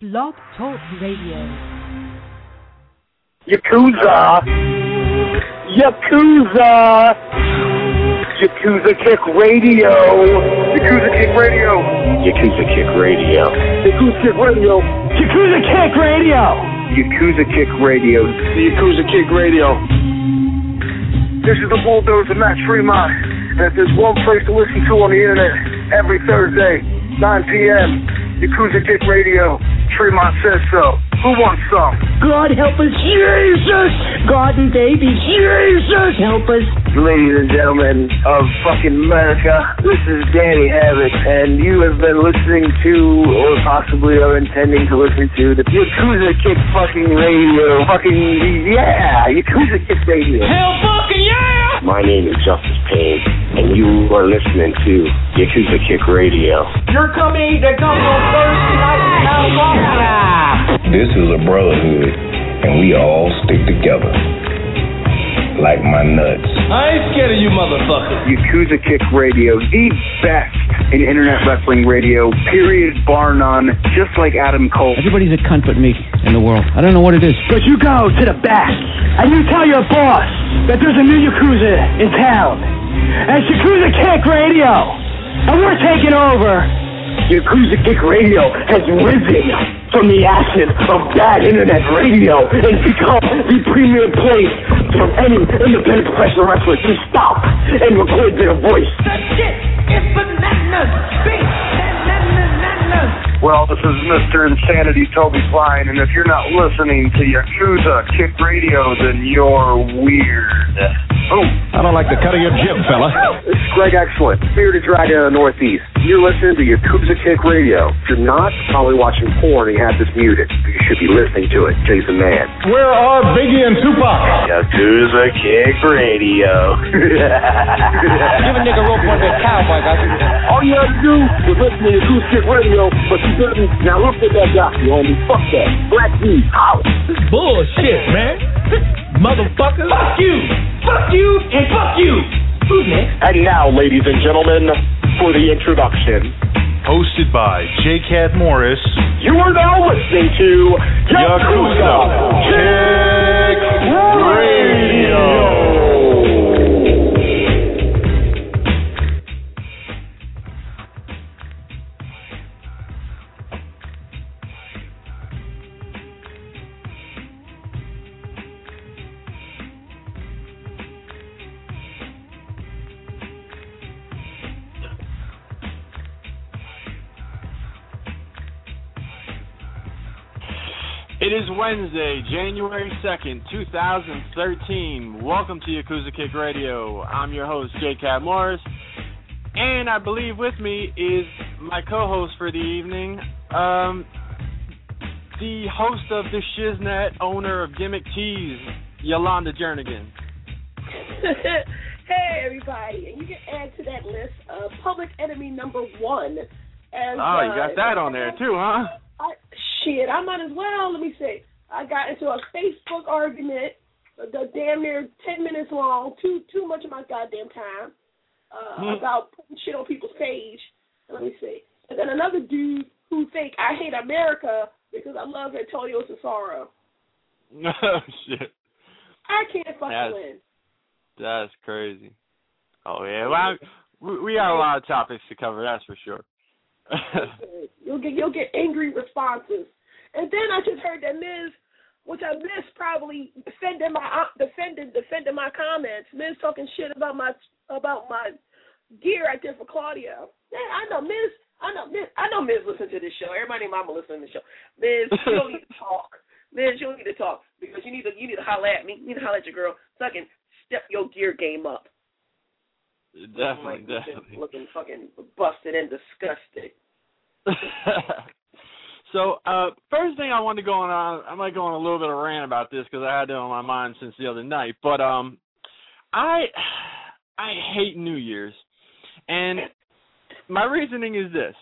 Blog Talk Radio. Yakuza! Yakuza! Yakuza Kick Radio! Yakuza Kick Radio! Yakuza Kick Radio! Yakuza Kick Radio! Yakuza Kick Radio! Yakuza Kick Radio! The Yakuza Kick Radio! This is the Bulldozer Max Fremont, and if there's one place to listen to on the internet every Thursday, 9 p.m., Yakuza Kick Radio. Fremont says so. Who wants some? God help us, Jesus! God and baby, Jesus help us! Ladies and gentlemen of fucking America, this is Danny Havoc, and you have been listening to, or possibly are intending to listen to, the Yakuza Kick fucking radio. Fucking, yeah! Yakuza Kick Radio. Hell fucking yeah! My name is Justice Payne, and you are listening to Yakuza Kick Radio. You're coming to come on Thursday night. This is a brotherhood, and we all stick together. Like my nuts. I ain't scared of you motherfuckers. Yakuza Kick Radio, the best in internet wrestling radio, period, bar none, just like Adam Cole. Everybody's a cunt but me in the world. I don't know what it is. But you go to the back, and you tell your boss that there's a new Yakuza in town. And it's Yakuza Kick Radio, and we're taking over. Yakuza Kick Radio has risen from the ashes of bad internet radio and become the premier place for any independent professional wrestler to stop and record their voice. That shit is bananas, big bananas. Well, this is Mr. Insanity Toby Klein, and if you're not listening to Yakuza Kick Radio, then you're weird. Oh, I don't like the cut of your jib, fella. this is Greg Excellent, Bearded Dragon of the Northeast. You're listening to Yakuza Kick Radio. If you're not, probably watching porn and you have this muted. You should be listening to it. Jason Mann. Where are Biggie and Tupac? Yakuza Kick Radio. Give a nigga rope on that cowboy, guys. All you have to do is listen to Yakuza Kick Radio, but you didn't. Now look at that guy, you homie. Fuck that. Black D, house. Bullshit, man. Motherfucker. Fuck you. Fuck you and fuck you. Who's next? And now, ladies and gentlemen, for the introduction. Hosted by J. Cat Morris. You are now listening to Yakuza Kick Radio. It is Wednesday, January 2nd, 2013. Welcome to Yakuza Kick Radio. I'm your host, J. Cat Morris, and I believe with me is my co-host for the evening, the host of the Shiznet, owner of Gimmick Tees, Yolanda Jernigan. Hey, everybody. And you can add to that list Public Enemy number 1. As, you got that on there too, huh? I might as well. Let me see. I got into a Facebook argument, the damn near 10 minutes long, too much of my goddamn time, about putting shit on people's page. Let me see. And then another dude who think I hate America because I love Antonio Cesaro. Oh, shit. I can't fucking win. That's crazy. Oh, yeah. Well, we got a lot of topics to cover, that's for sure. You'll get angry responses. And then I just heard that Miz, which I missed, probably defending my comments. Miz talking shit about my gear I did for Claudio. Yeah, I know Miz listens to this show. Everybody in Mama listens to the show. Miz, you don't need to talk. Miz, you don't need to talk because you need to holler at me. You need to holler at your girl so I can step your gear game up. Definitely. Looking fucking busted and disgusted. So, first thing I want to go on, I might go on a little bit of a rant about this because I had it on my mind since the other night. But I hate New Year's, and my reasoning is this: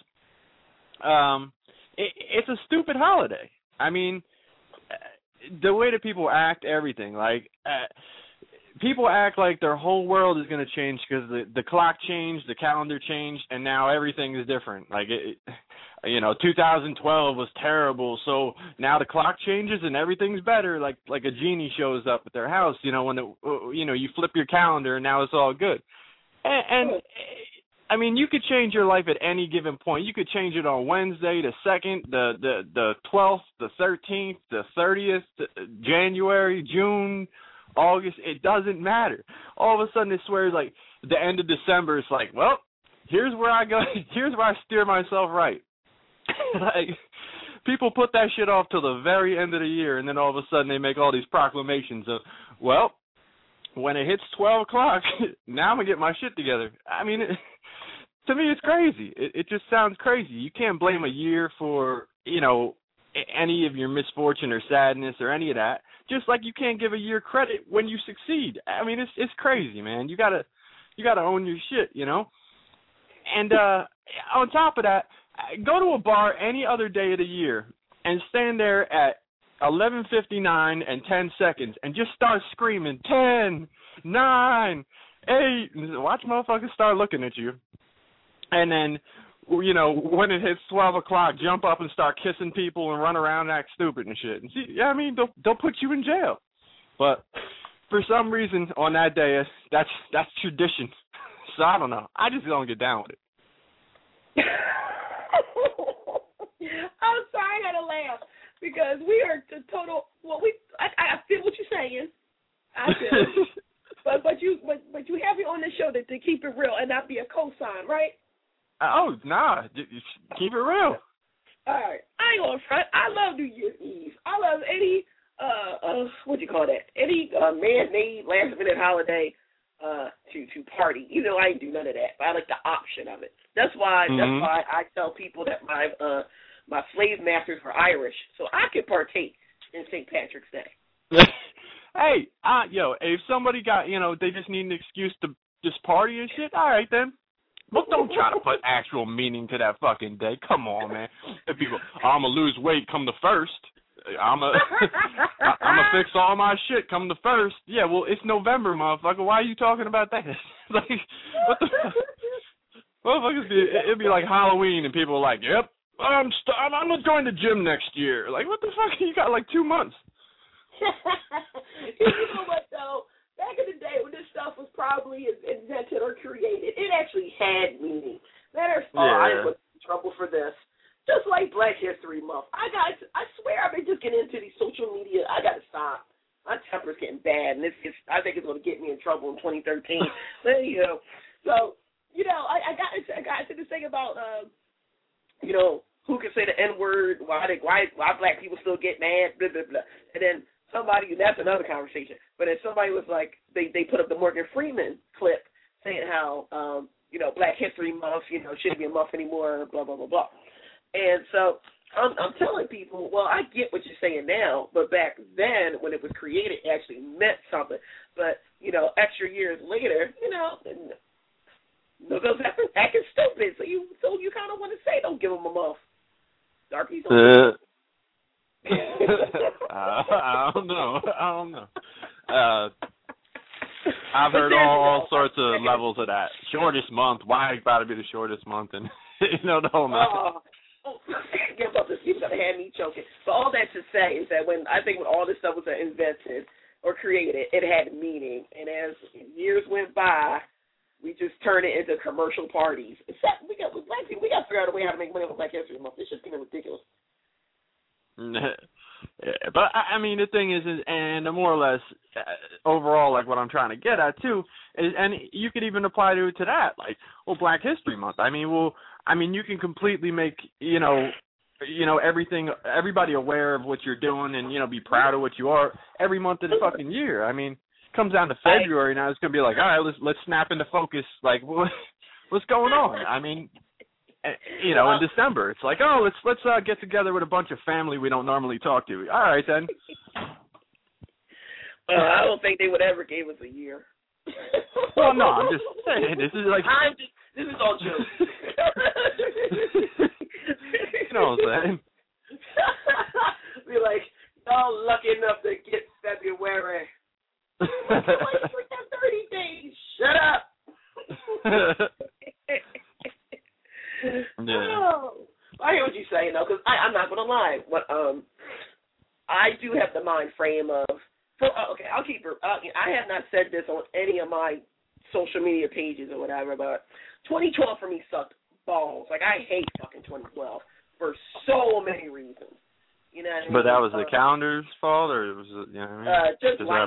it's a stupid holiday. I mean, the way that people act, everything like. People act like their whole world is going to change because the clock changed, the calendar changed, and now everything is different. Like 2012 was terrible, so now the clock changes and everything's better. Like a genie shows up at their house. When you flip your calendar and now it's all good. And I mean, you could change your life at any given point. You could change it on Wednesday, the 2nd, the 12th, the 13th, the 30th, January, June, August. It doesn't matter. All of a sudden, it swears like the end of December. It's like, well, here's where I go. Here's where I steer myself right. Like, people put that shit off till the very end of the year, and then all of a sudden they make all these proclamations of, well, when it hits 12 o'clock, now I'm going to get my shit together. I mean, to me, it's crazy. It just sounds crazy. You can't blame a year for, any of your misfortune or sadness or any of that, just like you can't give a year credit when you succeed. I mean, it's crazy, man. You gotta own your shit, And on top of that, go to a bar any other day of the year and stand there at 11:59 and 10 seconds and just start screaming 10, 9, 8. Watch motherfuckers start looking at you. And then, when it hits 12 o'clock, jump up and start kissing people and run around and act stupid and shit. And see, I mean, they'll put you in jail. But for some reason on that day, that's tradition. So I don't know. I just don't get down with it. I'm sorry, I had to laugh because we are the total. Well, I feel what you're saying. I feel, but you have me on the show to keep it real and not be a cosign, right? Oh nah, keep it real. All right, I ain't gonna front. I love New Year's Eve. I love any any man-made last-minute holiday to party. I ain't do none of that, but I like the option of it. That's why I tell people that my slave masters were Irish, so I could partake in St. Patrick's Day. Hey, if somebody got, they just need an excuse to just party and shit, all right then. But don't try to put actual meaning to that fucking day. Come on, man. If people, I'm going to lose weight come the 1st. I'm going to fix all my shit come the 1st. Yeah, well, it's November, motherfucker. Why are you talking about that? Like, what the fuck? Motherfuckers, it'd be like Halloween, and people are like, yep, I'm going to join the gym next year. Like, what the fuck? You got like 2 months. You know what, though? Back in the day when this stuff was probably invented or created, it actually had meaning. Matter of fact, I was in trouble for this. Just like Black History Month. I swear I've been just getting into these social media. I got to stop. My temper's getting bad, and I think it's going to get me in trouble in 2013. But, so, I got into this thing about, who can say the N-word, why black people still get mad, blah, blah, blah. And then that's another conversation. But then somebody was like, they put up the Morgan Freeman clip saying how, Black History Month, shouldn't be a month anymore, blah, blah, blah, blah. And so I'm telling people, well, I get what you're saying now, but back then when it was created, it actually meant something. But, extra years later, those acting stupid. So you kind of want to say, don't give them a month. Darkies don't I don't know. I've heard all sorts of levels of that. Shortest month. Why it got to be the shortest month? And the whole matter. Get up this. You're gonna have me choking. But all that to say is that when all this stuff was invented or created, it had meaning. And as years went by, we just turned it into commercial parties. Except we got black people. We got to figure out a way how to make money on Black History Month. It's just getting ridiculous. Yeah, but I mean, the thing is, and more or less, overall, like what I'm trying to get at too, is, and you could even apply to that, like, well, Black History Month. I mean, you can completely make, everybody aware of what you're doing, and be proud of what you are every month of the fucking year. I mean, it comes down to February now. It's gonna be like, all right, let's snap into focus. Like, what's going on? I mean. In December, it's like, oh, let's get together with a bunch of family we don't normally talk to. All right, then. I don't think they would ever give us a year. Well, no, I'm just saying, this is like... this is all jokes. You know what I'm saying? Be like, y'all lucky enough to get February. Like, 30 days. Shut up. Yeah. Oh, I hear what lie. What I do have the mind frame of. Okay, I'll keep it. I have not said this on any of my social media pages or whatever, but 2012 for me sucked balls. Like, I hate fucking 2012 for so many reasons. You know what I mean? But that was the calendar's fault, or was it, you know what I mean? Just life.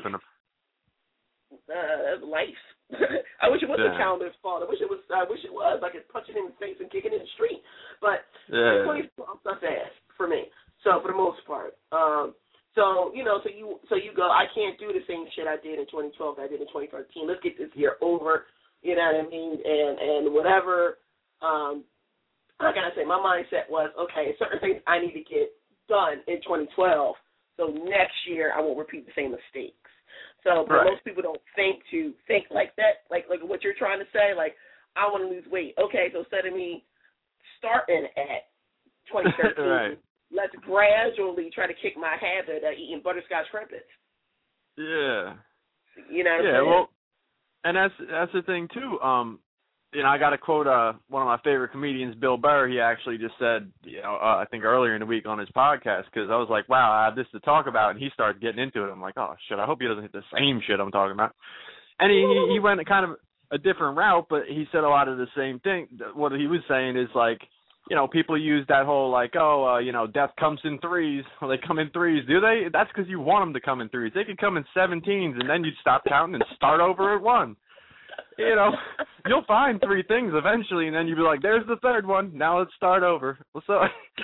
Life. I wish it was the calendar's fault. I wish it was. I could punch it in the face and kick it in the street. But 2012 sucks ass for me. So for the most part. So you go, I can't do the same shit I did in 2012 that I did in 2013. Let's get this year over, you know what I mean? And whatever, like I say, my mindset was, okay, certain things I need to get done in 2012, so next year I won't repeat the same mistakes. So but most people don't think like that, like what you're trying to say, like, I want to lose weight. Okay, so instead of me starting at 2013, right. Let's gradually try to kick my habit of eating butterscotch crumpets. Yeah. You know what I'm saying? Well, and that's the thing, too. I got to quote one of my favorite comedians, Bill Burr. He actually just said, I think earlier in the week on his podcast, because I was like, wow, I have this to talk about, and he started getting into it. I'm like, oh, shit, I hope he doesn't hit the same shit I'm talking about. And he went kind of a different route, but he said a lot of the same thing. What he was saying is, like, people use that whole, like, death comes in threes. Well, they come in threes. Do they? That's because you want them to come in threes. They could come in 17s, and then you'd stop counting and start over at 1. You'll find 3 things eventually, and then you'd be like, there's the third one. Now let's start over. So,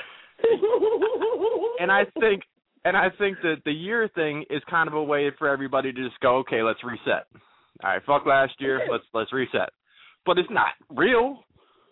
and I think that the year thing is kind of a way for everybody to just go, okay, let's reset. All right, fuck last year. Let's reset. But it's not real.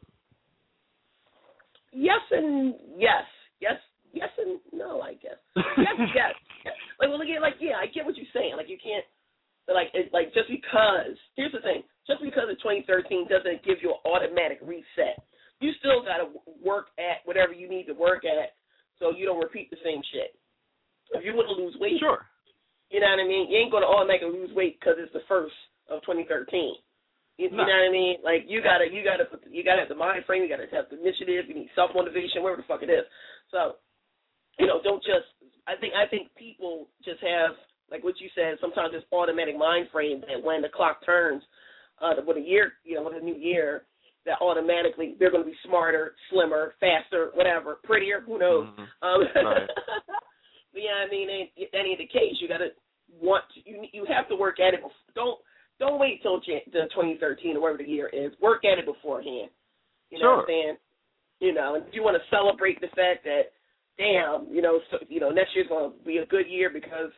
Yes and yes. Yes and no, I guess. Yes. Like, well, again, I get what you're saying. Like, you can't, like just because, here's the thing, just because of 2013 doesn't give you an automatic reset. You still got to work at whatever you need to work at so you don't repeat the same shit. If you want to lose weight, sure. You know what I mean? You ain't going to automatically lose weight because it's the first of 2013. You know what I mean? Like, you gotta have the mind frame. You gotta have the initiative. You need self motivation, whatever the fuck it is. So, don't just. I think people just have, like what you said, sometimes this automatic mind frame that when the clock turns, with a year, with a new year, that automatically they're going to be smarter, slimmer, faster, whatever, prettier. Who knows? Mm-hmm. Right. But yeah, I mean, that ain't the case. You gotta you have to work at it. Don't wait till 2013 or whatever the year is. Work at it beforehand. You know what I'm saying? And if you want to celebrate the fact that, damn, next year's going to be a good year because,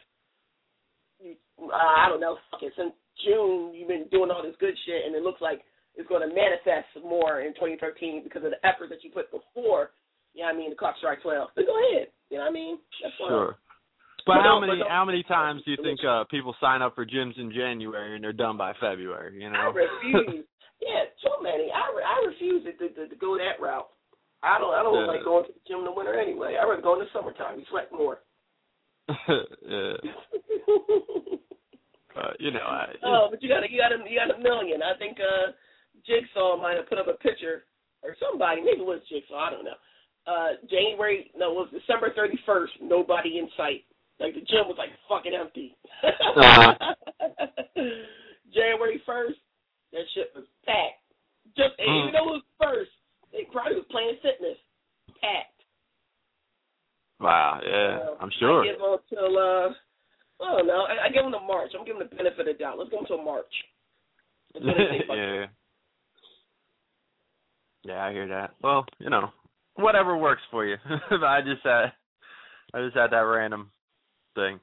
I don't know, since June you've been doing all this good shit and it looks like it's going to manifest more in 2013 because of the effort that you put before, the clock strikes 12. Then go ahead. You know what I mean? That's fine. Sure. But how many times do you think people sign up for gyms in January and they're done by February? I refuse. Yeah, too many. I refuse to go that route. I don't like going to the gym in the winter anyway. I rather go in the summertime. You sweat more. Yeah. But you got a million. I think Jigsaw might have put up a picture, or somebody, maybe it was Jigsaw. I don't know. It was December 31st. Nobody in sight. Like, the gym was, like, fucking empty. January 1st, that shit was packed. Even though it was first, they probably was playing fitness. Packed. Wow, yeah, I'm sure. I give them until, I don't know. I give them to March. I'm giving them the benefit of the doubt. Let's go until March. Yeah. Yeah, I hear that. Well, whatever works for you. I just had that random thing.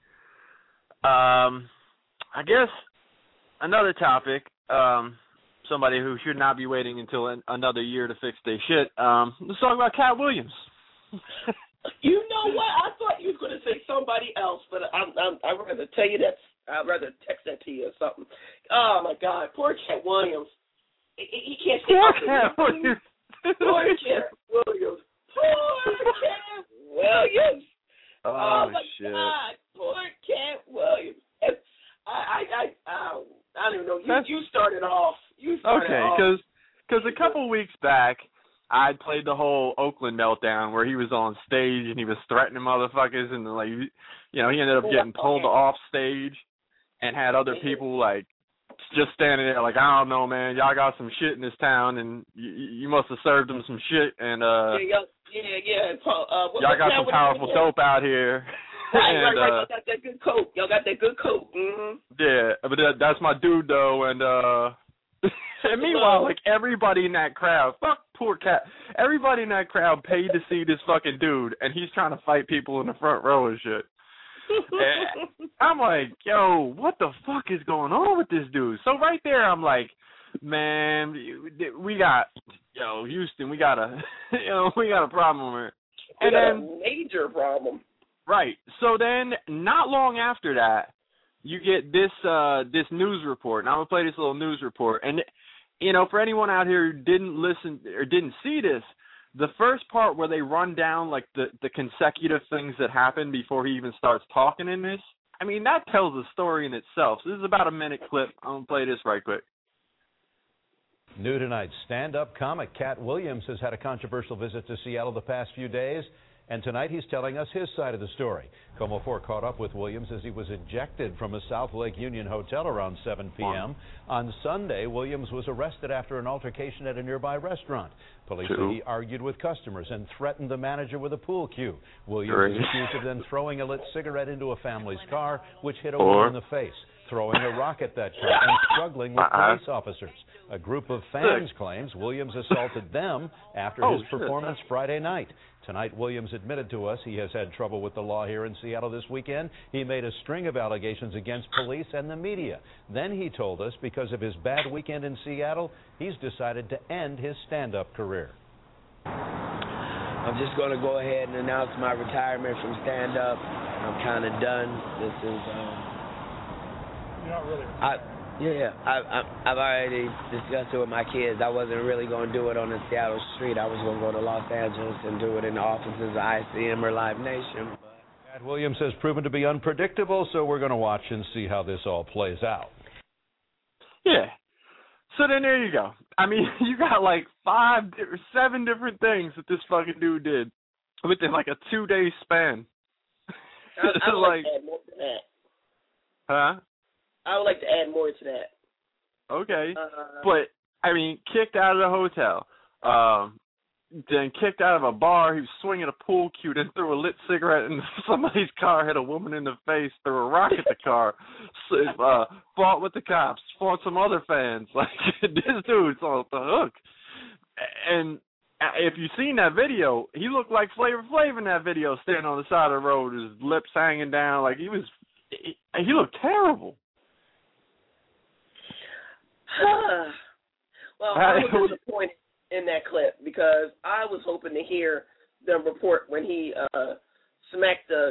I guess another topic, somebody who should not be waiting until another year to fix their shit. Let's talk about Cat Williams. You know what? I thought you was going to say somebody else, but I'd rather tell you that. I'd rather text that to you or something. Oh, my God. Poor Cat Williams. He can't say Poor Cat Williams. Poor Cat Williams. Poor Cat Williams. Oh my shit. God. Poor Cat Williams. I don't even know. You started off. Okay, because a couple weeks back, I played the whole Oakland meltdown where he was on stage and he was threatening motherfuckers and like, he ended up getting pulled off stage and had other people like just standing there like, I don't know, man, y'all got some shit in this town and you must have served them some shit and y'all got some powerful dope out here. Right. Y'all got that good coke. Mm-hmm. Yeah, but that's my dude though, and and meanwhile, like everybody in that crowd, fuck poor Cat, everybody in that crowd paid to see this fucking dude, and he's trying to fight people in the front row and shit. And I'm like, yo, what the fuck is going on with this dude? So right there, I'm like, man, we got, Houston, we got a problem here. We got a major problem. Right. So then, not long after that, you get this news report. And I'm gonna play this little news report. And for anyone out here who didn't listen or didn't see this, the first part where they run down like the consecutive things that happen before he even starts talking in this, I mean, that tells a story in itself. So this is about a minute clip. I'm gonna play this right quick. New tonight, stand-up comic Cat Williams has had a controversial visit to Seattle the past few days. And tonight he's telling us his side of the story. KOMO 4 caught up with Williams as he was ejected from a South Lake Union hotel around 7 p.m. On Sunday, Williams was arrested after an altercation at a nearby restaurant. Police say he argued with customers and threatened the manager with a pool cue. Williams is accused of then throwing a lit cigarette into a family's car, which hit a woman in the face, throwing a rock at that car, and struggling with police officers. A group of fans claims Williams assaulted them after his performance Friday night. Tonight, Williams admitted to us he has had trouble with the law here in Seattle this weekend. He made a string of allegations against police and the media. Then he told us because of his bad weekend in Seattle, he's decided to end his stand-up career. I'm just going to go ahead and announce my retirement from stand-up. I'm kind of done. This is... You're not really... I've already discussed it with my kids. I wasn't really going to do it on the Seattle street. I was going to go to Los Angeles and do it in the offices of ICM or Live Nation. Cat Williams has proven to be unpredictable, so we're going to watch and see how this all plays out. Yeah. So then there you go. I mean, you got like 7 different things that this fucking dude did within like a 2-day span. I would like to add more to that. Huh? I would like to add more to that. Okay. But, I mean, kicked out of the hotel, then kicked out of a bar. He was swinging a pool cue, then threw a lit cigarette in somebody's car, hit a woman in the face, threw a rock at the car, fought with the cops, fought some other fans. Like, this dude's off the hook. And if you've seen that video, he looked like Flavor Flav in that video, standing on the side of the road, his lips hanging down. Like, he looked terrible. Well, I was disappointed in that clip because I was hoping to hear them report when he smacked a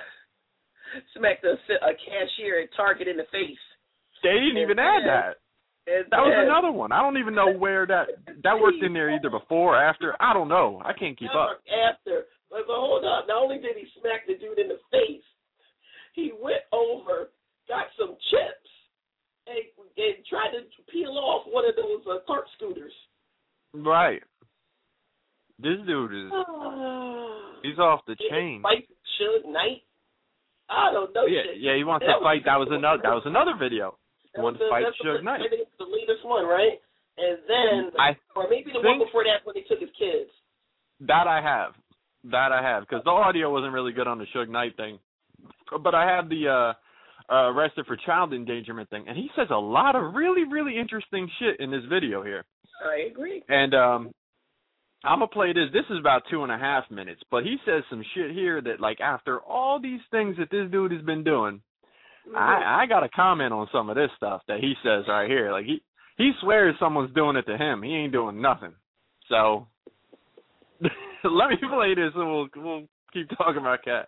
cashier at Target in the face. They didn't even add that. That was another one. I don't even know where that worked in there either before or after. I don't know. I can't keep up. After. But hold up. Not only did he smack the dude in the face, he went over, got some chips, and tried to peel off one of those cart scooters. Right. This dude is, he's off the chain. Fight Suge Knight? I don't know. Yeah, he wants to fight. That was another video. He wanted to fight Suge Knight. It's the latest one, right? And then, or maybe the one before that when he took his kids. That I have, because the audio wasn't really good on the Suge Knight thing. But I have the arrested for child endangerment thing, and he says a lot of really, really interesting shit in this video here. I agree. And I'm gonna play this. This is about 2.5 minutes, but he says some shit here that, like, after all these things that this dude has been doing, I got to comment on some of this stuff that he says right here. Like, he swears someone's doing it to him. He ain't doing nothing. So let me play this, and we'll keep talking about Cat.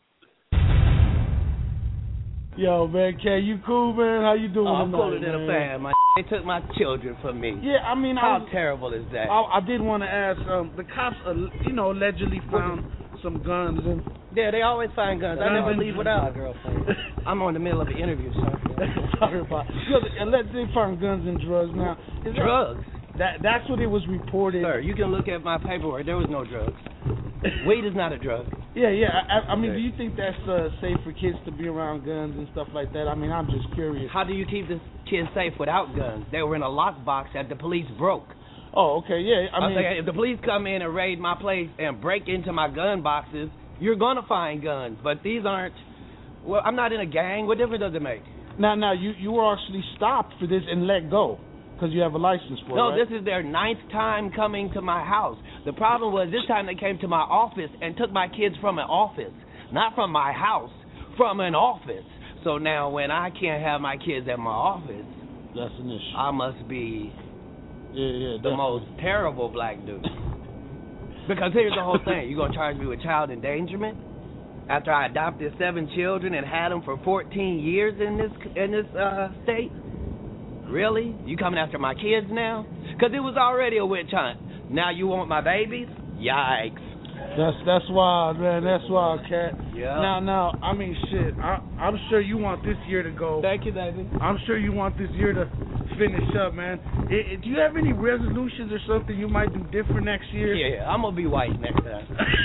Yo, man, Cat, you cool, man? How you doing tonight, I'm cooler than a fan, man. They took my children from me. Yeah, I mean, how terrible is that? I did want to ask, the cops, allegedly found some guns. And yeah, they always find guns. I never leave without my girlfriend. I'm on the middle of an interview, so sorry about it. They found guns and drugs now. Drugs? That's what it was reported. Sir, you can look at my paperwork. There was no drugs. Weed is not a drug. Yeah. I mean, do you think that's safe for kids to be around guns and stuff like that? I mean, I'm just curious. How do you keep the kids safe without guns? They were in a lockbox that the police broke. Oh, okay, yeah. I mean, if the police come in and raid my place and break into my gun boxes, you're gonna find guns. But these aren't. Well, I'm not in a gang. What difference does it make? Now, you were actually stopped for this and let go because you have a license for it. No, right? This is their 9th time coming to my house. The problem was this time they came to my office and took my kids from an office, not from my house, from an office. So now when I can't have my kids at my office, that's an issue. I must be the most terrible black dude. Because here's the whole thing: you gonna charge me with child endangerment after I adopted 7 children and had them for 14 years in this state? Really? You coming after my kids now? Because it was already a witch hunt. Now you want my babies? Yikes. That's wild, man. That's wild, Cat. Yeah. Now, I mean, shit. I'm sure you want this year to go. Thank you, baby. I'm sure you want this year to finish up, man. Do you have any resolutions or something you might do different next year? Yeah, I'm gonna be white next time.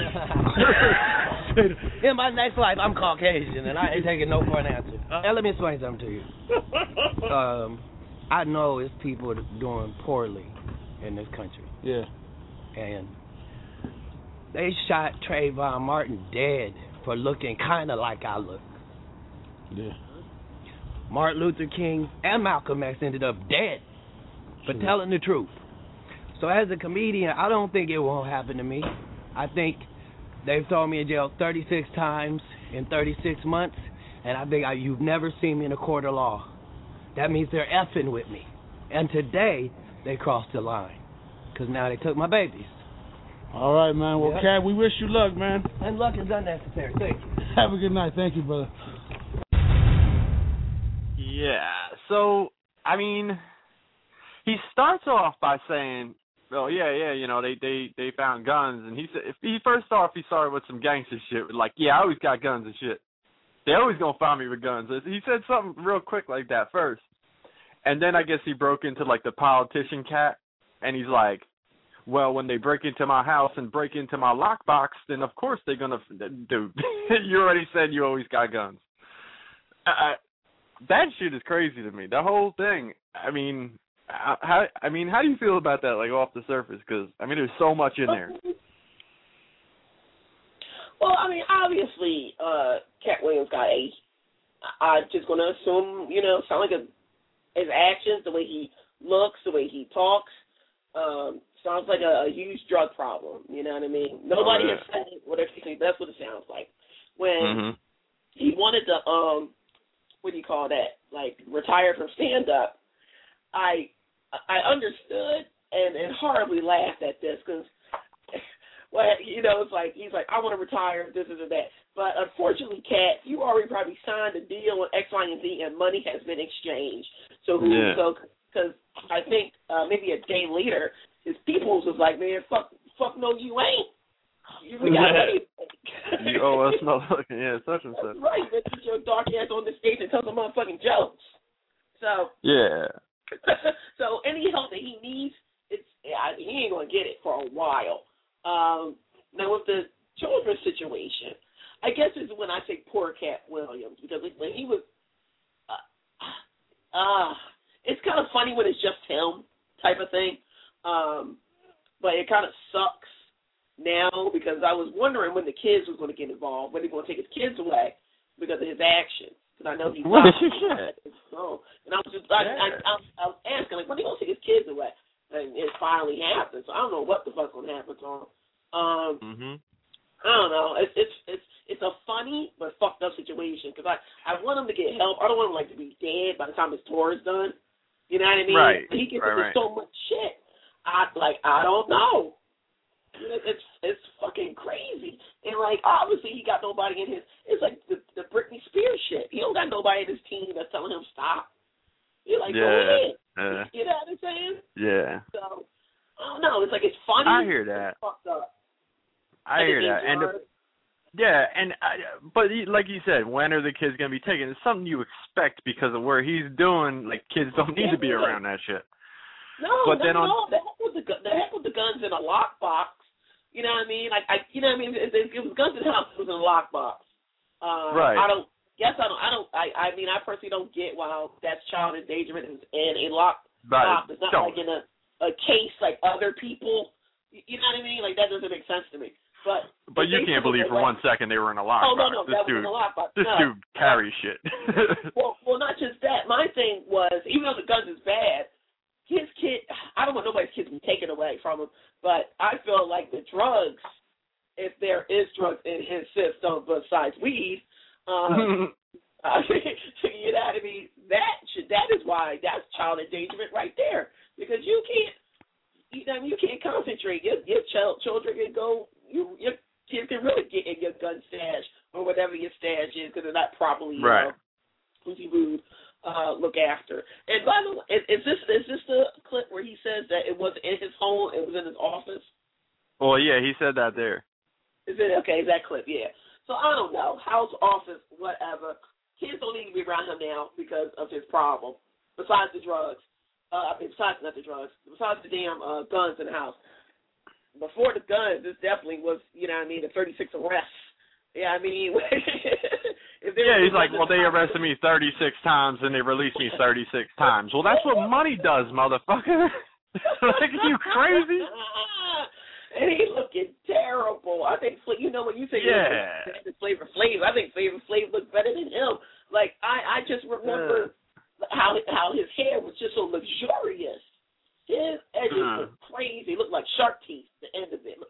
In my next life, I'm Caucasian, and I ain't taking no for an answer. Let me explain something to you. I know it's people doing poorly in this country. Yeah. And they shot Trayvon Martin dead for looking kind of like I look. Yeah. Martin Luther King and Malcolm X ended up dead for telling the truth. So as a comedian, I don't think it won't happen to me. I think they've thrown me in jail 36 times in 36 months, and I think you've never seen me in a court of law. That means they're effing with me. And today, they crossed the line, because now they took my babies. All right, man. Well, Cat, we wish you luck, man. And luck is unnecessary. Thank you. Have a good night. Thank you, brother. Yeah. So, I mean, he starts off by saying, "Oh yeah, you know, they found guns," and he said, if he first off, he started with some gangster shit, like, "Yeah, I always got guns and shit. They always gonna find me with guns." He said something real quick like that first, and then I guess he broke into like the politician cat, and he's like, "Well, when they break into my house and break into my lockbox, then of course they're gonna." Dude, you already said you always got guns. That shit is crazy to me. The whole thing. I mean, how do you feel about that? Like off the surface, because I mean, there's so much in there. Well, I mean, obviously, Cat Williams got AIDS. I'm just gonna assume, sound like his actions, the way he looks, the way he talks. Sounds like a huge drug problem, you know what I mean? Nobody has said it, whatever you think, that's what it sounds like. When he wanted to, what do you call that, like retire from stand-up, I understood and horribly laughed at this because, well, it's like, he's like, I want to retire, this and that. But unfortunately, Cat, you already probably signed a deal with X, Y, and Z, and money has been exchanged. Because I think maybe a day later, his peoples was like, "Man, fuck no, you ain't. You got money." You owe us motherfucking, such and such. That's right, but get your dark ass on the stage and tell some motherfucking jokes. So yeah. So any help that he needs, he ain't gonna get it for a while. Now with the children's situation, I guess is when I say poor Cat Williams, because when he was, it's kind of funny when it's just him type of thing. But it kind of sucks now because I was wondering when the kids was going to get involved, when they're going to take his kids away because of his actions. Because I know he's not. And I was just, I was asking, like, when are they going to take his kids away? And it finally happened. So I don't know what the fuck's going to happen to him. I don't know. It's a funny but fucked up situation because I want him to get help. I don't want him to be dead by the time his tour is done. You know what I mean? Right. He gets into so much shit. I don't know. It's fucking crazy. And obviously he got nobody in his. It's like the Britney Spears shit. He don't got nobody in his team that's telling him stop. You're like, go ahead. You know what I'm saying? Yeah. So I don't know. It's like it's funny. I hear that. It's fucked up. I hear that. But like you said, when are the kids gonna be taken? It's something you expect because of where he's doing. Like kids don't need to be around that shit. But then the heck with the guns in a lockbox. You know what I mean? Like, you know what I mean? If it was guns in the house, it was in a lockbox. Right. I mean, I personally don't get why that's child endangerment in a lockbox. It's not like in a case like other people. You know what I mean? Like, that doesn't make sense to me. But you can't believe for 1 second they were in a lockbox. Oh, no, that was in a lockbox. This dude carries shit. well, not just that. My thing was, even though the guns is bad, his kid, I don't want nobody's kids to be taken away from him, but I feel like the drugs, if there is drugs in his system besides weed, you know what I mean? That is why that's child endangerment right there, because you can't. You can't concentrate. Your children can go. Your kids can really get in your gun stash or whatever your stash is because they're not properly look after. And by the way, is this the clip where he says that it wasn't in his home, it was in his office? Well, yeah, he said that there. Is it okay? Is that clip? Yeah. So I don't know. House, office, whatever. Kids don't need to be around him now because of his problem. Besides the drugs. Besides the damn guns in the house. Before the guns, this definitely was, you know what I mean, the 36 arrests. Yeah, I mean, he's like, well, they arrested me 36 times and they released me 36 times. Well, that's what money does, motherfucker. Like, are you crazy? And he looking terrible. I think, you know, when you say Flavor Flav, I think Flavor Flav looks better than him. Like, I just remember how his hair was just so luxurious. His edges looked crazy. It looked like shark teeth, the end of it.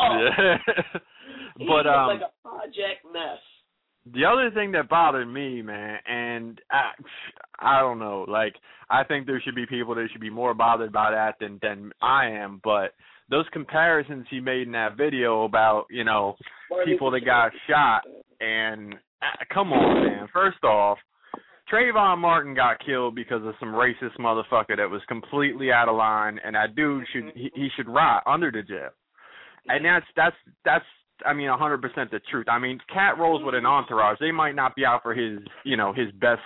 He looked like a project mess. The other thing that bothered me, man, and I don't know, like, I think there should be people that should be more bothered by that than I am, but those comparisons he made in that video about, you know, people that got shot, and come on, man. First off, Trayvon Martin got killed because of some racist motherfucker that was completely out of line, and that dude should rot under the jail. And that's I mean 100% the truth. I mean, Cat rolls with an entourage. They might not be out for his best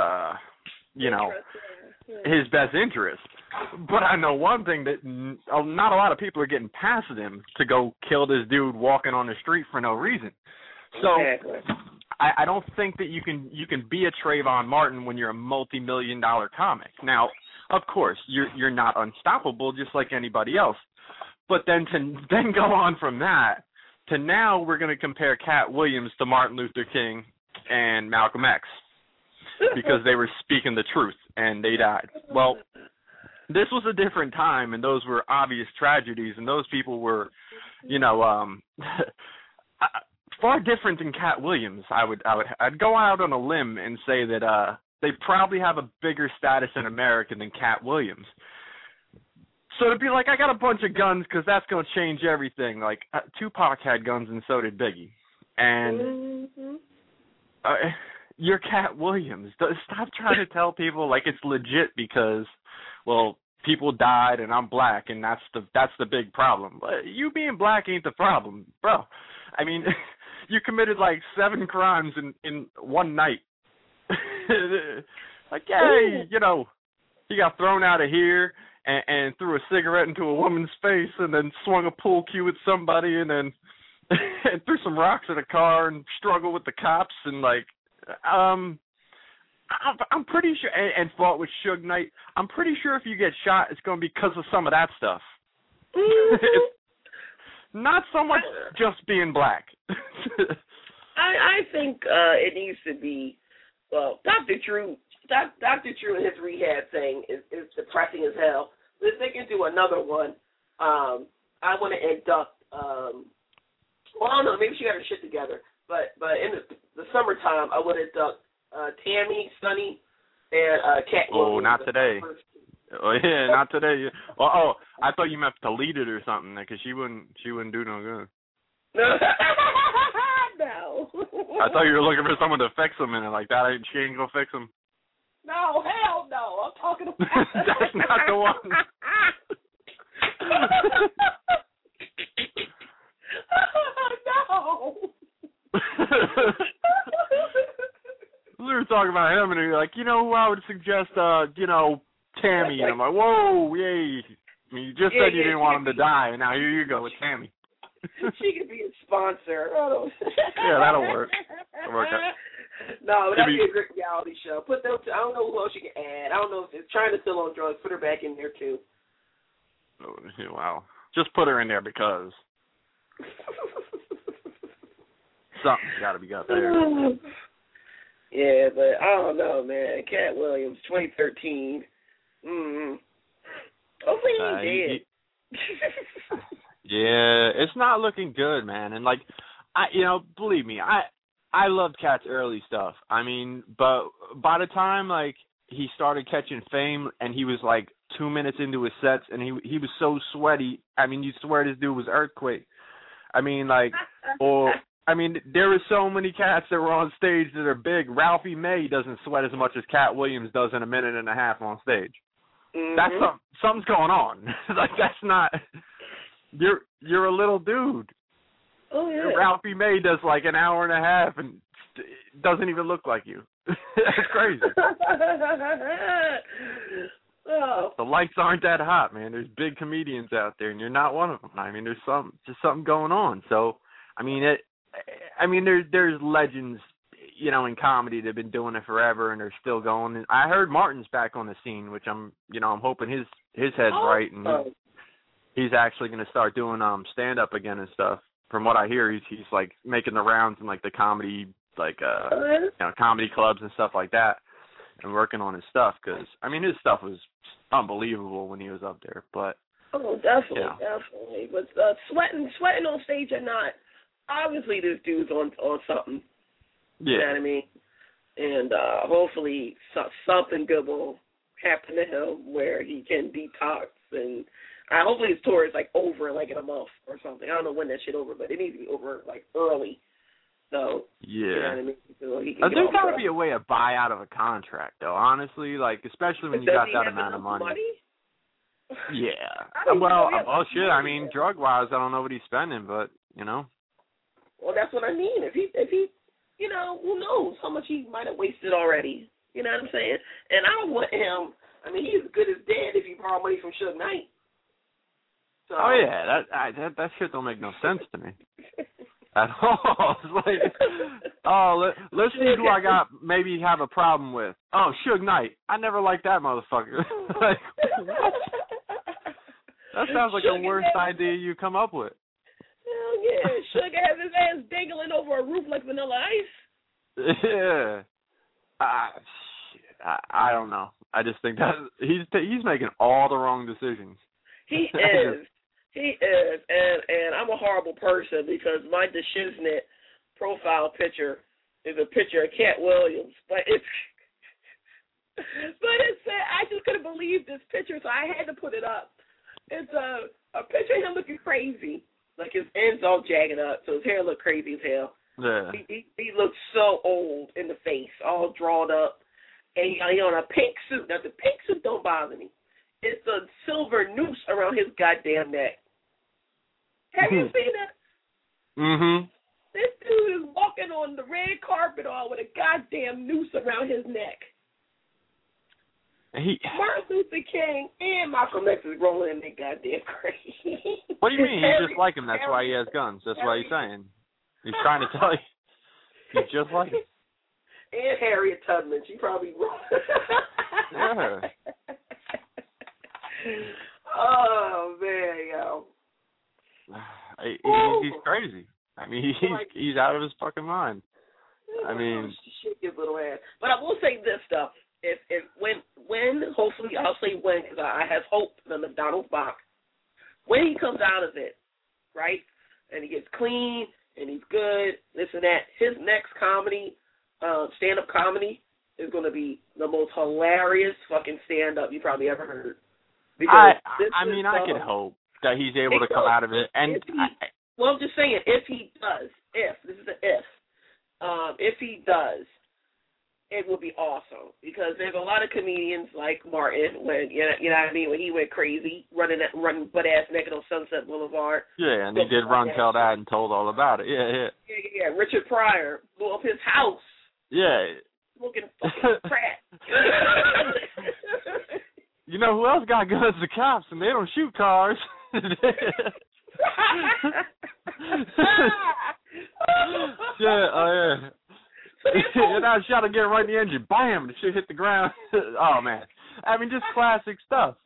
his best interest. But I know one thing, that not a lot of people are getting past him to go kill this dude walking on the street for no reason. So I don't think that you can be a Trayvon Martin when you're a multi-million-dollar comic. Now, of course, you're not unstoppable just like anybody else. But then go on from that to now we're going to compare Cat Williams to Martin Luther King and Malcolm X because they were speaking the truth and they died. Well, this was a different time, and those were obvious tragedies, and those people were, far different than Cat Williams. I'd go out on a limb and say that they probably have a bigger status in America than Cat Williams. So to be like, I got a bunch of guns because that's going to change everything. Like, Tupac had guns and so did Biggie. And you're Cat Williams. Stop trying to tell people like it's legit because, well, people died and I'm black and that's the big problem. But you being black ain't the problem, bro. I mean, you committed like 7 crimes in one night. Like, hey, you got thrown out of here and threw a cigarette into a woman's face and then swung a pool cue at somebody and then and threw some rocks at a car and struggled with the cops and like, I'm pretty sure, and fought with Suge Knight. I'm pretty sure if you get shot, it's going to be because of some of that stuff. It's not so much just being black. I think it needs to be, well, Dr. Drew and his rehab thing is depressing as hell. If they can do another one, I want to induct, well, I don't know, maybe she got her shit together, but in the summertime, I would induct Tammy, Sonny, and Cat. Oh, not today. Oh yeah, not today. Oh, I thought you meant to lead it or something, because she wouldn't do no good. No. I thought you were looking for someone to fix him in it like that. She ain't gonna fix him. No, hell no. I'm talking about. That's not the one. No. We were talking about him, and you're like, who I would suggest, Tammy, and I'm like, whoa, yay. I mean, you just said you didn't want him to die, and now here you go with Tammy. She could be a sponsor. Yeah, that'll work. No, but that'd be a great reality show. Put them. I don't know who else you can add. I don't know if it's trying to still on drugs. Put her back in there too. Oh, wow. Just put her in there because something's got to be up there. Yeah, but I don't know, man. Cat Williams, 2013. Hopefully he's dead. Yeah, it's not looking good, man. And like, believe me, I loved Cat's early stuff. I mean, but by the time like he started catching fame and he was like 2 minutes into his sets and he was so sweaty. I mean, you swear this dude was Earthquake. I mean, like, there were so many cats that were on stage that are big. Ralphie May doesn't sweat as much as Cat Williams does in a minute and a half on stage. Mm-hmm. That's something's going on. Like, that's not. You're a little dude. Oh yeah. Ralphie May does like an hour and a half and doesn't even look like you. That's crazy. Oh. The lights aren't that hot, man. There's big comedians out there, and you're not one of them. I mean, there's something going on. So, I mean, there's legends, in comedy that have been doing it forever, and they're still going. And I heard Martin's back on the scene, which I'm hoping his head's right, and he's actually going to start doing stand up again and stuff. From what I hear, he's like making the rounds in like the comedy comedy clubs and stuff like that, and working on his stuff because his stuff was unbelievable when he was up there. But definitely. But sweating on stage or not, obviously this dude's on something. Yeah. You know what I mean? And hopefully something good will happen to him where he can detox and. Hopefully his tour is like over like in a month or something. I don't know when that shit over, but it needs to be over like early. So yeah, you know what I mean? So he can there's got to be a way to buy out of a contract, though. Honestly, like especially when you got that amount of money. Yeah. Well, shit. I mean, drug wise, I don't know what he's spending, but Well, that's what I mean. If he, who knows how much he might have wasted already? You know what I'm saying? And I don't want him. I mean, he's as good as dead if he borrowed money from Suge Knight. So. Oh yeah, that shit don't make no sense to me at all. It's like, let's see who I got maybe have a problem with. Oh, Suge Knight. I never liked that motherfucker. Like, what? That sounds like the worst idea you come up with. Hell yeah, Suge has his ass dangling over a roof like Vanilla Ice. Yeah. I don't know. I just think that he's making all the wrong decisions. He is. He is, and I'm a horrible person because my DeShiznit profile picture is a picture of Cat Williams, but I just couldn't believe this picture, so I had to put it up. It's a picture of him looking crazy, like his ends all jagged up, so his hair looked crazy as hell. Yeah. He looked so old in the face, all drawn up, and he on a pink suit. Now the pink suit don't bother me. It's a silver noose around his goddamn neck. Have you seen that? Mm-hmm. This dude is walking on the red carpet all with a goddamn noose around his neck. Martin Luther King and Malcolm X is rolling in their goddamn grave. What do you mean? You just like him. That's why he has guns. That's what he's saying. He's trying to tell you. He's just like him. And Harriet Tubman. She probably Yeah. Oh, man, yo. He's crazy. I mean, he's out of his fucking mind. I mean, shit his little ass. But I will say this stuff: when hopefully I'll say when because I have hope in the McDonald's box. When he comes out of it, right, and he gets clean and he's good, this and that, his next comedy, stand-up comedy, is going to be the most hilarious fucking stand-up you probably ever heard. I could hope that he's able to come out of it. And well, I'm just saying, if he does, this is an if he does, it will be awesome because there's a lot of comedians like Martin when you know what I mean when he went crazy running butt ass naked on Sunset Boulevard. Yeah, and he did Run Tell That and told all about it. Yeah. Richard Pryor blew up his house. Yeah. Looking fucking crap. You know who else got guns? The cops, and they don't shoot cars. Yeah, oh yeah. And I shot again right in the engine. Bam! The shit hit the ground. Oh man. I mean, just classic stuff.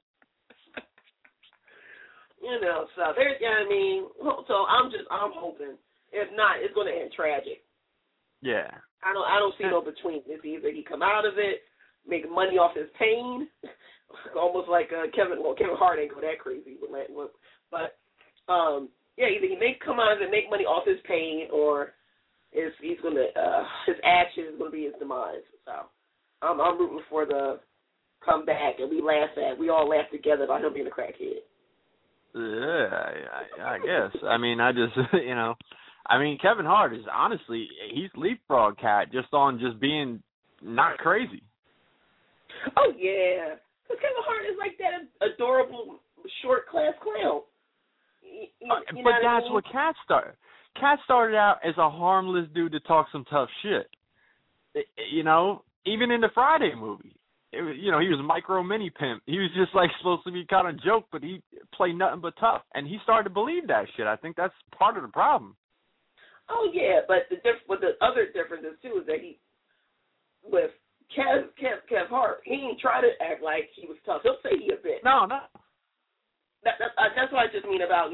You know, so there's, I mean, so I'm hoping. If not, it's going to end tragic. Yeah. I don't see no between. It's either he come out of it, make money off his pain, almost like Kevin Hart ain't go that crazy with but yeah, either he come out of it, make money off his pain, or he's gonna his action is gonna be his demise. So I'm rooting for the comeback, and we all laugh together about him being a crackhead. Yeah, I guess. I mean, Kevin Hart is honestly, he's leapfrog cat just on just being not crazy. Oh yeah, because Kevin Hart is like that adorable short class clown. But that's what Cat started. Cat started out as a harmless dude to talk some tough shit. You know, even in the Friday movie. He was a micro mini pimp. He was just like supposed to be kind of joke, but he played nothing but tough, and he started to believe that shit. I think that's part of the problem. Oh yeah, but the other difference is too is that with Kev Hart, he ain't try to act like he was tough. He'll say he a bitch. No. That's what I just mean about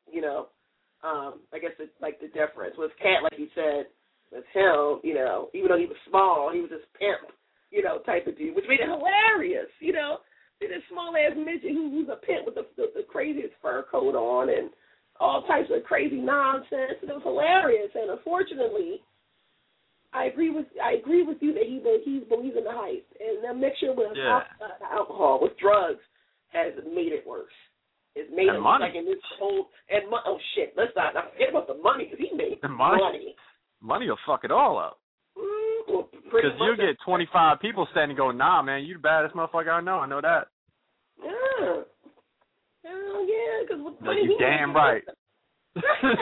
I guess it's like the difference with Cat, like you said, with him. Even though he was small, he was this pimp. Type of dude, which made it hilarious. This small ass midget who's a pimp with the craziest fur coat on and all types of crazy nonsense, and it was hilarious. And unfortunately, I agree with you that he believes in the hype, and the mixture with alcohol, with drugs, has made it worse. It's made it like in this whole oh shit. Let's not forget about the money, because he made money. Money will fuck it all up. Because you get 25 people standing going, nah, man, you the baddest motherfucker I know. I know that. Yeah. Hell yeah, because with money you damn right. The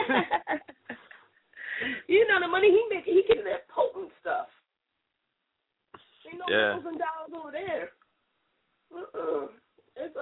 money he making, he getting that potent stuff. Ain't no $1,000 over there. It's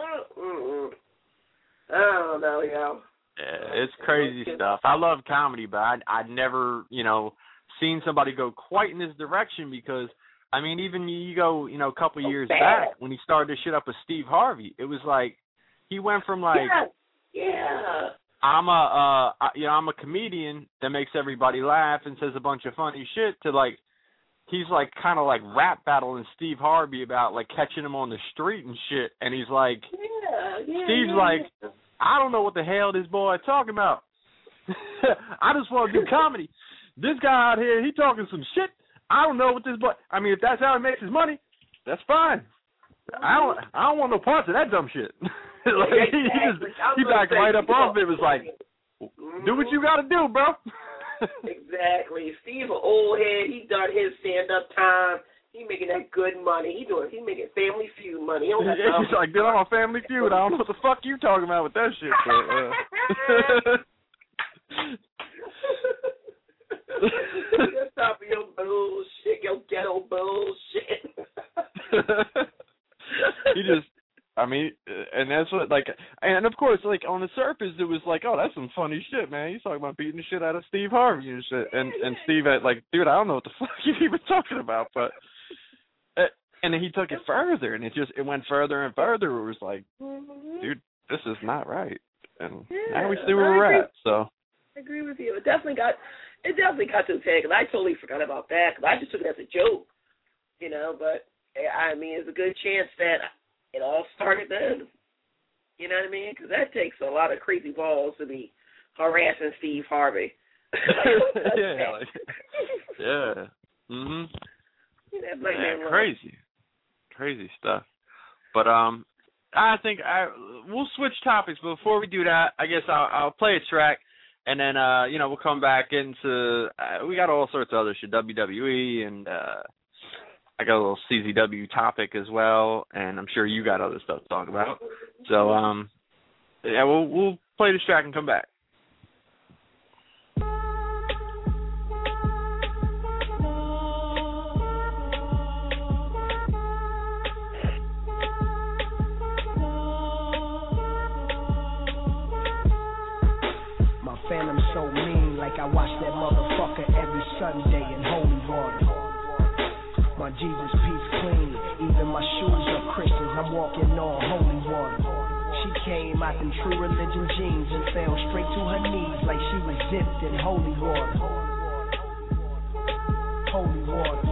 I don't know, yo. Yeah, it's crazy stuff. I love comedy, but I'd never, seen somebody go quite in this direction, because even you go, a couple years back when he started to shit up with Steve Harvey, it was like he went from like, I'm a comedian that makes everybody laugh and says a bunch of funny shit, to like he's like kind of like rap battling Steve Harvey about like catching him on the street and shit, and he's like, Steve's like, I don't know what the hell this boy talking about. I just want to do comedy. This guy out here, he talking some shit. I don't know what this boy. If that's how he makes his money, that's fine. I don't want no parts of that dumb shit. He backed right up off it. It was like, do what you got to do, bro. Exactly. Steve, an old head. He done his stand up time. He making that good money. He making Family Feud money. He don't have he's like, get on Family Feud. I don't know what the fuck you talking about with that shit. Stop your bullshit, your ghetto bullshit. He just, and that's what, like, and of course, like, on the surface, it was like, oh, that's some funny shit, man. He's talking about beating the shit out of Steve Harvey and shit. And Steve had, like, dude, I don't know what the fuck you even talking about, but, and then he took it further, and it went further and further. It was like, dude, this is not right. And now we see where we're at, so. I agree with you. It definitely got to his head, because I totally forgot about that, because I just took it as a joke, but, it's a good chance that it all started then. You know what I mean? Because that takes a lot of crazy balls to be harassing Steve Harvey. Yeah. Mhm. Crazy stuff. But I think we'll switch topics. But before we do that, I guess I'll play a track, and then we'll come back into we got all sorts of other shit, WWE, and I got a little CZW topic as well, and I'm sure you got other stuff to talk about. So, we'll play this track and come back. so mean, like I watch that motherfucker every Sunday in holy water. My Jesus peace clean, even my shoes are Christians, I'm walking on holy water. She came out in true religion jeans and fell straight to her knees like she was dipped in holy water. Holy water.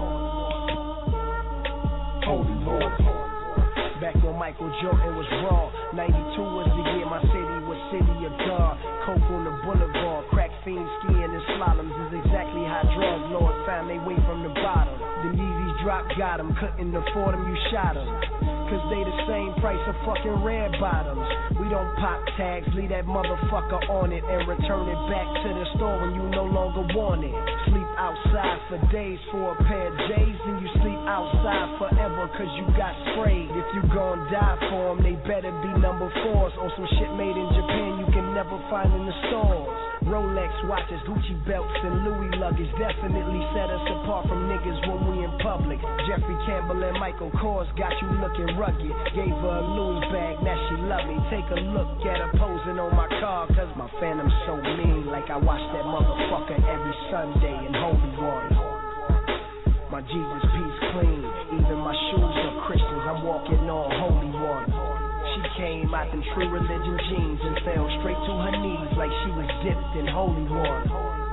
Holy water. Back when Michael Jordan was raw, 92 was the year my city was city of God. Coke on the boulevard, crack fiends skiing in slaloms is exactly how drug lords found their way from the bottom. The Yeezys drop got them, couldn't afford them, you shot them. Cause they the same price of fucking red bottoms. We don't pop tags, leave that motherfucker on it and return it back to the store when you no longer want it. Sleep outside for days for a pair of J's, and you sleep outside forever cause you got sprayed. If you gon' die for them, they better be number 4s on some shit made in Japan you can never find in the stores. Rolex watches, Gucci belts, and Louis luggage definitely set us apart from niggas when we in public. Jeffrey Campbell and Michael Kors got you looking rugged. Gave her a Louis bag, now she love me. Take a look at her posing on my car, cause my phantom's so mean, like I watch that motherfucker every Sunday in holy water. My Jesus peace clean, even my shoes are Christians, I'm walking on holy water. She came out in true religion jeans and fell straight to her knees like she was dipped in holy water.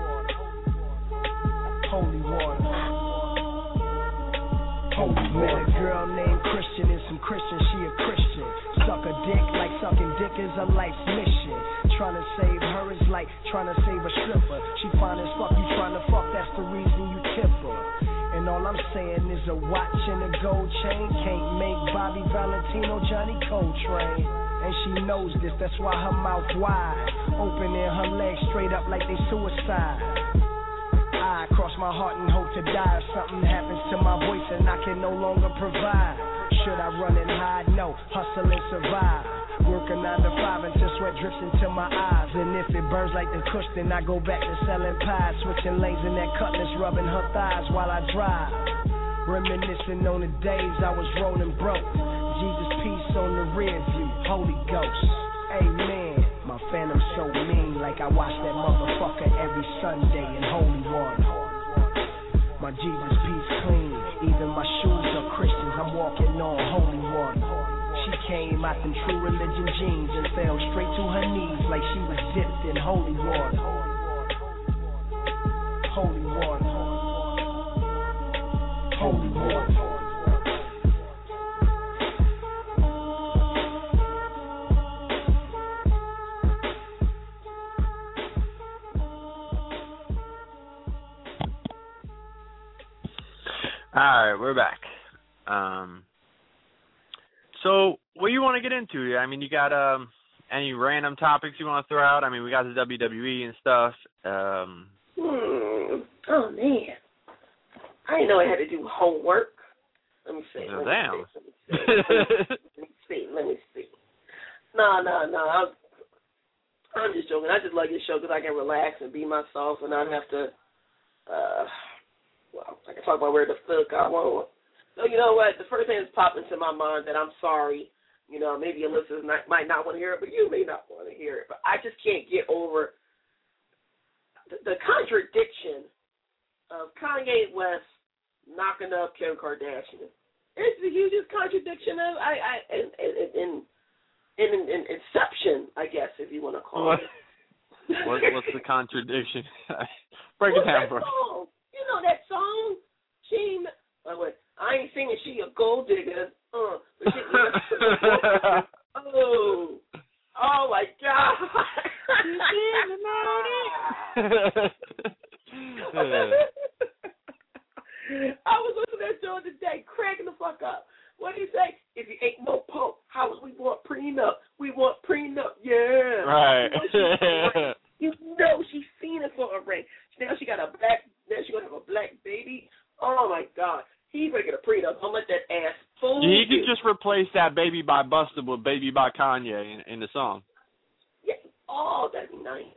Holy water. Holy water. Met a girl named Christian and some Christians, she a Christian. Suck a dick like sucking dick is a life's mission. Trying to save her is like trying to save a stripper. She fine as fuck, you trying to fuck, that's the reason you tip her. And all I'm saying is a watch and a gold chain can't make Bobby Valentino Johnny Coltrane. And she knows this, that's why her mouth wide, opening her legs straight up like they suicide. I cross my heart and hope to die if something happens to my voice and I can no longer provide. Should I run and hide? No, hustle and survive. Working 9 to 5 until sweat drips into my eyes. And if it burns like the kush, then I go back to selling pies. Switching lanes in that cutlass, rubbing her thighs while I drive. Reminiscing on the days I was rolling broke. Jesus peace on the rear view, Holy Ghost. Amen. My phantom's so mean, like I watch that motherfucker every Sunday in holy water. My Jesus peace clean, even my shoes are Christians, I'm walking on holy water. She came out in true religion jeans and fell straight to her knees like she was dipped in holy water. Holy water. Holy water. All right, we're back. So what do you want to get into? I mean, you got any random topics you want to throw out? I mean, we got the WWE and stuff. Oh, man. I didn't know I had to do homework. Let me see. Let me see. No. I'm just joking. I just like this show because I can relax and be myself and not have to, I can talk about where the fuck I want. So you know what? The first thing that's popped into my mind that I'm sorry, you know, maybe your listeners might not want to hear it, but you may not want to hear it. But I just can't get over the contradiction of Kanye West knocking up Kim Kardashian. It's the hugest contradiction of in inception, I guess, if you want to call it. What's the contradiction? Break it down for me. You know that song? I ain't singing she a gold digger. But oh my God. I was listening to that show today, cracking the fuck up. What do you say? If you ain't no Pope, how was we want prenup? We want prenup, yeah. Right. You know she's seen it for a ring. Now she got now she's gonna have a black baby. Oh my God. He's making a prenup. Don't let that ass fool you. He could just replace that Baby by Busta with Baby by Kanye in the song. Yeah. Oh, that'd be nice.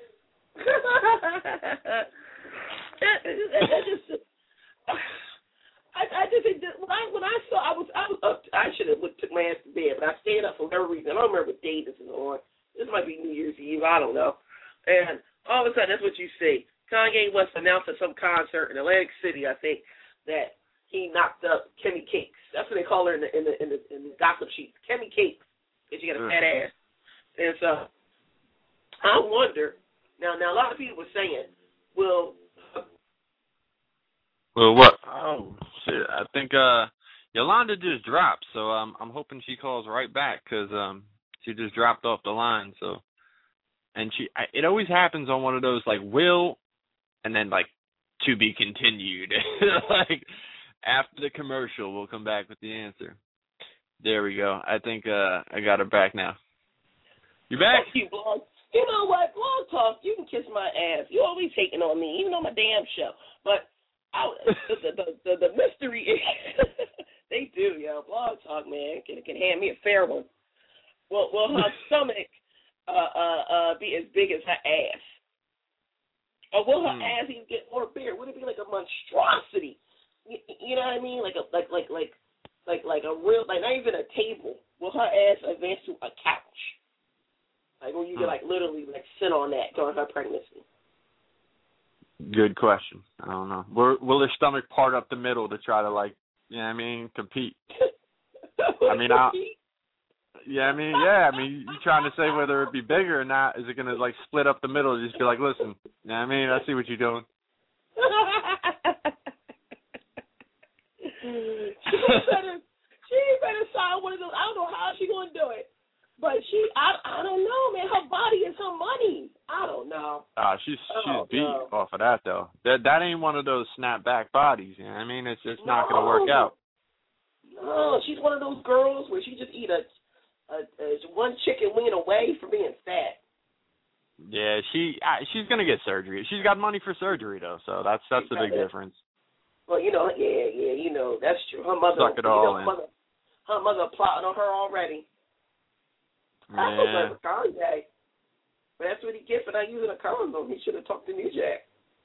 I just when I saw I was up. I should have took my ass to bed, but I stayed up for whatever reason. I don't remember what day this is on. This might be New Year's Eve. I don't know. And all of a sudden, that's what you see. Kanye West announced at some concert in Atlantic City, I think, that he knocked up Kimmy Cakes. That's what they call her in the gossip sheets, Kimmy Cakes, because she got a fat ass. And so I wonder. Now a lot of people were saying, well, what? Oh shit! I think Yolanda just dropped, so I'm hoping she calls right back because she just dropped off the line. So, and it always happens on one of those like will, and then like to be continued. Like after the commercial, we'll come back with the answer. There we go. I think I got her back now. You back? Thank you, Blog. You know what? Blog Talk, you can kiss my ass. You always hating on me, even on my damn show. But the mystery is, they do, yo. Blog Talk, man, can hand me a fair one. Will her stomach be as big as her ass? Or will her ass even get more bigger? Would it be like a monstrosity? You know what I mean? Like a real, like not even a table. Will her ass advance to a couch? Like will you could like literally like sit on that during her pregnancy? Good question. I don't know. Will her stomach part up the middle to try to like, you know what I mean, compete? I mean, yeah, I mean, you trying to say whether it be bigger or not? Is it gonna like split up the middle? Just be like, listen, you know what I mean, I see what you're doing. She better sign one of those. I don't know how she gonna do it, but I don't know, man. Her body is her money. I don't know. She's beat off of that though. That ain't one of those snapback bodies. You know what I mean? It's just not gonna work out. No, she's one of those girls where she just eat a one chicken wing away from being fat. Yeah, she's gonna get surgery. She's got money for surgery though, so that's the big difference. Well, you know, you know, that's true. Her mother, suck it all in. Her mother plotting on her already. I feel bad for Kanye. But that's what he gets for not using a condom. He should have talked to New Jack.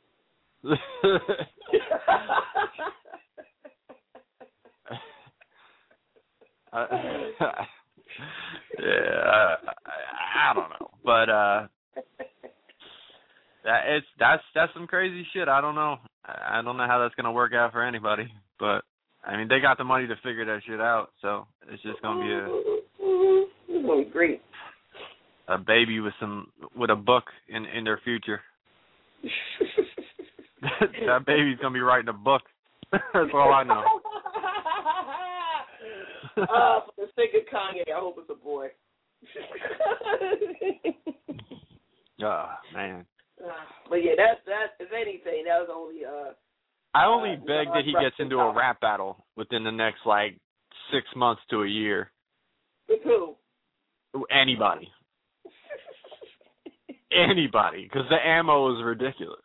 I don't know, but that's some crazy shit. I don't know how that's gonna work out for anybody, but I mean they got the money to figure that shit out, so it's just gonna be it's gonna be great. A baby with a book in their future. That baby's gonna be writing a book. That's all I know. For the sake of Kanye, I hope it's a boy. Man. But yeah, that's if anything, that was only. I only beg that he gets into a rap battle within the next like 6 months to a year. With who? Anybody. Anybody, because the ammo is ridiculous.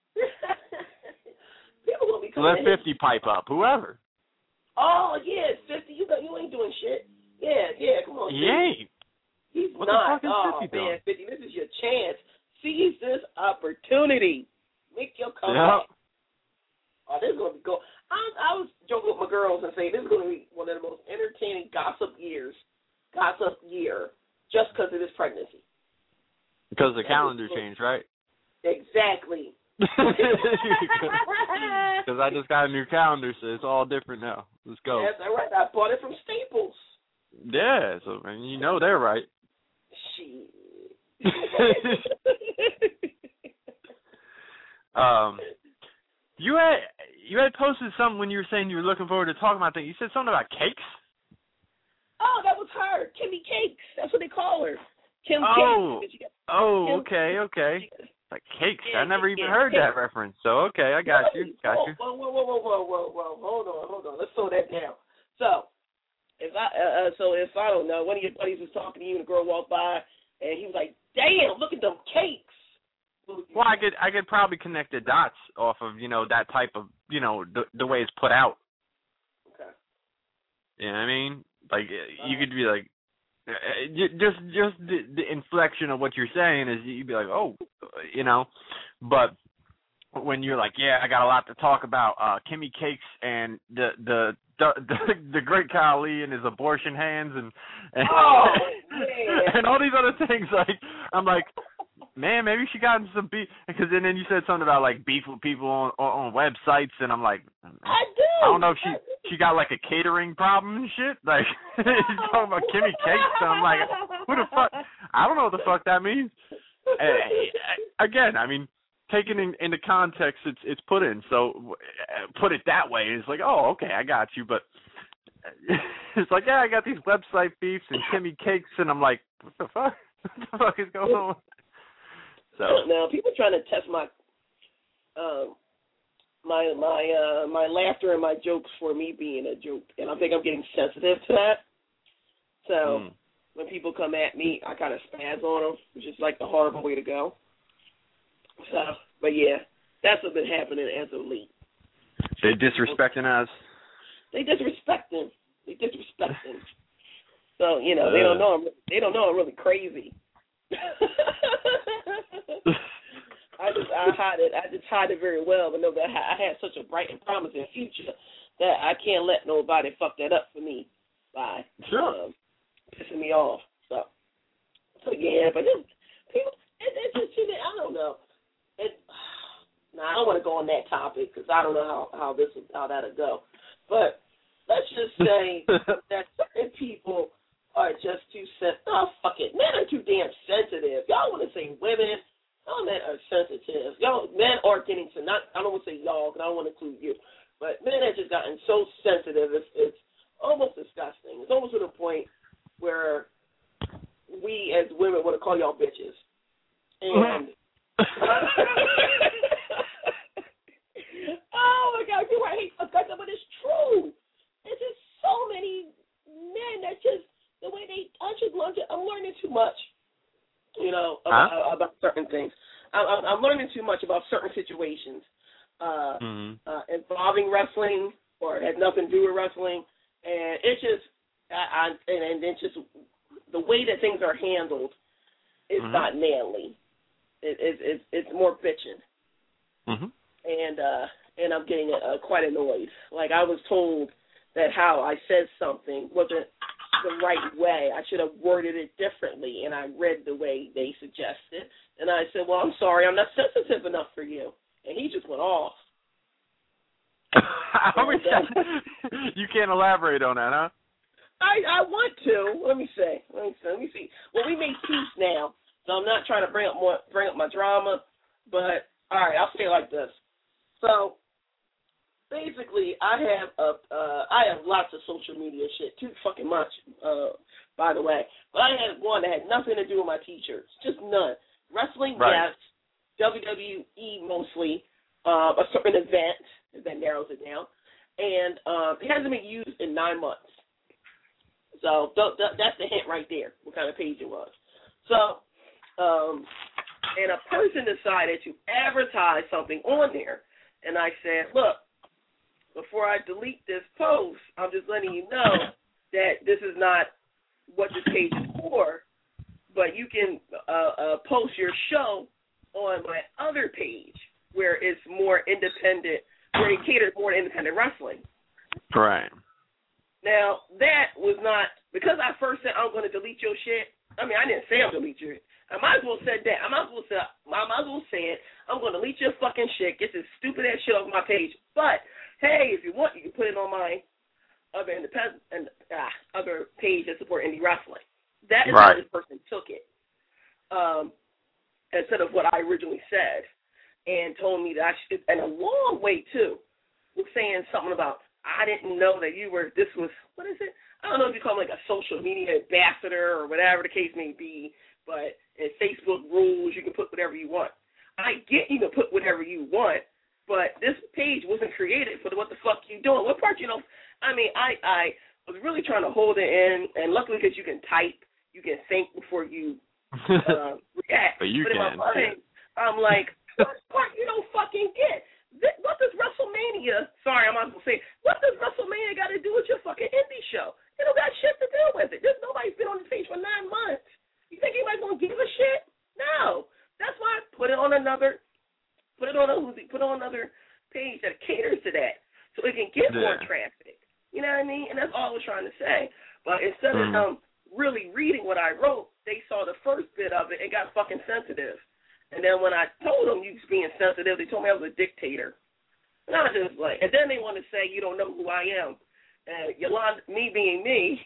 People will be Let 50 pipe up, whoever. Oh yeah, 50. You ain't doing shit. Yeah, come on. He ain't. He's what not. the fuck is 50 doing? 50, this is your chance. Seize this opportunity. Make your comeback. Yep. Oh, this is gonna be cool. I was joking with my girls and saying this is gonna be one of the most entertaining gossip year, just because of this pregnancy. Because the calendar changed, right? Exactly. Because I just got a new calendar, so it's all different now. Let's go. That's all right. I bought it from Staples. Yeah, so man, you know they're right. Shit. You had posted something when you were saying you were looking forward to talking about things. You said something about cakes. Oh, that was her, Kimmy Cakes. That's what they call her. Kim Cakes. Okay. Like cakes. I never even heard that reference. So okay, I got you. Whoa. Hold on. Let's slow that down. So if I don't know, one of your buddies was talking to you and a girl walked by and he was like, "Damn, look at them cakes." Well, I could probably connect the dots off of that type of the way it's put out. Okay. You know what I mean? Like you could be like. Just the inflection of what you're saying is you'd be like, oh, but when you're like, yeah, I got a lot to talk about, Kimmy Cakes and the great Kyle Lee and his abortion hands and oh, and all these other things, like I'm like, man, maybe she got into some beef. Because then you said something about like beef with people on websites, and I'm like, I do. I don't know if she got like a catering problem and shit. Like, you're talking about Kimmy Cakes, and I'm like, who the fuck? I don't know what the fuck that means. Again, I mean, taken into context, it's put in. So put it that way, it's like, oh, okay, I got you. But it's like, yeah, I got these website beefs and Kimmy Cakes, and I'm like, what the fuck? What the fuck is going on? So now people trying to test my my laughter and my jokes for me being a joke, and I think I'm getting sensitive to that. So when people come at me, I kind of spaz on them, which is like the horrible way to go. So, but yeah, that's what's been happening as of late. They disrespecting us. They disrespecting. So they don't know. They don't know I'm really crazy. I just hide it very well, but know that I had such a bright and promising future that I can't let nobody fuck that up for me by pissing me off. So yeah, but people, it's just I don't know. I don't want to go on that topic because I don't know how that'll go. But let's just say that certain people are just too sensitive. Oh, fuck it. Men are too damn sensitive. Y'all want to say women. Y'all men are sensitive. Y'all men are getting to I don't want to say y'all because I don't want to include you. But men have just gotten so sensitive. It's almost disgusting. It's almost to the point where we as women want to call y'all bitches. And oh my God, you're right. But it's true. There's just so many men that just the way they I'm learning too much. About certain things. I'm learning too much about certain situations involving wrestling or has nothing to do with wrestling, and it's just and it's just the way that things are handled is not manly. It's more bitching, and I'm getting quite annoyed. Like I was told that how I said something wasn't the right way. I should have worded it differently, and I read the way they suggested. And I said, well, I'm sorry, I'm not sensitive enough for you. And he just went off. You can't elaborate on that, huh? I want to. Let me see. Well, we made peace now, so I'm not trying to bring up my drama. But, all right, I'll say it like this. So, basically, I have lots of social media shit, too fucking much, by the way. But I had one that had nothing to do with my T-shirts, just none. Wrestling, yes. WWE mostly, a certain event, if that narrows it down. And it hasn't been used in 9 months. So that's the hint right there, what kind of page it was. So, and a person decided to advertise something on there. And I said, look, before I delete this post, I'm just letting you know that this is not what this page is for, but you can post your show on my other page where it's more independent, where it caters more to independent wrestling. Right. Now, that was not, because I first said I'm going to delete your shit, I mean, I didn't say I'm going to delete your shit. I might as well said that. I might as well say it. I'm going to delete your fucking shit, get this stupid ass shit off my page. But, hey, if you want, you can put it on my other other page that support indie wrestling. That is how this person took it. Instead of what I originally said, and told me that I should, and a long way too, was saying something about, I didn't know that you were, this was, what is it? I don't know if you call him like a social media ambassador or whatever the case may be, but in Facebook rules, you can put whatever you want. I get you to put whatever you want, but this page wasn't created for what the fuck you doing. What part, I mean, I was really trying to hold it in, and luckily because you can type, you can think before you react. But in my mind, I'm like, what part you don't fucking get? What does WrestleMania, sorry, I might as well say, what does WrestleMania got to do with your fucking indie show? It don't got shit to do with it. Nobody's been on this page for 9 months. You think anybody's going to give a shit? No. That's why I put it on another page that caters to that, so it can get more traffic. You know what I mean? And that's all I was trying to say. But instead of really reading what I wrote, they saw the first bit of it and got fucking sensitive. And then when I told them you was being sensitive, they told me I was a dictator. And I was just like, and then they want to say you don't know who I am. And Yolanda, me being me,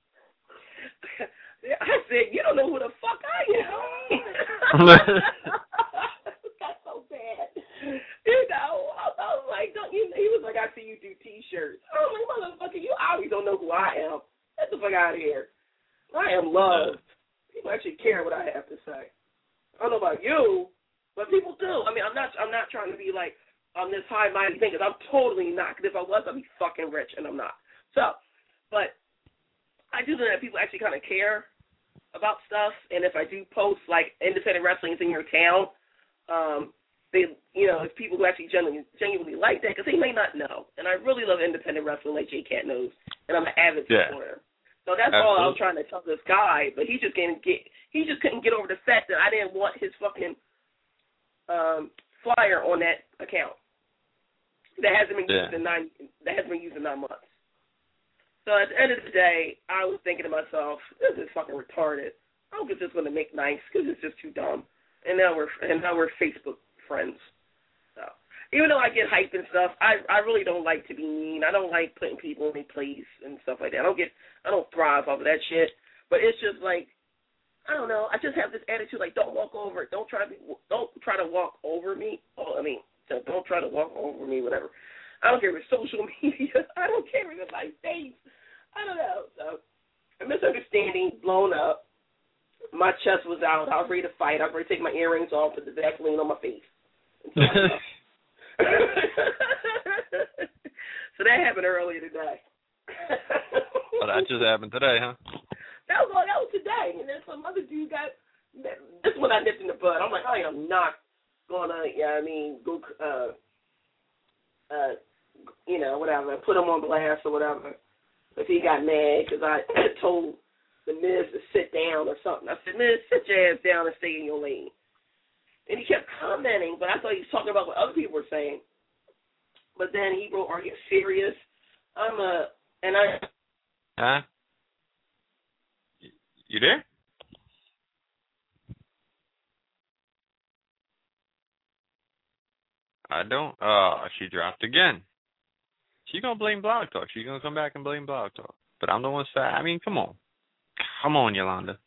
I said, you don't know who the fuck I am. That's so bad. You know, I was like, don't you? He was like, I see you do T-shirts. I was like, motherfucker, you obviously don't know who I am. Get the fuck out of here. I am loved. People actually care what I have to say. I don't know about you, but people do. I mean, I'm not trying to be like on this high mighty thing, because I'm totally not. Because if I was, I'd be fucking rich, and I'm not. So, but I do know that people actually kind of care about stuff, and if I do post like independent wrestling is in your town, they, you know, it's people who actually genuinely like that, because they may not know. And I really love independent wrestling, like J-Cat knows, and I'm an avid supporter. So that's all I was trying to tell this guy, but he just couldn't get over the fact that I didn't want his fucking flyer on that account that hasn't been used in 9 months. So at the end of the day, I was thinking to myself, this is fucking retarded. I don't think this is going to make nice, because it's just too dumb. And now we're Facebook friends. So even though I get hype and stuff, I really don't like to be mean. I don't like putting people in their place and stuff like that. I don't thrive off of that shit. But it's just like, I don't know. I just have this attitude like, don't walk over. Don't try to walk over me. Don't try to walk over me. Whatever. I don't care if it's social media. I don't care if it's my face. I don't know. So a misunderstanding, blown up. My chest was out. I was ready to fight. I was ready to take my earrings off, put the Vaseline on my face. So that happened earlier today. Well, that just happened today, huh? That was today. And then some other dude this is when I nipped in the bud. I'm like, I am not going to, go, whatever, put him on blast or whatever. If he got mad because I told the Miz to sit down or something. I said, Miz, sit your ass down and stay in your lane. And he kept commenting, but I thought he was talking about what other people were saying. But then he wrote, "Are you serious?" Huh? You there? I don't. She dropped again. She's going to blame Blog Talk. She's going to come back and blame Blog Talk. But I'm the one saying, I mean, come on. Come on, Yolanda.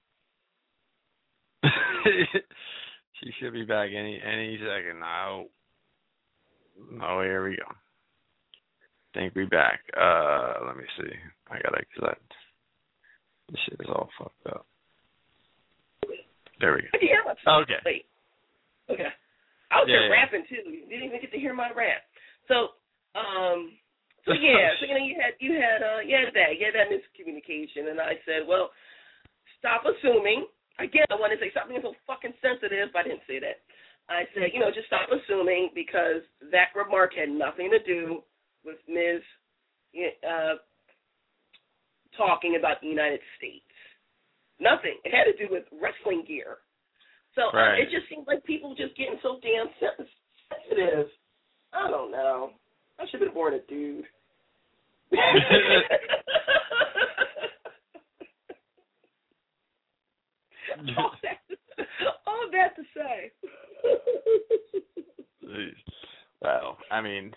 She should be back any second now. Oh, here we go. Think we back. Let me see. I got to let. This shit is all fucked up. There we go. Yeah, okay. Wait. Okay. I was there rapping too. You didn't even get to hear my rap. So you had that miscommunication, and I said, well, stop assuming. Again, I want to say stop being so fucking sensitive. But I didn't say that. I said, just stop assuming, because that remark had nothing to do with Ms. Talking about the United States. Nothing. It had to do with wrestling gear. So it just seems like people just getting so damn sensitive. I don't know. I should have been born a dude. all that to say. Well, I mean,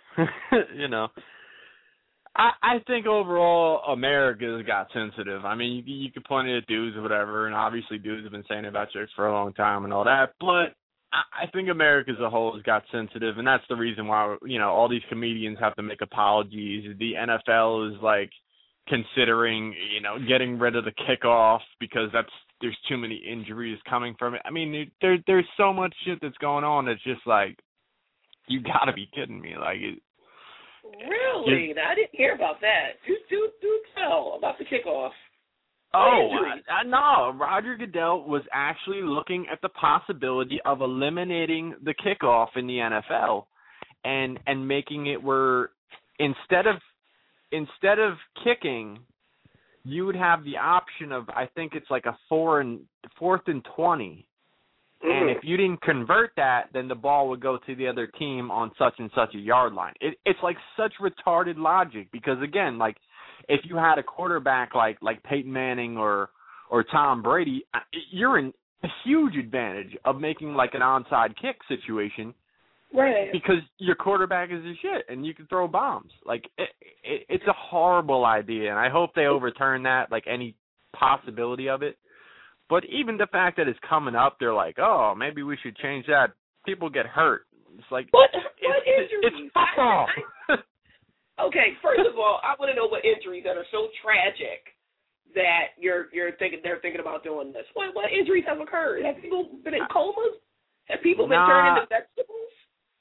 I think overall America's got sensitive. I mean, you could point it at dudes or whatever, and obviously dudes have been saying about chicks for a long time and all that, but I think America as a whole has got sensitive, and that's the reason why, all these comedians have to make apologies. The NFL is, considering, getting rid of the kickoff because there's too many injuries coming from it. I mean, there's so much shit that's going on that's just you got to be kidding me. Really? I didn't hear about that. Do tell about the kickoff. Oh, no. Roger Goodell was actually looking at the possibility of eliminating the kickoff in the NFL and making it where instead of kicking, you would have the option of, I think it's a 4th and 20. And if you didn't convert that, then the ball would go to the other team on such and such a yard line. It's such retarded logic because, again, if you had a quarterback like Peyton Manning or Tom Brady, you're in a huge advantage of making like an onside kick situation. Right. Because your quarterback is a shit and you can throw bombs. Like, it's a horrible idea, and I hope they overturn that, like any possibility of it. But even the fact that it's coming up, they're like, oh, maybe we should change that. People get hurt. It's like, what injuries? It's football. Okay, first of all, I want to know what injuries that are so tragic that they're thinking about doing this. What injuries have occurred? Have people been in comas? Have people been turned into vegetables?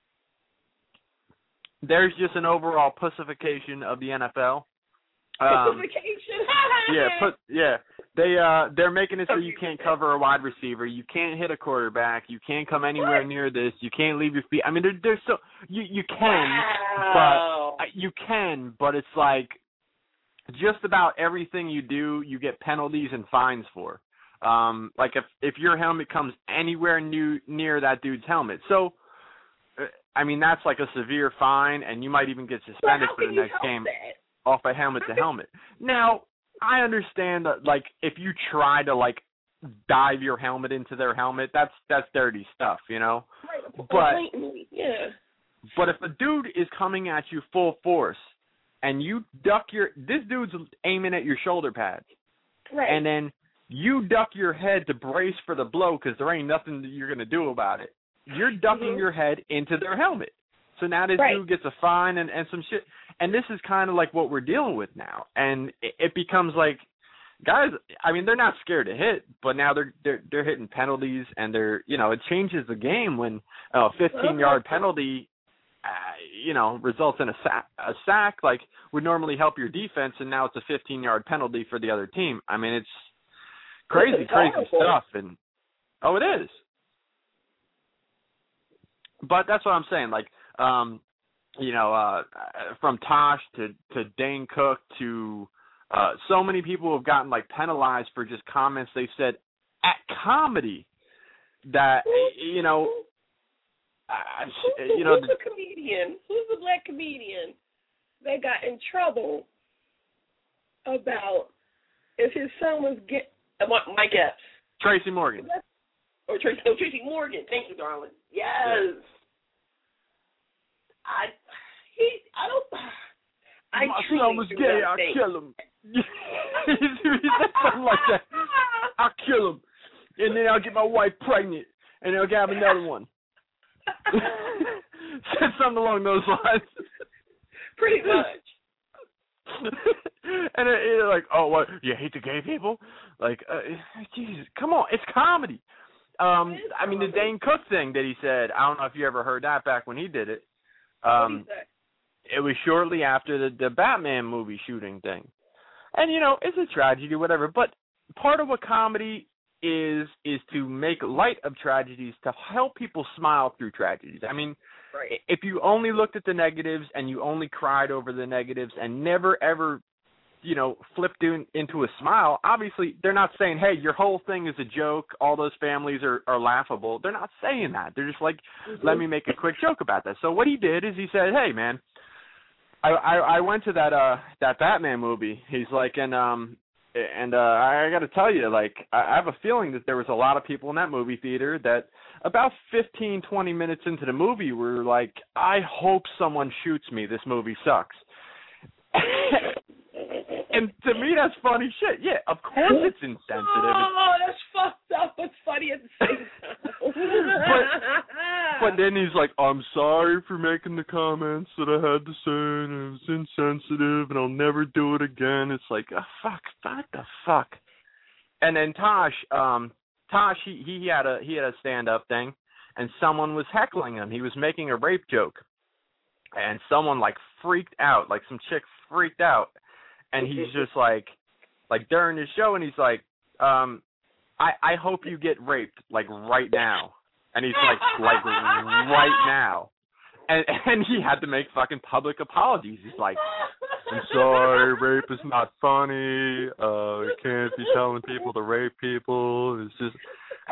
There's just an overall pussification of the NFL. Pussification? They're making it so you can't cover a wide receiver, you can't hit a quarterback, you can't come anywhere near this, you can't leave your feet. I mean, there's so you can, but it's like just about everything you do, you get penalties and fines for. Like if your helmet comes anywhere near that dude's helmet, so I mean that's like a severe fine, and you might even get suspended for the next game off a helmet to helmet. Now, I understand that, like, if you try to, like, dive your helmet into their helmet, that's dirty stuff, you know? Right. But if a dude is coming at you full force and you duck this dude's aiming at your shoulder pads. Right. And then you duck your head to brace for the blow because there ain't nothing that you're going to do about it. You're ducking your head into their helmet. So now this dude gets a fine and some shit. And this is kind of like what we're dealing with now. And it becomes like, guys, I mean, they're not scared to hit, but now they're hitting penalties, and it changes the game when a 15-yard penalty, results in a sack, like, would normally help your defense, and now it's a 15-yard penalty for the other team. I mean, it's crazy stuff. And it is. But that's what I'm saying, like, from Tosh to Dane Cook to so many people have gotten like penalized for just comments they said at comedy that Who's the comedian? Who's the black comedian that got in trouble about if his son was Mike Epps? Tracy Morgan. Tracy Morgan. Thank you, darling. Yes. My son was gay, I'll kill him. He said something like that. I'll kill him. And then I'll get my wife pregnant. And I'll have another one. Said something along those lines. Pretty much. And they're like, oh, what? You hate the gay people? Like, Jesus, come on. It's comedy. I mean, the Dane Cook thing that he said, I don't know if you ever heard that back when he did it. It was shortly after the Batman movie shooting thing. And, it's a tragedy, whatever. But part of what comedy is to make light of tragedies, to help people smile through tragedies. I mean, if you only looked at the negatives and you only cried over the negatives and never, ever, flipped into a smile, obviously they're not saying, hey, your whole thing is a joke, all those families are laughable. They're not saying that. They're just like, let me make a quick joke about that. So what he did is he said, hey, man, I went to that Batman movie. He's like, and I got to tell you, like, I have a feeling that there was a lot of people in that movie theater that about 15, 20 minutes into the movie were like, I hope someone shoots me. This movie sucks. And to me, that's funny shit. Yeah, of course it's insensitive. Oh, that's fucked up, but funny at the same time. but then he's like, I'm sorry for making the comments that I had to say, and it was insensitive, and I'll never do it again. It's like, fuck, what the fuck? And then Tosh, he had a stand-up thing, and someone was heckling him. He was making a rape joke, and someone, like, freaked out. Like, some chick freaked out. And he's just like during his show, and he's like, I hope you get raped, like, right now. And he's like right now. And he had to make fucking public apologies. He's like, I'm sorry, rape is not funny. You can't be telling people to rape people. It's just,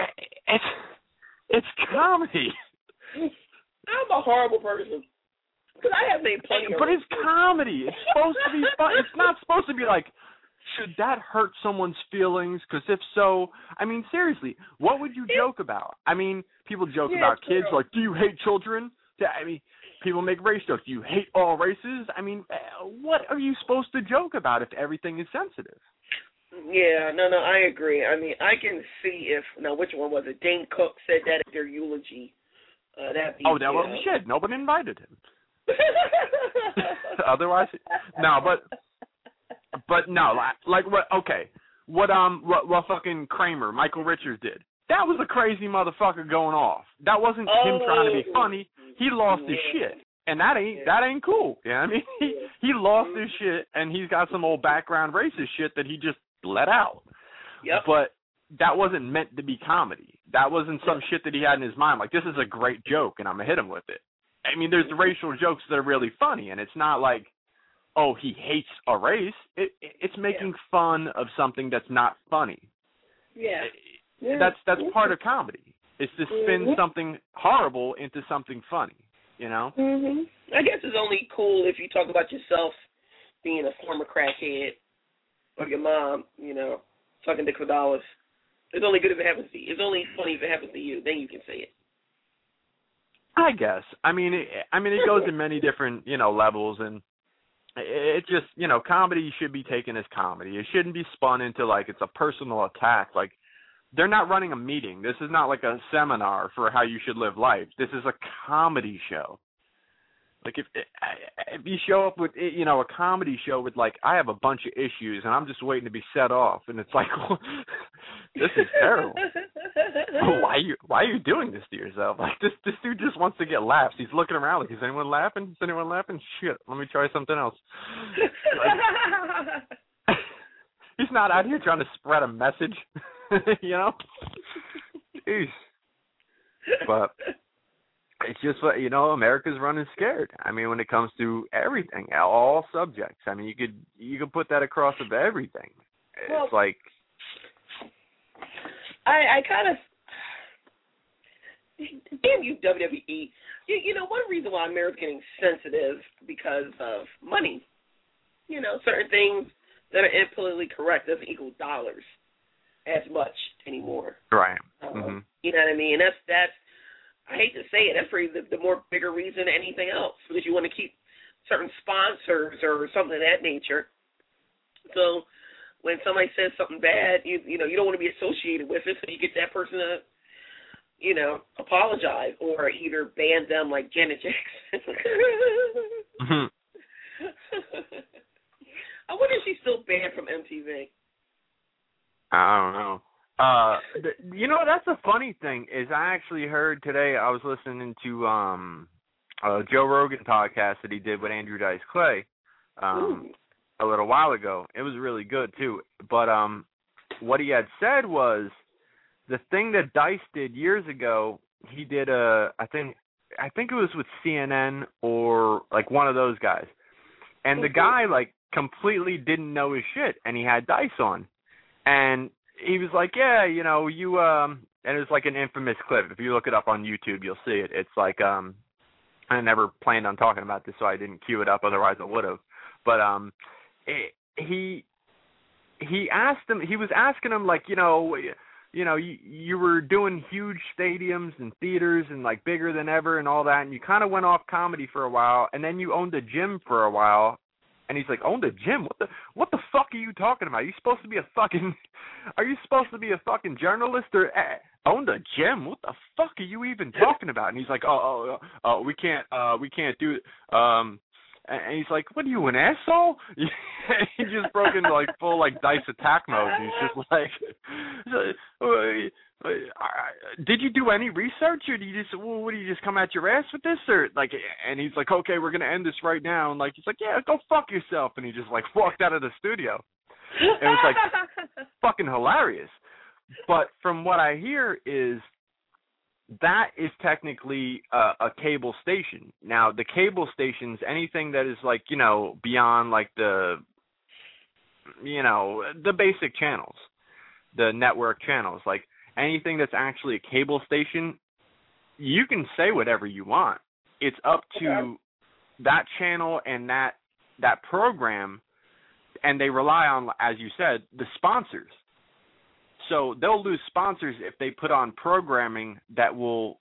it's comedy. I'm a horrible person. Because I have made plenty of But it's comedy. It's supposed to be fun. It's not supposed to be like, should that hurt someone's feelings? Because if so, I mean, seriously, what would you joke about? I mean, people joke about kids, like, do you hate children? I mean, people make race jokes. Do you hate all races? I mean, what are you supposed to joke about if everything is sensitive? Yeah, no, I agree. I mean, I can see which one was it? Dane Cook said that at their eulogy. Shit, nobody invited him. Otherwise, no, but no, like what? Okay, what fucking Kramer, Michael Richards did. That was a crazy motherfucker going off. That wasn't him trying to be funny. He lost his shit, and that ain't cool. Yeah, I mean, he lost his shit, and he's got some old background racist shit that he just let out. Yep. But that wasn't meant to be comedy. That wasn't some shit that he had in his mind. Like, this is a great joke, and I'm gonna hit him with it. I mean, there's racial jokes that are really funny, and it's not like, oh, he hates a race. It's making fun of something that's not funny. Yeah. That's part of comedy. It's to spin something horrible into something funny, you know? Mhm. I guess it's only cool if you talk about yourself being a former crackhead or your mom, sucking dick for dollars. It's only good if it happens to you. It's only funny if it happens to you. Then you can say it. I guess. I mean, it goes in many different, levels, and it just, comedy should be taken as comedy. It shouldn't be spun into like it's a personal attack. Like, they're not running a meeting. This is not like a seminar for how you should live life. This is a comedy show. Like, if you show up with, a comedy show with, like, I have a bunch of issues and I'm just waiting to be set off, and it's like, well, this is terrible. Why are you doing this to yourself? Like, this dude just wants to get laughs. He's looking around like, is anyone laughing? Is anyone laughing? Shit, let me try something else. Like, he's not out here trying to spread a message, Jeez. But it's just, America's running scared. I mean, when it comes to everything, all subjects. I mean, you could put that across of everything. It's like, I kind of, damn you, WWE. One reason why America's getting sensitive because of money. Certain things that are politically correct doesn't equal dollars as much anymore. Right. You know what I mean? And that's. I hate to say it, that's probably the more bigger reason than anything else, because you want to keep certain sponsors or something of that nature. So when somebody says something bad, you don't want to be associated with it, so you get that person to, apologize or either ban them like Janet Jackson. I wonder if she's still banned from MTV. I don't know. That's a funny thing is I actually heard today, I was listening to a Joe Rogan podcast that he did with Andrew Dice Clay a little while ago. It was really good too. But what he had said was the thing that Dice did years ago, he did I think it was with CNN or like one of those guys. And the guy like completely didn't know his shit, and he had Dice on. And he was like, yeah, and it was like an infamous clip. If you look it up on YouTube, you'll see it. It's like, I never planned on talking about this, so I didn't cue it up. Otherwise, I would have. But he asked him. He was asking him like, you were doing huge stadiums and theaters and like bigger than ever and all that, and you kind of went off comedy for a while, and then you owned a gym for a while. And he's like, owned a gym? What the fuck are you talking about? Are you supposed to be a fucking journalist or owned a gym? What the fuck are you even talking about? And he's like, we can't do it. And he's like, what are you, an asshole? He just broke into like full like Dice attack mode. He's just like, did you do any research, or do you just come at your ass with this, or like? And he's like, okay, we're gonna end this right now. And like, he's like, yeah, go fuck yourself. And he just like walked out of the studio. It was like fucking hilarious. But from what I hear is that is technically a cable station. Now, the cable stations, anything that is like, beyond like the basic channels, the network channels, like anything that's actually a cable station, you can say whatever you want. It's up to that channel and that program and they rely on, as you said, the sponsors. So they'll lose sponsors if they put on programming that will,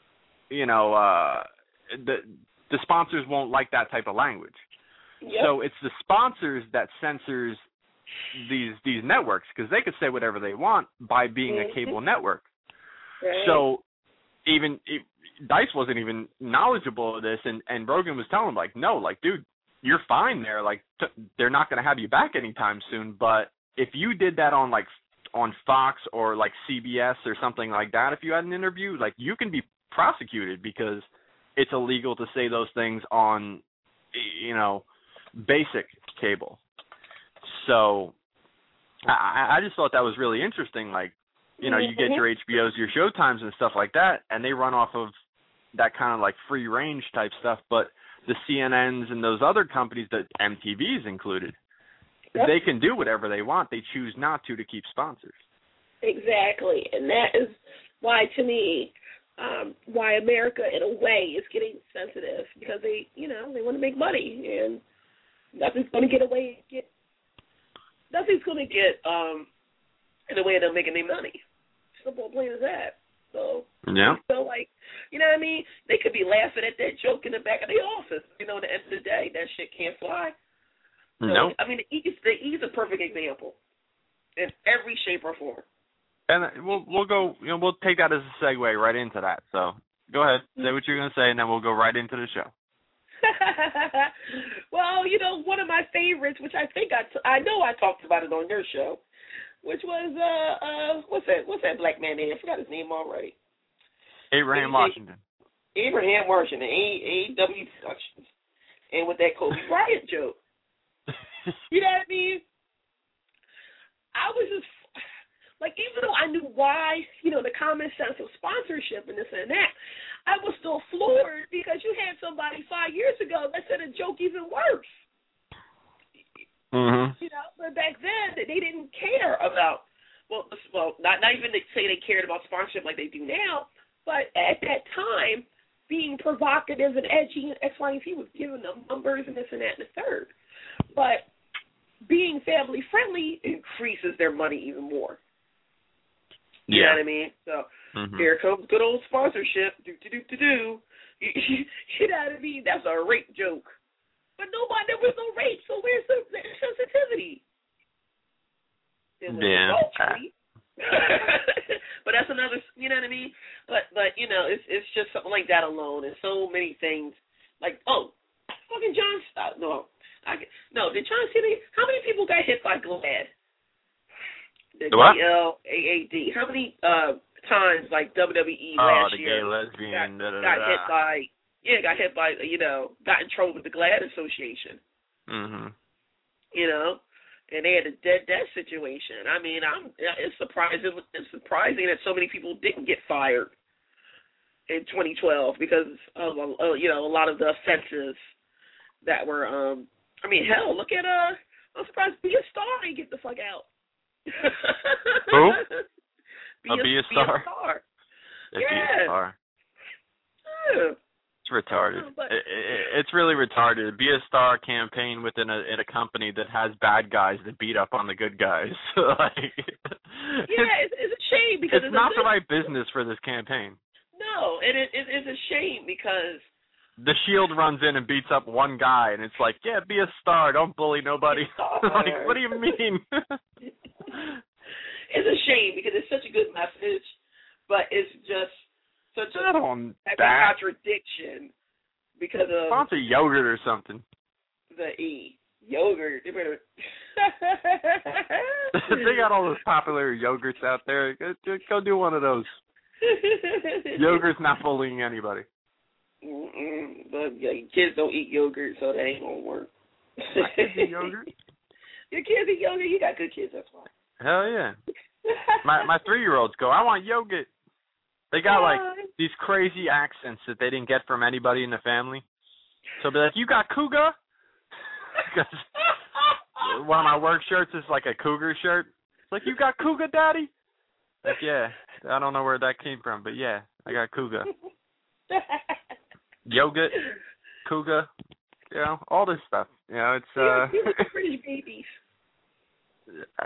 the sponsors won't like that type of language. Yep. So it's the sponsors that censors these networks, because they could say whatever they want by being a cable network. Right. So even Dice wasn't even knowledgeable of this, and Rogan was telling him, like, no, like, dude, you're fine there. Like, they're not going to have you back anytime soon. But if you did that on Fox or like CBS or something like that, if you had an interview, like, you can be prosecuted because it's illegal to say those things on, basic cable. So I just thought that was really interesting. Like, you get your HBOs, your Showtimes and stuff like that, and they run off of that kind of like free range type stuff. But the CNNs and those other companies, that MTV's included, they can do whatever they want. They choose not to keep sponsors. Exactly, and that is why, to me, why America, in a way, is getting sensitive, because they want to make money, and nothing's going to get in the way of them making their money. Simple, plain as that. So, yeah. So, like, you know what I mean? They could be laughing at that joke in the back of the office. At the end of the day, that shit can't fly. So, no. I mean, the E's a perfect example in every shape or form. And we'll go. We'll take that as a segue right into that. So go ahead, say what you're going to say, and then we'll go right into the show. Well, one of my favorites, which I think I know I talked about it on your show, which was what's that black man name? I forgot his name already. Abraham Washington. Abraham Washington, AEW Productions, and with that Kobe Bryant joke. You know what I mean? I was just like, even though I knew why, the common sense of sponsorship and this and that, I was still floored because you had somebody 5 years ago that said a joke even worse. Mm-hmm. But back then they didn't care about, not even to say they cared about sponsorship like they do now, but at that time, being provocative and edgy and X, Y, and Z was giving them numbers and this and that and the third. But being family friendly increases their money even more. You know what I mean? So Here comes good old sponsorship. Do. You know what I mean? That's a rape joke. But there was no rape, so where's the sensitivity? But that's another, you know what I mean? But it's just something like that alone, and so many things. Like, fucking John Stott. Did John Cena? How many people got hit by Glad? The GLAAD. How many times, like WWE last year, the gay lesbian got hit by got in trouble with the GLAAD Association. Mm-hmm. And they had a dead situation. I mean, it's surprising that so many people didn't get fired in 2012 because of a lot of the offenses that were. I mean, hell, look at I'm surprised Be a Star didn't get the fuck out. Who? Be a Star. Yeah. Be a Star. Yeah. It's retarded. It's really retarded. Be a Star campaign within a company that has bad guys that beat up on the good guys. It's a shame because it's not the right business for this campaign. No, and it's a shame because the Shield runs in and beats up one guy, and it's like, yeah, be a star, don't bully nobody. Like, what do you mean? It's a shame because it's such a good message, but it's just such a contradiction because of sponsor yogurt or something. The yogurt. They better. They got all those popular yogurts out there. Go do one of those. Yogurt's not bullying anybody. But kids don't eat yogurt, so that ain't gonna work. My kids eat yogurt. Your kids eat yogurt. You got good kids, that's why. Hell yeah. My 3-year-olds go, I want yogurt. They got like these crazy accents that they didn't get from anybody in the family. So they'll be like, you got cougar? Because one of my work shirts is like a cougar shirt. It's like, you got cougar, daddy? Like, yeah. I don't know where that came from, but yeah, I got cougar. Yogurt, cougar, all this stuff. It's British babies.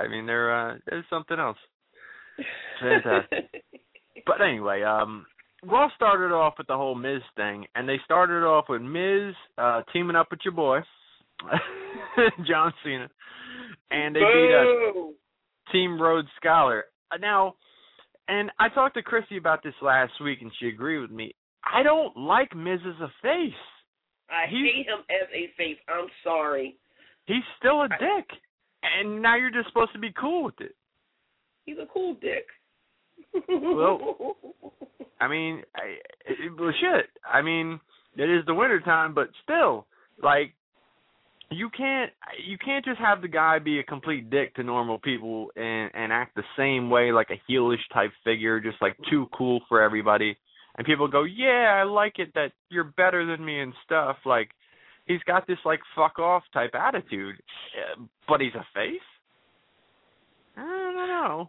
I mean, they're something else. Fantastic. But anyway, Raw started off with the whole Miz thing, and they started off with Miz teaming up with your boy, John Cena, and they beat Team Rhodes Scholar. Now, and I talked to Chrissy about this last week, and she agreed with me. I don't like Miz as a face. I hate him as a face. I'm sorry. He's still a dick, and now you're just supposed to be cool with it. He's a cool dick. Well, I mean, well, shit. I mean, it is the winter time, but still, like, you can't just have the guy be a complete dick to normal people and act the same way, like a heelish type figure, just like too cool for everybody. And people go, yeah, I like it that you're better than me and stuff. Like, he's got this like fuck off type attitude, but he's a face. I don't know.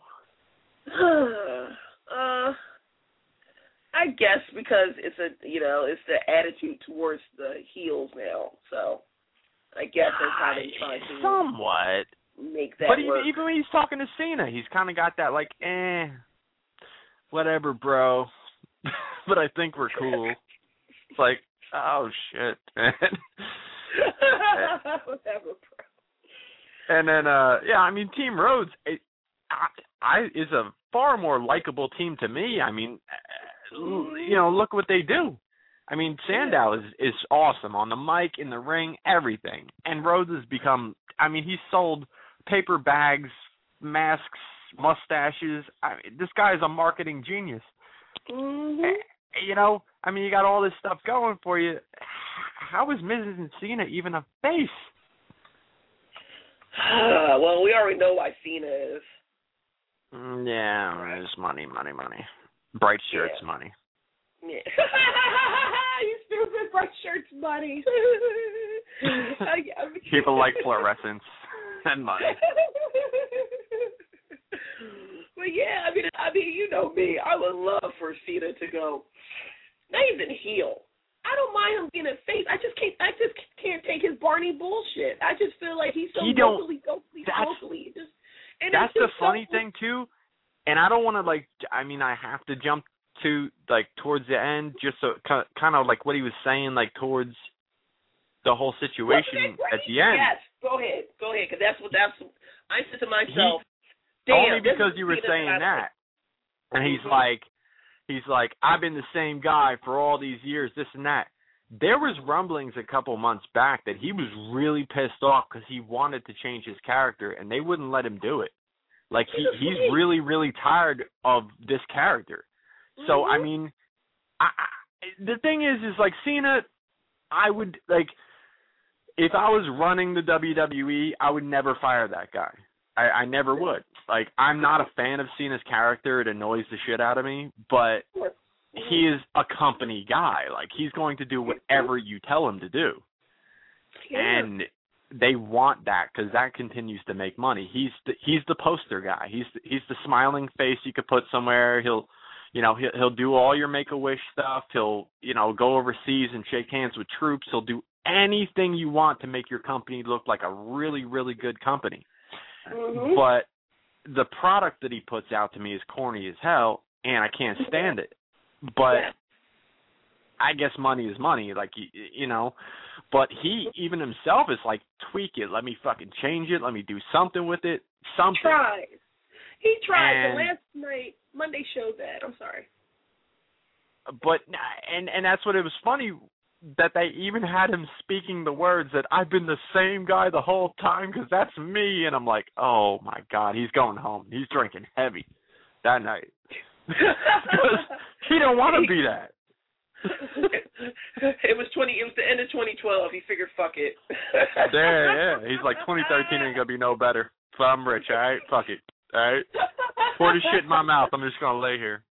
I guess because it's it's the attitude towards the heels now. So I guess that's how they try to somewhat make that work. But even when he's talking to Cena, he's kind of got that like, whatever, bro. But I think we're cool. It's like, oh shit, man. Whatever, bro. And then, I mean, Team Rhodes is a far more likable team to me. I mean, look what they do. I mean, Sandow is awesome on the mic, in the ring, everything. And Rhodes has become, I mean, he's sold paper bags, masks, mustaches. I mean, this guy is a marketing genius. Mm-hmm. I mean, you got all this stuff going for you. How is Mrs. Cena even a face? Well, we already know why Cena is. Yeah, it's money. Bright shirts, money. Yeah. You stupid, bright shirts, money. People like fluorescence and money. But yeah, I mean, you know me. I would love for Cena to go, not even heel. I don't mind him being a face. I just can't take his Barney bullshit. I just feel like he's so vocally. That's the funny thing too, and I don't want to I have to jump to towards the end just so kind of like what he was saying towards the whole situation at the end. Yes, go ahead, because that's I said to myself. Only because you were saying that, and he's like, I've been the same guy for all these years, this and that. There was rumblings a couple months back that he was really pissed off because he wanted to change his character, and they wouldn't let him do it. Like, he's really, really tired of this character. So, I mean, the thing is Cena, I would, if I was running the WWE, I would never fire that guy. I never would. I'm not a fan of Cena's character. It annoys the shit out of me, but he is a company guy. He's going to do whatever you tell him to do. Yeah. And they want that because that continues to make money. He's the poster guy. He's the smiling face you could put somewhere. He'll do all your Make-A-Wish stuff. He'll, go overseas and shake hands with troops. He'll do anything you want to make your company look like a really, really good company. Mm-hmm. But the product that he puts out to me is corny as hell, and I can't stand it. But I guess money is money, But he, even himself, is tweak it. Let me fucking change it. Let me do something with it. Something. He tried. The last night, Monday showed that. I'm sorry. But, and that's what it was funny, that they even had him speaking the words that I've been the same guy the whole time because that's me. And I'm like, oh, my God, he's going home. He's drinking heavy that night. Because he don't want to be that. It was the end of 2012. He figured, fuck it. Yeah. He's like, 2013 ain't going to be no better. But I'm rich, all right? Fuck it, all right? Pour this shit in my mouth. I'm just going to lay here.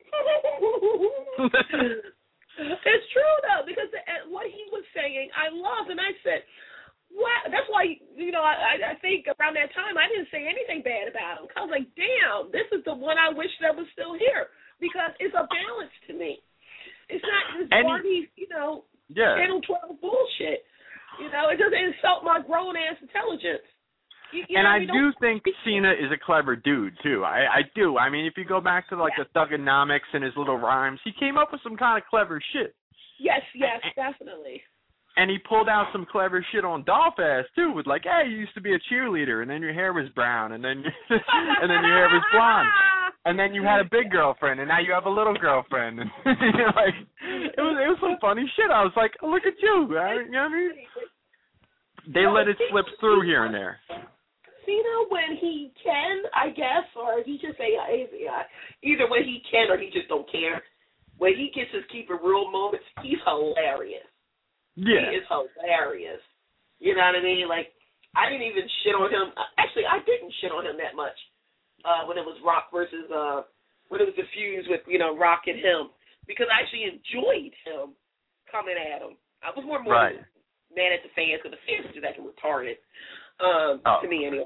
It's true, though, because what he was saying, I loved, and I said, "What?" That's why, I think around that time I didn't say anything bad about him. I was like, "Damn, this is the one I wish that was still here," because it's a balance to me. It's not this Barney, Channel 12 bullshit. It doesn't insult my grown ass intelligence. And I do think Cena is a clever dude, too. I do. I mean, if you go back to, like, the Thugonomics and his little rhymes, he came up with some kind of clever shit. Yes, definitely. And he pulled out some clever shit on Dolph ass, too, with, like, hey, you used to be a cheerleader, and then your hair was brown, and then and then your hair was blonde. And then you had a big girlfriend, and now you have a little girlfriend. And like, it was some funny shit. I was like, look at you. You know what I mean? They let it slip through here and there. Cena, when he can, I guess, or he just say, either when he can or he just don't care. When he gets his keep it real moments, he's hilarious. Yeah. He is hilarious. You know what I mean? Like, I didn't even shit on him. Actually, I didn't shit on him that much when it was Rock versus, when it was the fuse with, Rock and him. Because I actually enjoyed him coming at him. I was more mad at the fans because the fans are just acting retarded. To me, anyway.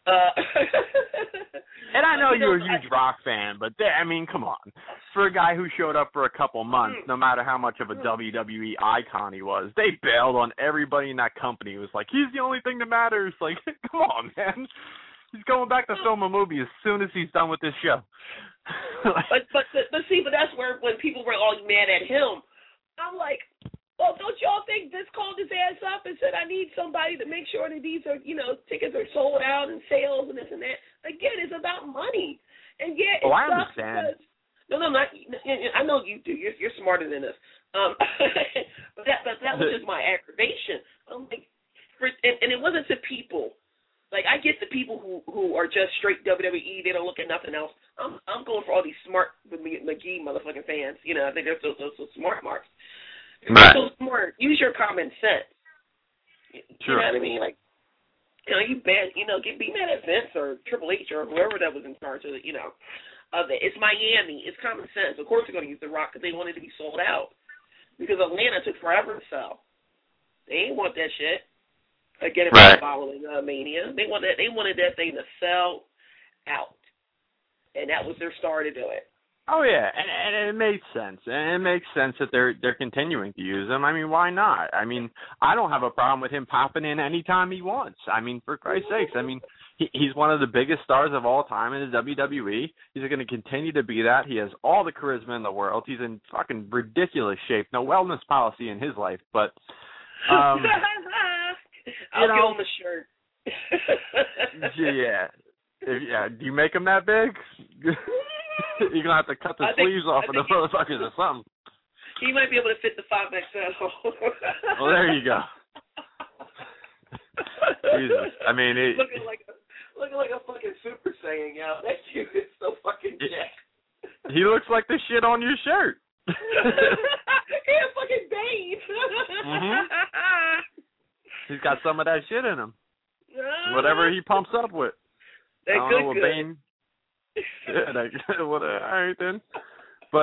And I know you're a huge Rock fan, but I mean, come on. For a guy who showed up for a couple months, no matter how much of a WWE icon he was, they bailed on everybody in that company. It was like, he's the only thing that matters. Like, come on, man. He's going back to film a movie as soon as he's done with this show. but that's where when people were all mad at him, I'm like, well, don't y'all think this called his ass up and said, I need somebody to make sure that these are, tickets are sold out and sales and this and that. Again, it's about money. And yeah, I understand. No, I know you do. You're smarter than us. But that was just my aggravation. I'm like, and it wasn't to people. Like, I get the people who are just straight WWE. They don't look at nothing else. I'm going for all these smart McGee motherfucking fans. I think they're so smart marks. Right. So smart. Use your common sense. Sure. You know what I mean? Like, you be mad at Vince or Triple H or whoever that was in charge of it, of it. It's Miami. It's common sense. Of course they're going to use The Rock because they wanted to be sold out. Because Atlanta took forever to sell. They ain't want that shit. Again, following Mania. They wanted that thing to sell out. And that was their star to do it. Oh yeah, and it makes sense. And it makes sense that they're continuing to use him. I mean, why not? I mean, I don't have a problem with him popping in anytime he wants. I mean, for Christ's sakes, I mean, he's one of the biggest stars of all time in the WWE. He's going to continue to be that. He has all the charisma in the world. He's in fucking ridiculous shape. No wellness policy in his life, but I'll give him a shirt. Yeah. Do you make him that big? You're going to have to cut the sleeves off of the motherfuckers or something. He might be able to fit the 5XL. Well, there you go. Jesus. I mean, looking like a fucking Super Saiyan, yo. That dude is so fucking jacked. He looks like the shit on your shirt. He a fucking Bane. Mm-hmm. He's got some of that shit in him. Whatever he pumps up with. That I don't know what Bane. Yeah, all right then. But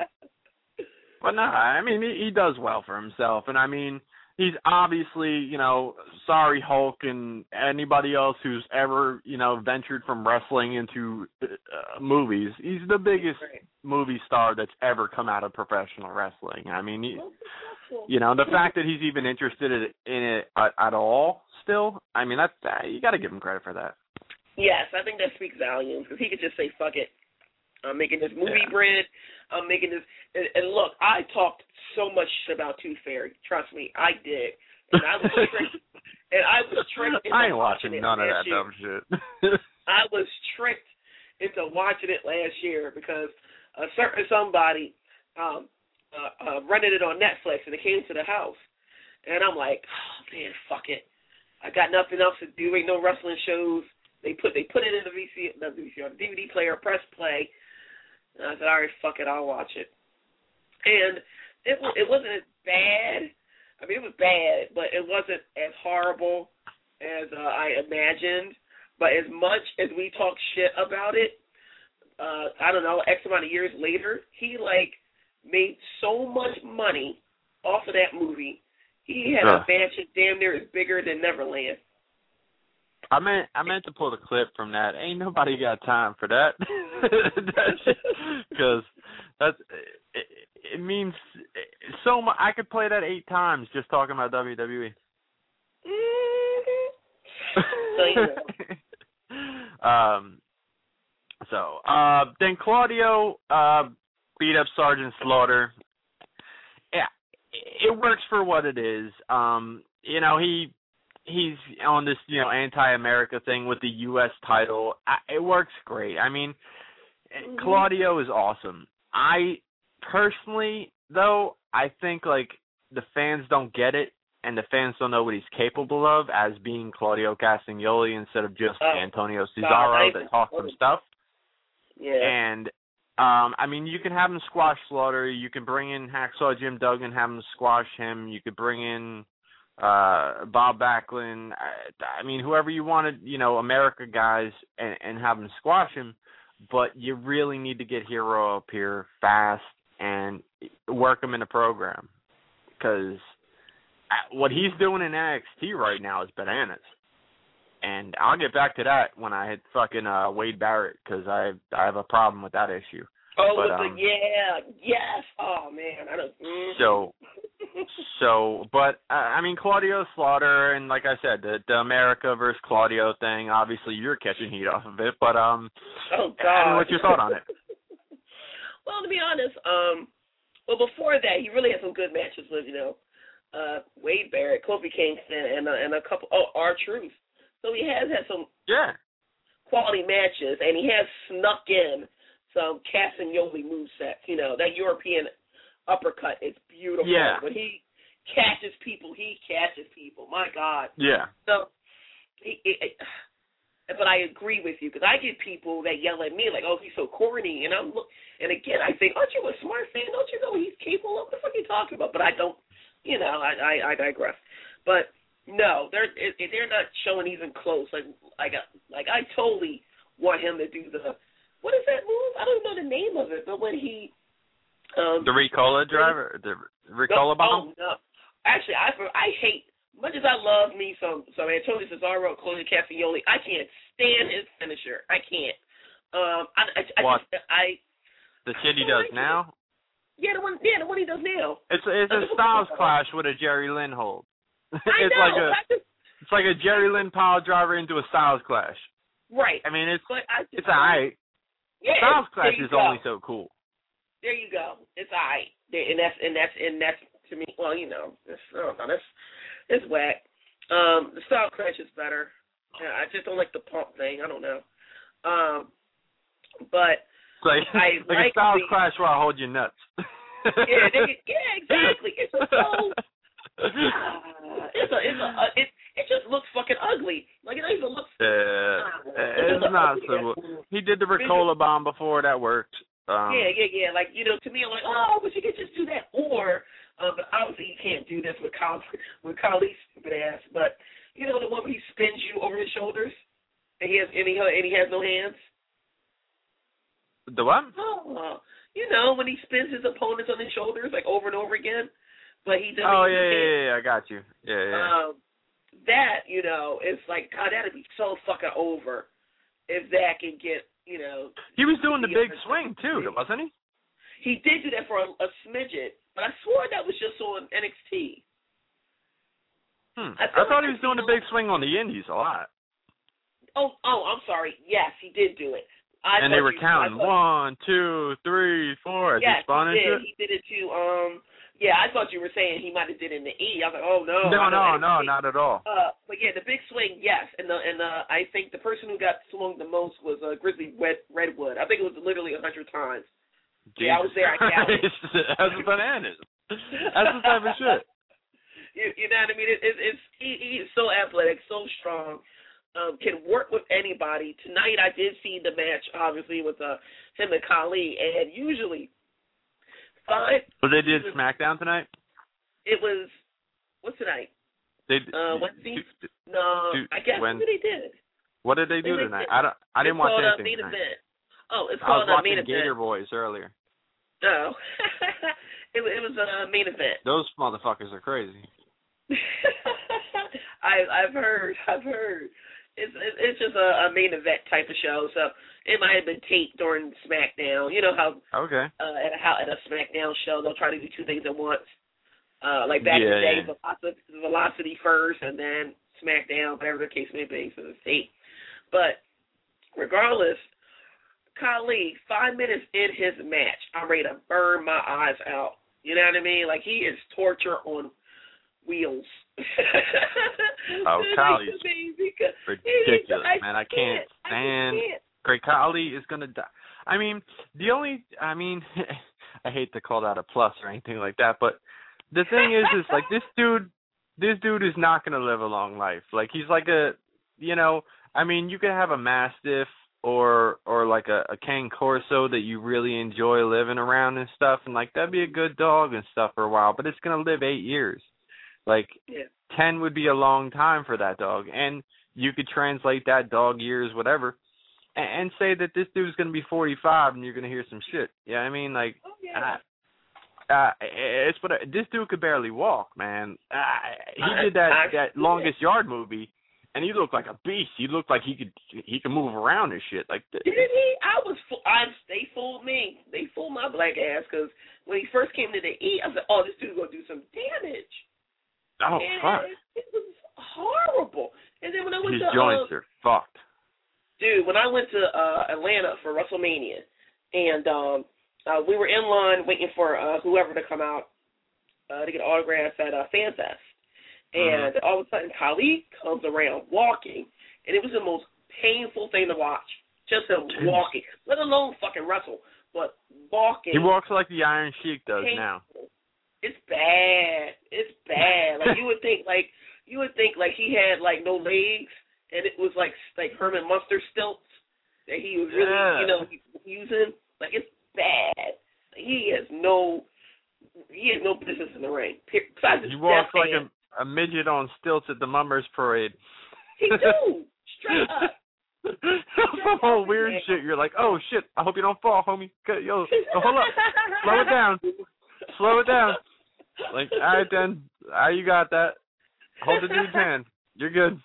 no, I mean he does well for himself, and I mean he's obviously sorry Hulk and anybody else who's ever ventured from wrestling into movies. He's the biggest movie star that's ever come out of professional wrestling. I mean, the fact that he's even interested in it at all still. I mean you got to give him credit for that. Yes, I think that speaks volumes because he could just say, fuck it. I'm making this movie bread. I'm making this. And look, I talked so much shit about Tooth Fairy. Trust me, I did. And I was tricked. I ain't watching none of that dumb shit. I was tricked into watching it last year because a certain somebody rented it on Netflix and it came to the house. And I'm like, oh, man, fuck it. I got nothing else to do. Ain't no wrestling shows. They put it in the DVD player, press play. And I said, all right, fuck it, I'll watch it. And it wasn't as bad. I mean, it was bad, but it wasn't as horrible as I imagined. But as much as we talk shit about it, I don't know, X amount of years later, he made so much money off of that movie. He had a mansion damn near as bigger than Neverland. I meant to pull the clip from that. Ain't nobody got time for that. Because it means so much. I could play that 8 times just talking about WWE. Mm-hmm. So, you know. Then Claudio beat up Sergeant Slaughter. Yeah, it works for what it is. You know, he's on this, you know, anti-America thing with the U.S. title. It works great. I mean, Claudio is awesome. I personally, though, I think, like, the fans don't get it, and the fans don't know what he's capable of as being Claudio Castagnoli instead of just Antonio Cesaro that talks some stuff. Yeah. And, I mean, you can have him squash Slaughter. You can bring in Hacksaw Jim Duggan, have him squash him. You could bring in Bob Backlund. I mean, whoever you wanted, you know, America guys, and have him squash him. But you really need to get Hero up here fast and work him in the program. Because what he's doing in NXT right now is bananas. And I'll get back to that when I hit fucking Wade Barrett, because I have a problem with that issue. Oh, but, yes. Oh, man. I don't. But I mean, Claudio Slaughter, and like I said, the America versus Claudio thing. Obviously, you're catching heat off of it, but oh God, I mean, what's your thought on it? Well, to be honest, well, before that, he really had some good matches with, you know, Wade Barrett, Kofi Kingston, and a couple. R-Truth. So he has had some quality matches, and he has snuck in some Castagnoli movesets. You know, that European uppercut is beautiful. Yeah. When he catches people, My God. Yeah. So, but I agree with you, because I get people that yell at me like, "Oh, he's so corny," and and again, I think, "Aren't you a smart fan? Don't you know what he's capable of? What the fuck are you talking about?" But I don't. You know, I digress. But no, they're not showing even close. Like I totally want him to do the, what is that move? I don't know the name of it, but when he the Ricola driver, the Ricola bomb. Oh no, actually, I hate, much as I love me some Antonio Cesaro, Claudio Castagnoli, I can't stand his finisher. I can't. The shit he does now. Yeah, the one he does now. It's a Styles Clash with a Jerry Lynn hold. It's like a Jerry Lynn power driver into a Styles Clash. Right. I mean, it's alright. Yeah, Styles Clash is only so cool. There you go. It's alright. And that's to me. Well, you know, it's whack. The Styles Clash is better. Yeah, I just don't like the pump thing. I don't know. But like a Styles Clash where I hold your nuts. Yeah, exactly. It's just so. It just looks fucking ugly. Like, it even looks. It's not so. He did the Ricola bomb before, that worked. Yeah. Like, you know, to me, I'm like, oh, but you could just do that. Or, but obviously you can't do this with Khali's stupid ass. But you know the one where he spins you over his shoulders, and he has no hands. The what? Oh, you know, when he spins his opponents on his shoulders like over and over again, but he doesn't. Oh yeah, I got you. Yeah. That, you know, it's like, God, that'd be so fucking over if that can get, you know. He was doing the big swing too, wasn't he? He did do that for a smidget, but I swore that was just on NXT. I thought he was doing the big swing on the Indies a lot. Oh, I'm sorry. Yes, he did do it. And they were counting 1, 2, 3, 4 as he spun into it. He did it too. Yeah, I thought you were saying he might have did it in the E. I was like, oh no. No, not at all. But yeah, the big swing, yes, and I think the person who got swung the most was Grizzly Redwood. I think it was literally 100 times. Jesus yeah, I was there. I counted. That's bananas. That's the type of shit. You know what I mean? He is so athletic, so strong. Can work with anybody. Tonight I did see the match, obviously, with him and Khali, and usually fine. But they did SmackDown tonight? It was, what's tonight? Wednesday? I guess what they did. What did they do tonight? I didn't watch anything tonight. Event. Oh, it's I called was Main watching Event. Gator Boys earlier. No. It was a Main Event. Those motherfuckers are crazy. I've heard. It's just a Main Event type of show, so it might have been taped during SmackDown. You know how at a SmackDown show they'll try to do two things at once. Like back in the day, Velocity first and then SmackDown, whatever the case may be, so the state. But regardless, Khali, 5 minutes in his match, I'm ready to burn my eyes out. You know what I mean? Like, he is torture on wheels. Khali's ridiculous, man. I can't stand. Great Khali is gonna die. I hate to call that a plus or anything like that, but the thing is like this dude is not gonna live a long life. Like, he's like you could have a Mastiff or like a Cane Corso that you really enjoy living around and stuff, and like that'd be a good dog and stuff for a while, but it's gonna live 8 years. Like, 10 would be a long time for that dog, and you could translate that dog years, whatever, and say that this dude's going to be 45 and you're going to hear some shit. Yeah, I mean, like, this dude could barely walk, man. He did that Longest Yard movie, and he looked like a beast. He looked like he could move around and shit. Like, did he? They fooled me. They fooled my black ass, because when he first came to the E, I said, oh, this dude's going to do some damage. Oh, fuck. It was horrible. And then when I went his joints are fucked. Dude, when I went to Atlanta for WrestleMania, and we were in line waiting for whoever to come out to get autographs at FanFest. And all of a sudden, Khali comes around walking, and it was the most painful thing to watch. Just him walking, let alone fucking wrestle, but walking. He walks like the Iron Sheik does now. It's bad. It's bad. Like, you would think like he had like no legs, and it was like Herman Munster stilts that he was really using. Like, it's bad. He has no business in the ring. Besides, he walks like a midget on stilts at the Mummers Parade. He do straight up. Some whole weird shit. You're like, oh shit! I hope you don't fall, homie. Yo, hold up, slow it down. Like, all right then, you got that. Hold the dude's hand. You're good.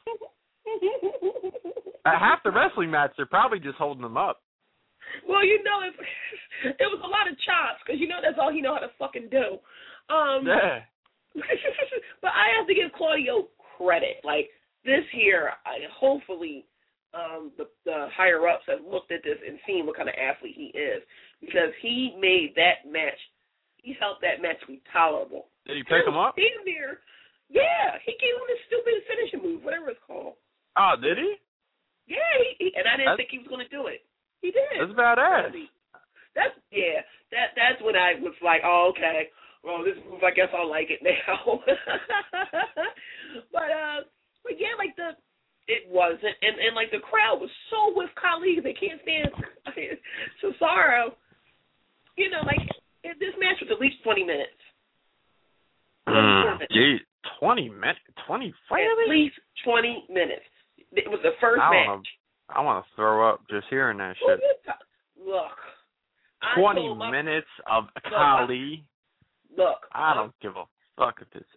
At half the wrestling match, they're probably just holding them up. Well, it was a lot of chops, because that's all he know how to fucking do. Yeah. But I have to give Claudio credit. Like, this year, hopefully the higher-ups have looked at this and seen what kind of athlete he is, because he made that match. He helped that match be tolerable. Did he pick him up? Damn near. Yeah, he gave him this stupid finishing move, whatever it's called. Oh, did he? Yeah, and I didn't think he was going to do it. He did. That's badass. That's when I was like, oh, okay. Well, this move, I guess I'll like it now. But yeah, like it wasn't, and like the crowd was so with Khali, they can't stand Cesaro. Like, this match was at least 20 minutes. Gee, 20 minutes? 20? At least 20 minutes. It was the first match. I want to throw up just hearing that shit. Look. 20 minutes of Khali. Look. I don't give a fuck if this.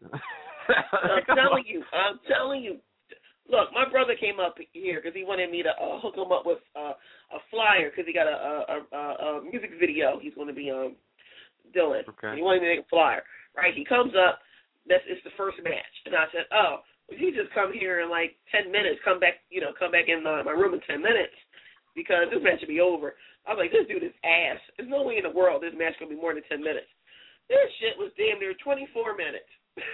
I'm telling you. Look, my brother came up here because he wanted me to hook him up with a flyer, because he got a music video he's going to be doing. Okay. He wanted me to make a flyer. Right? He comes up. It's the first match, and I said, "Oh, well, you just come here in like 10 minutes. Come back in my room in 10 minutes, because this match will be over." I was like, "This dude is ass. There's no way in the world this match gonna be more than 10 minutes." This shit was damn near 24 minutes.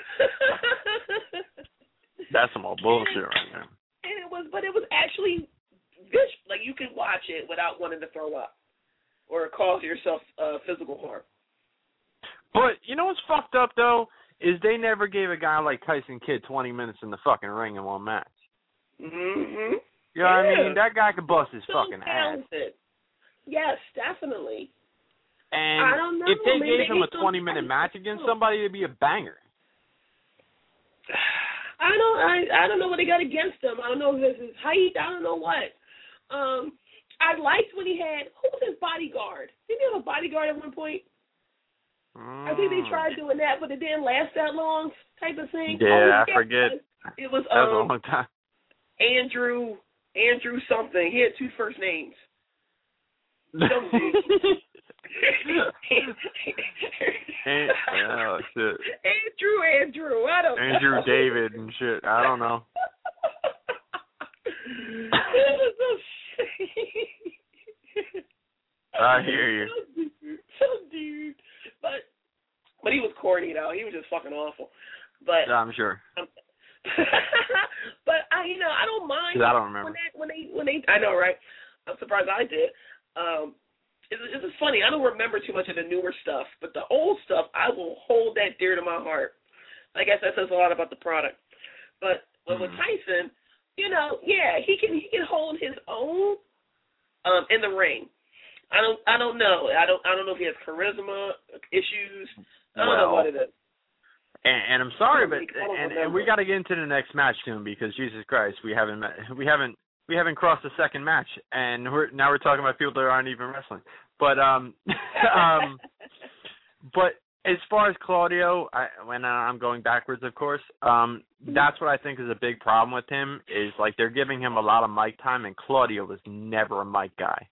That's some old bullshit right there. And it was actually good. Like, you could watch it without wanting to throw up or cause yourself physical harm. But you know what's fucked up though is they never gave a guy like Tyson Kidd 20 minutes in the fucking ring in one match. Mm-hmm. You know what I mean? That guy could bust his fucking ass. Yes, definitely. And I don't know, if they gave him a 20-minute match against somebody, it'd be a banger. I don't know what they got against him. I don't know if it's his height. I don't know what. I liked when he had, who was his bodyguard? Didn't he have a bodyguard at one point? I think they tried doing that, but it didn't last that long, type of thing. Yeah, I forget. It was that was a long time. Andrew something. He had two first names. Some dude. Oh, shit. Andrew. I don't know. Andrew David and shit. I don't know. I hear you. So dude. But he was corny though. He was just fucking awful. But I'm sure. But I don't mind. I don't remember when they. I know, right? I'm surprised I did. It's just funny. I don't remember too much of the newer stuff, but the old stuff I will hold that dear to my heart. I guess that says a lot about the product. But with Tyson, he can hold his own in the ring. I don't know. I don't know if he has charisma issues. I don't know what it is. And I'm sorry, but and we got to get into the next match soon because Jesus Christ, we haven't crossed the second match, and now we're talking about people that aren't even wrestling. But but as far as Claudio, when I'm going backwards, of course, that's what I think is a big problem with him is like they're giving him a lot of mic time, and Claudio was never a mic guy.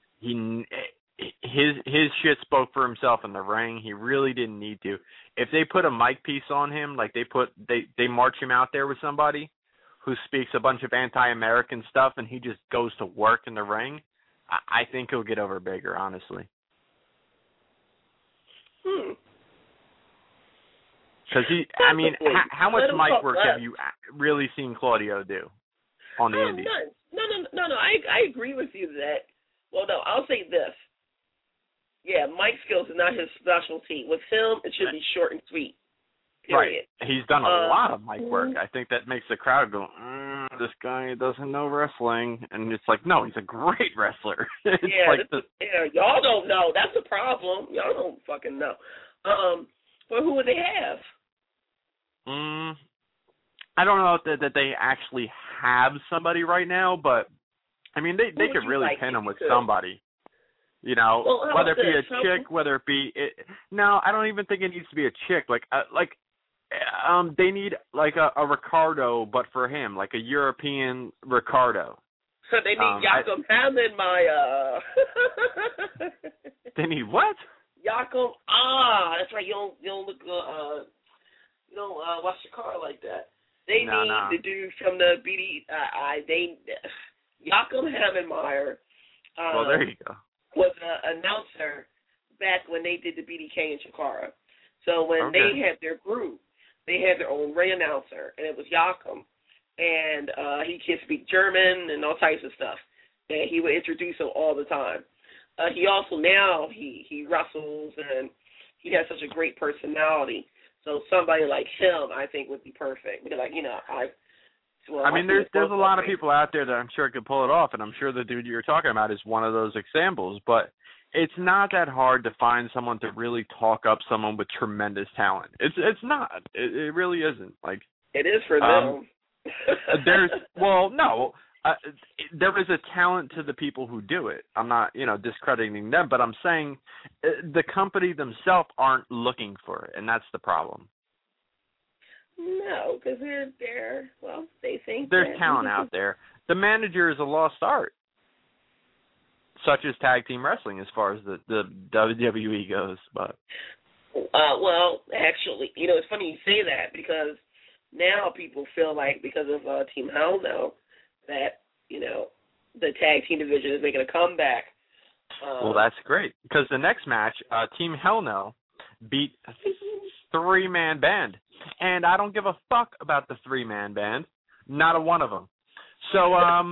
His shit spoke for himself in the ring. He really didn't need to. If they put a mic piece on him, like they march him out there with somebody who speaks a bunch of anti-American stuff and he just goes to work in the ring, I think he'll get over bigger, honestly. Because how much mic work have you really seen Claudio do on the Indies? No. I agree with you that. Well, no, I'll say this. Yeah, mic skills is not his specialty. With him, it should be short and sweet. Period. Right. He's done a lot of mic work. I think that makes the crowd go, this guy doesn't know wrestling. And it's like, no, he's a great wrestler. Y'all don't know. That's the problem. Y'all don't fucking know. But who would they have? I don't know that they actually have somebody right now, but, I mean, they could really pin him with somebody. Whether it be a chick, whether it be no, I don't even think it needs to be a chick. They need like a Ricardo, but for him, like a European Ricardo. So they need Jakob Hammenmeyer. They need what? Jakob. That's right. You don't look. You don't watch your car like that. They need the dude from the BD. Jakob Hammenmeyer. Well, there you go. Was an announcer back when they did the BDK in Chikara. So when they had their group, they had their own ring announcer, and it was Jakob. And he can speak German and all types of stuff. And he would introduce him all the time. He also now, he wrestles, and he has such a great personality. So somebody like him, I think, would be perfect. Because, there's a lot of people out there that I'm sure could pull it off, and I'm sure the dude you're talking about is one of those examples. But it's not that hard to find someone to really talk up someone with tremendous talent. It's not. It really isn't. Like it is for them. There is a talent to the people who do it. I'm not, discrediting them, but I'm saying the company themselves aren't looking for it, and that's the problem. No, because they think there's talent out there. The manager is a lost art, such as tag team wrestling, as far as the WWE goes. But actually, it's funny you say that because now people feel like because of Team Hell now that the tag team division is making a comeback. Well, that's great because the next match, Team Hell No beat a 3-man band. And I don't give a fuck about the 3-man band. Not a one of them. So,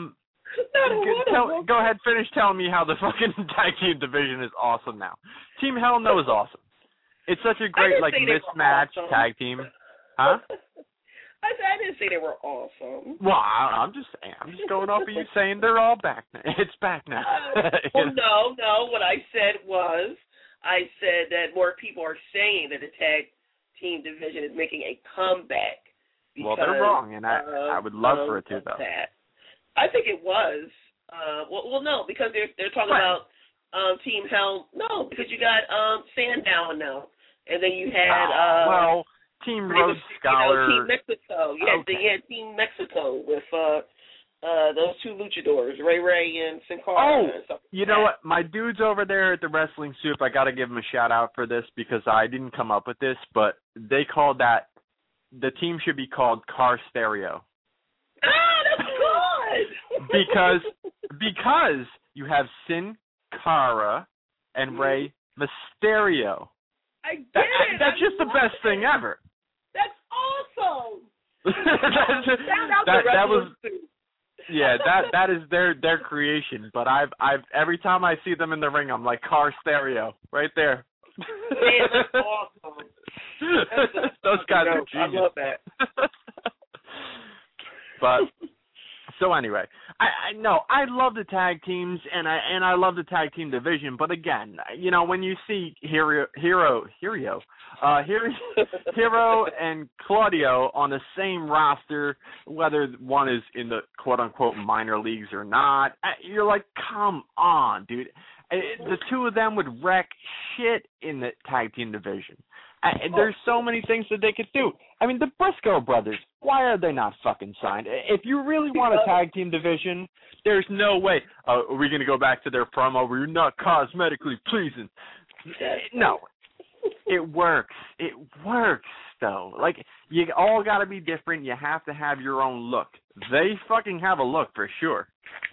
go ahead, finish telling me how the fucking tag team division is awesome now. Team Hell No is awesome. It's such a great, mismatched tag team. Huh? I didn't say they were awesome. Well, I'm just going off of you saying they're all back now. It's back now. No. What I said that more people are saying that the tag team division is making a comeback. Well, they're wrong, and I would love for it to, though. I think it was. No, because they're talking about Team Hell. No, because you got Sandown now, and then you had Team Road Scholar. Team Mexico. They had Team Mexico with those two luchadors, Ray and Sin Cara. You know what? My dudes over there at the Wrestling Soup, I got to give them a shout-out for this because I didn't come up with this, but they called the team should be called Car Stereo. That's good! because you have Sin Cara and Rey Mysterio. I get it. That's just the best thing ever. That's awesome. that was. Yeah, that is their creation. But I've every time I see them in the ring, I'm like, car stereo right there. Man, that's awesome. Those guys are genius. I love that. But so anyway, I know I love the tag teams and I love the tag team division. But again, you know, when you see Hero and Claudio on the same roster, whether one is in the quote-unquote minor leagues or not, you're like, come on, dude. The two of them would wreck shit in the tag team division. There's so many things that they could do. I mean, the Briscoe brothers, why are they not fucking signed? If you really want a tag team division, there's no way. Are we going to go back to their promo where you're not cosmetically pleasing? No. It works. It works, though. Like, you all got to be different. You have to have your own look. They fucking have a look for sure.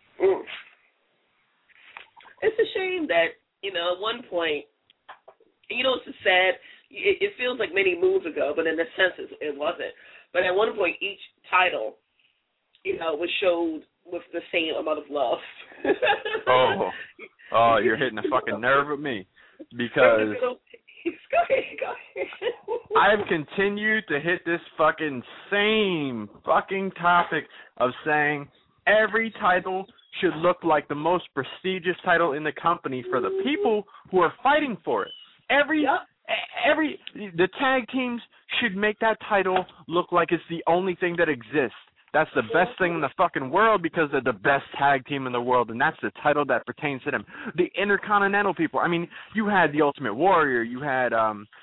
It's a shame that, you know, at one point, you know, it's sad. It feels like many moons ago, but in a sense it wasn't. But at one point, each title, you know, was showed with the same amount of love. Oh, you're hitting a fucking nerve with me. Because Go ahead. I've continued to hit this fucking same fucking topic of saying every title should look like the most prestigious title in the company for the people who are fighting for it. The tag teams should make that title look like it's the only thing that exists. That's the best thing in the fucking world because they're the best tag team in the world, and that's the title that pertains to them. The Intercontinental people. I mean, you had the Ultimate Warrior. You had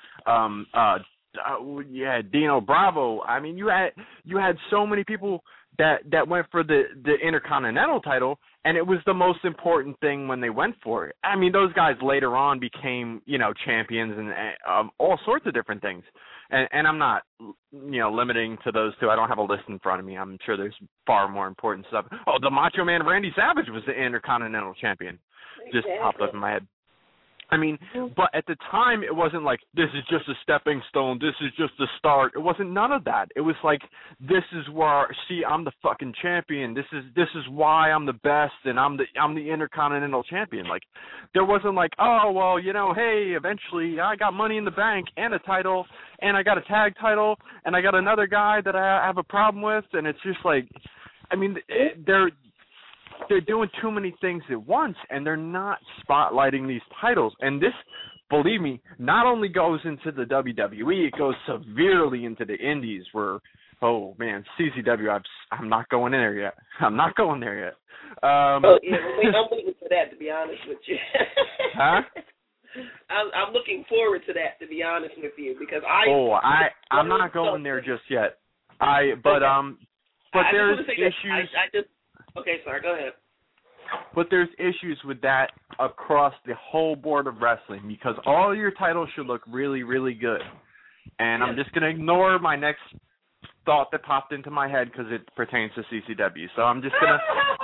Dino Bravo. I mean, you had so many people that went for the Intercontinental title, and it was the most important thing when they went for it. I mean, those guys later on became, you know, champions and all sorts of different things. And I'm not, you know, limiting to those two. I don't have a list in front of me. I'm sure there's far more important stuff. Oh, the Macho Man Randy Savage was the Intercontinental Champion. Just popped up in my head. I mean, but at the time, it wasn't like, this is just a stepping stone, this is just the start. It wasn't none of that. It was like, this is where, see, I'm the fucking champion. This is why I'm the best, and I'm the Intercontinental Champion. Like, there wasn't like, oh, well, you know, hey, eventually I got Money in the Bank and a title, and I got a tag title, and I got another guy that I have a problem with, and it's just like, I mean, they're doing too many things at once, and they're not spotlighting these titles. And this, believe me, not only goes into the WWE, it goes severely into the indies where, oh, man, CZW, I'm not going in there yet. I'm not going there yet. I'm waiting for that, to be honest with you. Huh? I'm looking forward to that, to be honest with you, because I'm not going there just yet. But there's issues. Okay, sorry, go ahead. But there's issues with that across the whole board of wrestling because all your titles should look really, really good. And I'm just going to ignore my next thought that popped into my head because it pertains to CCW. So I'm just going to...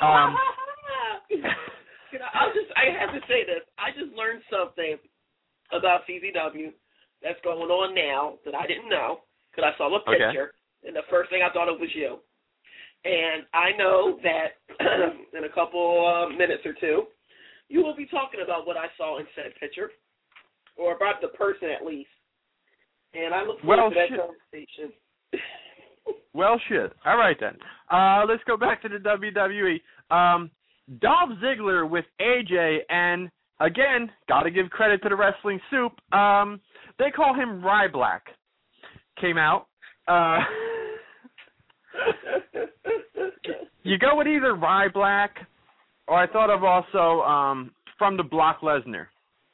I have to say this. I just learned something about CZW that's going on now that I didn't know because I saw a picture, and the first thing I thought of was you. And I know that in a couple minutes or two, you will be talking about what I saw in said picture, or about the person at least. And I look forward to that conversation. Well, shit. All right, then. Let's go back to the WWE. Dolph Ziggler with AJ, and again, got to give credit to the Wrestling Soup. They call him Ryback. Came out. You go with either Ryback, or I thought of also from the Brock Lesnar.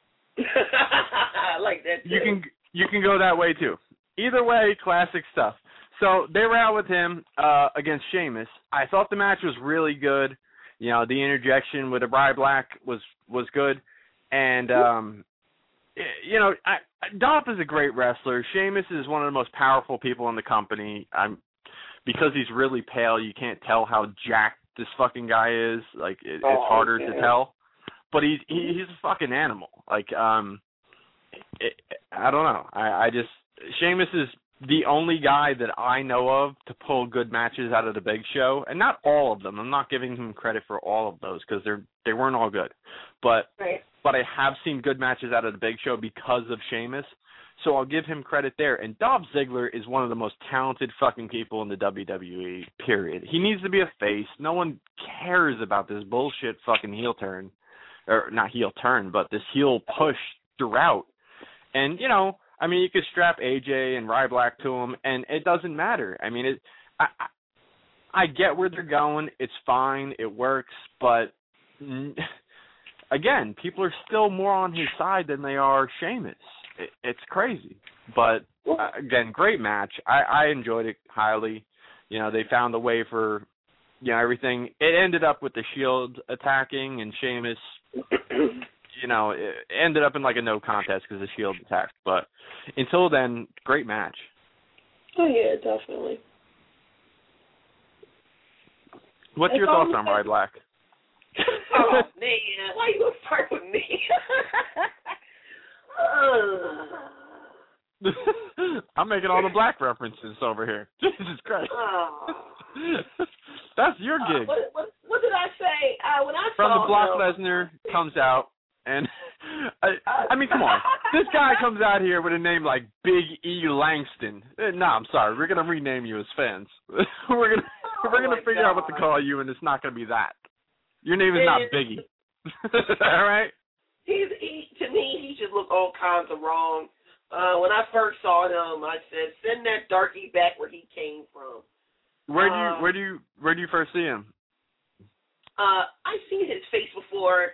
I like that too. You can go that way too. Either way, classic stuff. So they were out with him against Sheamus. I thought the match was really good. You know, the interjection with the Ryback was good, and you know, Dolph is a great wrestler. Sheamus is one of the most powerful people in the company. Because he's really pale, you can't tell how jacked this fucking guy is. Like, it's harder to tell. But he's a fucking animal. Like, I don't know. I just, Sheamus is the only guy that I know of to pull good matches out of the Big Show, and not all of them. I'm not giving him credit for all of those because they weren't all good. But I have seen good matches out of the Big Show because of Sheamus, so I'll give him credit there. And Dolph Ziggler is one of the most talented fucking people in the WWE, period. He needs to be a face. No one cares about this bullshit fucking heel turn. Or not heel turn, but this heel push throughout. And, you know, I mean, you could strap AJ and Ryback to him, and it doesn't matter. I mean, I get where they're going. It's fine. It works. But, again, people are still more on his side than they are Sheamus. It's crazy. But, again, great match. I enjoyed it highly. You know, they found a way for, you know, everything. It ended up with the Shield attacking and Sheamus, you know, it ended up in like a no contest because the Shield attacked. But until then, great match. Oh, yeah, definitely. What's your thoughts on Ryback? Oh, man, why you going to start with me? I'm making all the black references over here. Jesus Christ. That's your gig. What did I say? When I From saw the Brock Lesnar comes out, and I mean, come on. This guy comes out here with a name like Big E Langston. No, I'm sorry. We're gonna rename you as fans. we're gonna figure out what to call you, and it's not gonna be that. Your name is not Biggie. All right. To me, he just looked all kinds of wrong. When I first saw him, I said, "Send that darky back where he came from." Where do you first see him? I've seen his face before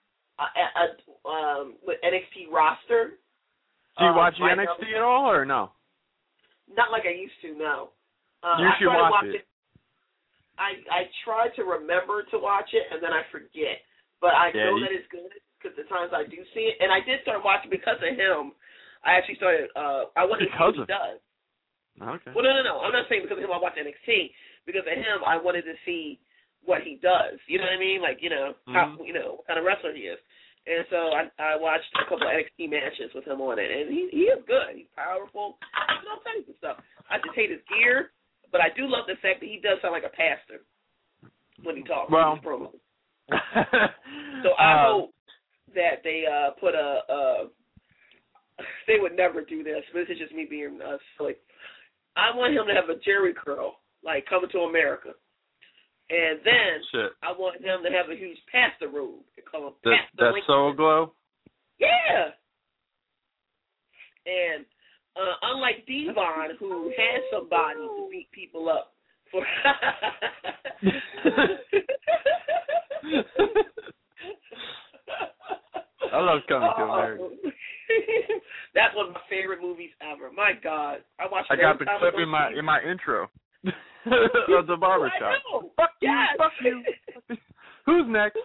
with NXT roster. Do you watch NXT at all, or no? Not like I used to. No. You should watch it. I try to remember to watch it, and then I forget. But I know that it's good because the times I do see it, and I did start watching because of him. I actually started. I wanted to see what he does. Okay. Well, no. I'm not saying because of him I watch NXT. Because of him, I wanted to see what he does. You know what I mean? Like, you know, how, you know, what kind of wrestler he is. And so I watched a couple of NXT matches with him on it, and he is good. He's powerful. He's all kinds of stuff. I just hate his gear, but I do love the fact that he does sound like a pastor when he talks. Well, so I hope that they put they would never do this, but this is just me being silly. I want him to have a Jerry curl, like Coming to America. And then I want him to have a huge pastor robe. That's Soul Glow? Yeah. And unlike Devon, who has somebody to beat people up for. I love Coming to America. That's one of my favorite movies ever. My God, I watched. I got the clip in my intro of the barbershop. Fuck you. Who's next?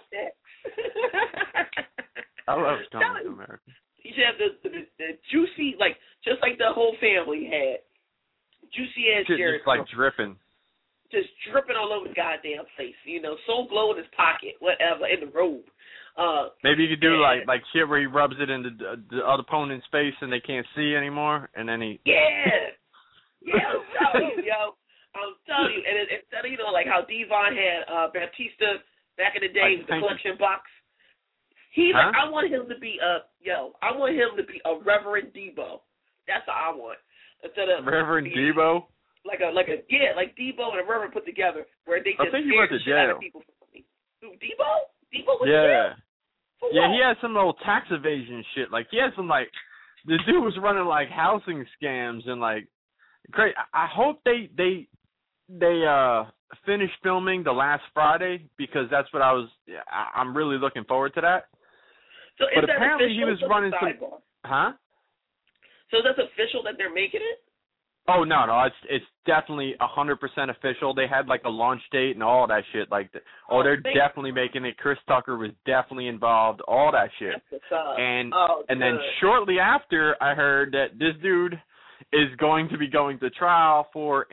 I love Coming to America. You should have the juicy, like just like the whole family had. Juicy ass Jerry. Just like dripping. Just dripping all over the goddamn face. You know, Soul Glow in his pocket, whatever, in the robe. Maybe you could do like shit where he rubs it into the other opponent's face and they can't see anymore, and then he. Yeah, I'm telling you, yo. I'm telling you, and instead of, you know, like how Devon had Batista back in the day with the collection box. I want him to be I want him to be a Reverend Debo. That's what I want. Instead of Reverend Debo. Like Debo and a Reverend put together, where they just I think he went to jail. People for me. Who, Debo? Debo was yeah. Yeah, he had some old tax evasion shit. Like, he had some, like, the dude was running, like, housing scams and, like, great. I hope they finished filming the last Friday, because that's what I'm really looking forward to that. So but apparently he was running some. Huh? So that's official that they're making it? Oh, no, it's definitely 100% official. They had, like, a launch date and all that shit. Like, they're definitely making it. Chris Tucker was definitely involved, all that shit. And then shortly after, I heard that this dude is going to be going to trial for, and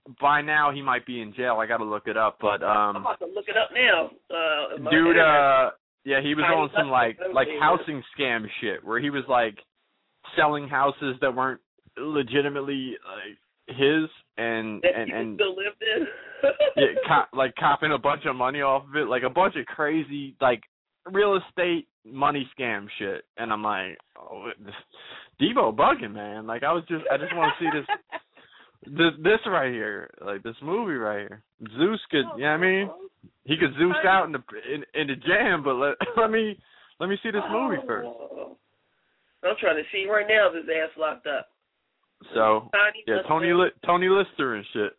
by now he might be in jail. I got to look it up, but I'm about to look it up now. Dude, yeah, he was on some like housing scam shit where he was like selling houses that weren't legitimately his and still lived in. like copping a bunch of money off of it, like a bunch of crazy like real estate money scam shit. And I'm like, oh, Devo bugging, man. Like I just want to see this right here, like this movie right here. Zeus could, you know what I mean? He could Zeus out in the jam, but let me see this movie first. I'm trying to see right now if his ass locked up. So yeah, Tony Lister and shit.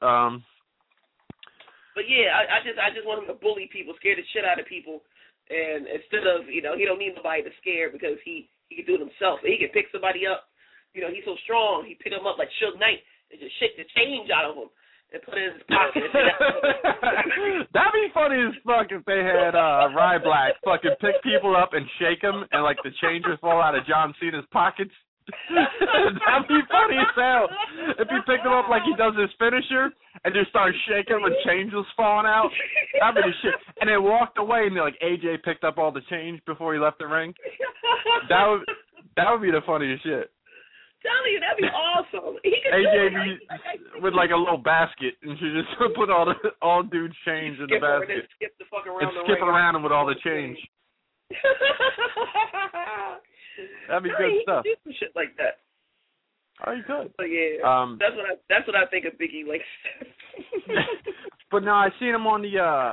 But yeah, I just want him to bully people, scare the shit out of people, and instead of he don't need nobody to scare because he can do it himself. He can pick somebody up. He's so strong. He pick them up like Suge Knight and just shake the change out of them and put it in his pocket. That'd be funny as fuck if they had Rye Black fucking pick people up and shake them and like the change would fall out of John Cena's pockets. That'd be funny as hell if he picked them up like he does his finisher and just started shaking them and change was falling out. That'd be the shit. And they walked away and like AJ picked up all the change before he left the ring. That would be the funniest shit. Telling you, that'd be awesome. He could AJ with like a little basket and she just put all dude's change in the basket. And skip the fuck around and skip around him with all the change. That'd be good stuff. Do some shit like that. Oh, you could. But yeah, that's what I think of Biggie like. But no, I seen him on the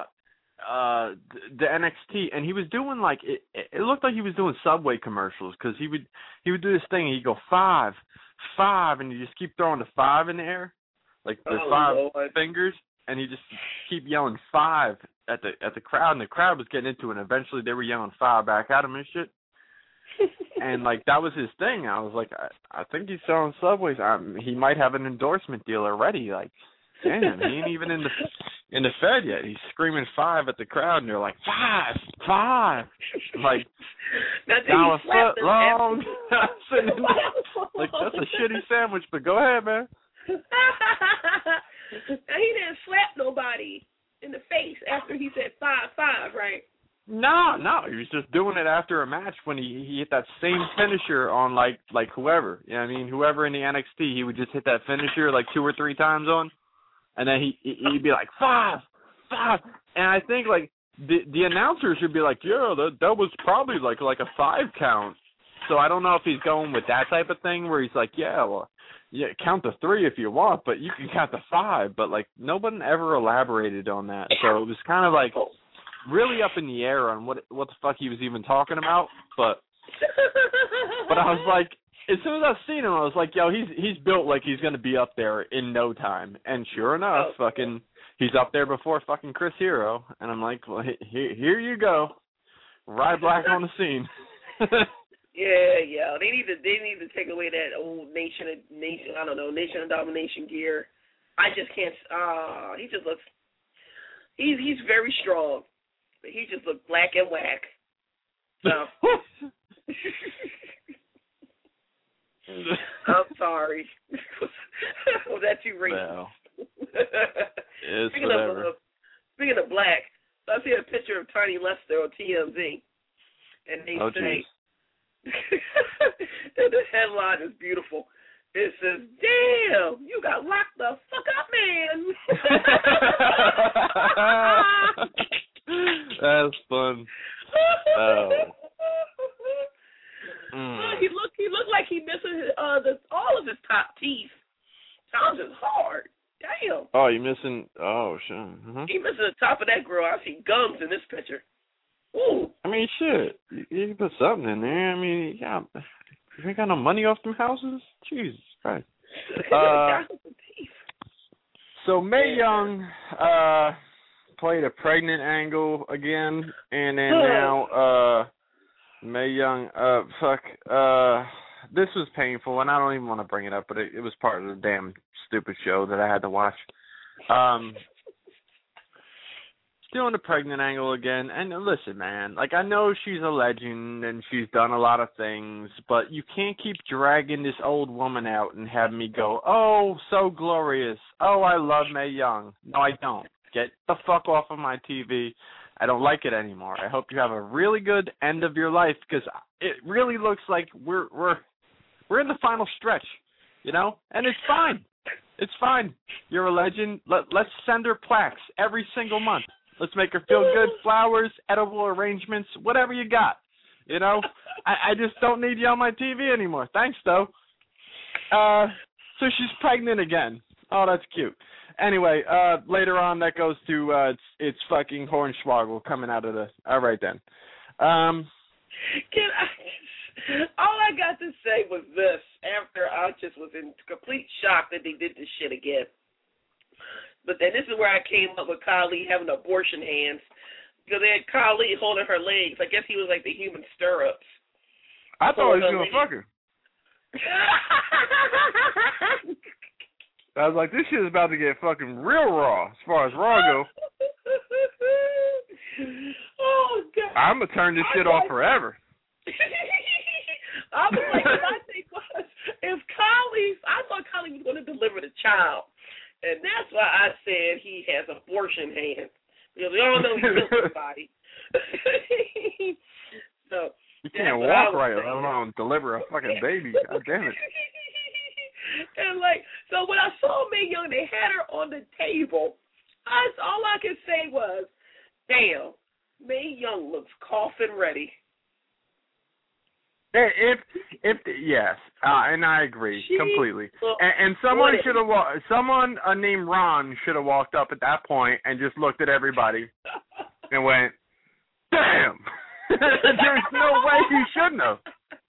NXT, and he was doing like it looked like he was doing Subway commercials because he would do this thing and he'd go 5, 5, and you just keep throwing the 5 in the air, like the 5 fingers, and he just keep yelling 5 at the crowd, and the crowd was getting into it, and eventually they were yelling 5 back at him and shit. And like that was his thing. I was like, I think he's selling Subways. He might have an endorsement deal already. Like, damn, he ain't even in the Fed yet. He's screaming 5 at the crowd, and they're like 5, 5, like $1 foot long. Like that's a shitty sandwich, but go ahead, man. Now, he didn't slap nobody in the face after he said 5, 5, right? No, he was just doing it after a match when he hit that same finisher on like whoever. You know what I mean? Whoever in the NXT, he would just hit that finisher like 2 or 3 times on, and then he'd be like 5, 5, and I think like the announcer should be like, yeah, that was probably like a 5 count. So I don't know if he's going with that type of thing where he's like, yeah, well, yeah, count to 3 if you want, but you can count to 5. But like no one ever elaborated on that, so it was kind of like really up in the air on what the fuck he was even talking about, but I was like, as soon as I seen him, I was like, yo, he's built like he's gonna be up there in no time, and sure enough, fucking he's up there before fucking Chris Hero, and I'm like, well, here you go, Rye Black on the scene. Yeah, they need to take away that old nation of domination gear. I just can't. He just looks. He's very strong. He just looked black and whack. So. I'm sorry. Was that too racist? Well, speaking of black, I see a picture of Tiny Lester on TMZ, and they say that the headline is beautiful. It says, "Damn, you got locked the fuck up, man." That's fun. Oh. He looked like he missing all of his top teeth. Sounds just hard. Damn. Oh, you missing? Oh, shit. Mm-hmm. He missing the top of that grill. I see gums in this picture. Ooh. I mean, shit. You can put something in there. I mean, yeah. You ain't got no money off them houses? Jesus Christ. So Mae Young played a pregnant angle again, and then now Mae Young, this was painful, and I don't even want to bring it up, but it was part of the damn stupid show that I had to watch. doing the pregnant angle again. And listen, man, like, I know she's a legend and she's done a lot of things, but you can't keep dragging this old woman out and have me go, oh, so glorious. Oh, I love Mae Young. No, I don't. Get the fuck off of my TV. I don't like it anymore. I hope you have a really good end of your life, because it really looks like we're in the final stretch, you know? And it's fine. It's fine. You're a legend. Let's send her plaques every single month. Let's make her feel good. Flowers, edible arrangements, whatever you got. You know? I just don't need you on my TV anymore. Thanks, though. So she's pregnant again. Oh, that's cute. Anyway, later on that goes to it's fucking Hornswoggle coming out of the. All right then. All I got to say was this: after I just was in complete shock that they did this shit again. But then this is where I came up with Kylie having abortion hands, because they had Kylie holding her legs. I guess he was like the human stirrups. I thought he was gonna fuck her. I was like, this shit is about to get fucking real raw as far as raw go. Oh, God. I'm going to turn this shit off forever. I was like, my thing was, I thought Kylie was going to deliver the child. And that's why I said he has abortion hands. Because we all know he killed somebody. So, you can't walk right, let alone deliver a fucking baby. God damn it. And so when I saw Mae Young, they had her on the table. All I could say was, damn, Mae Young looks coffin ready. If yes, and I agree completely. And someone should have someone named Ron should have walked up at that point and just looked at everybody and went, damn. There's no way he shouldn't have.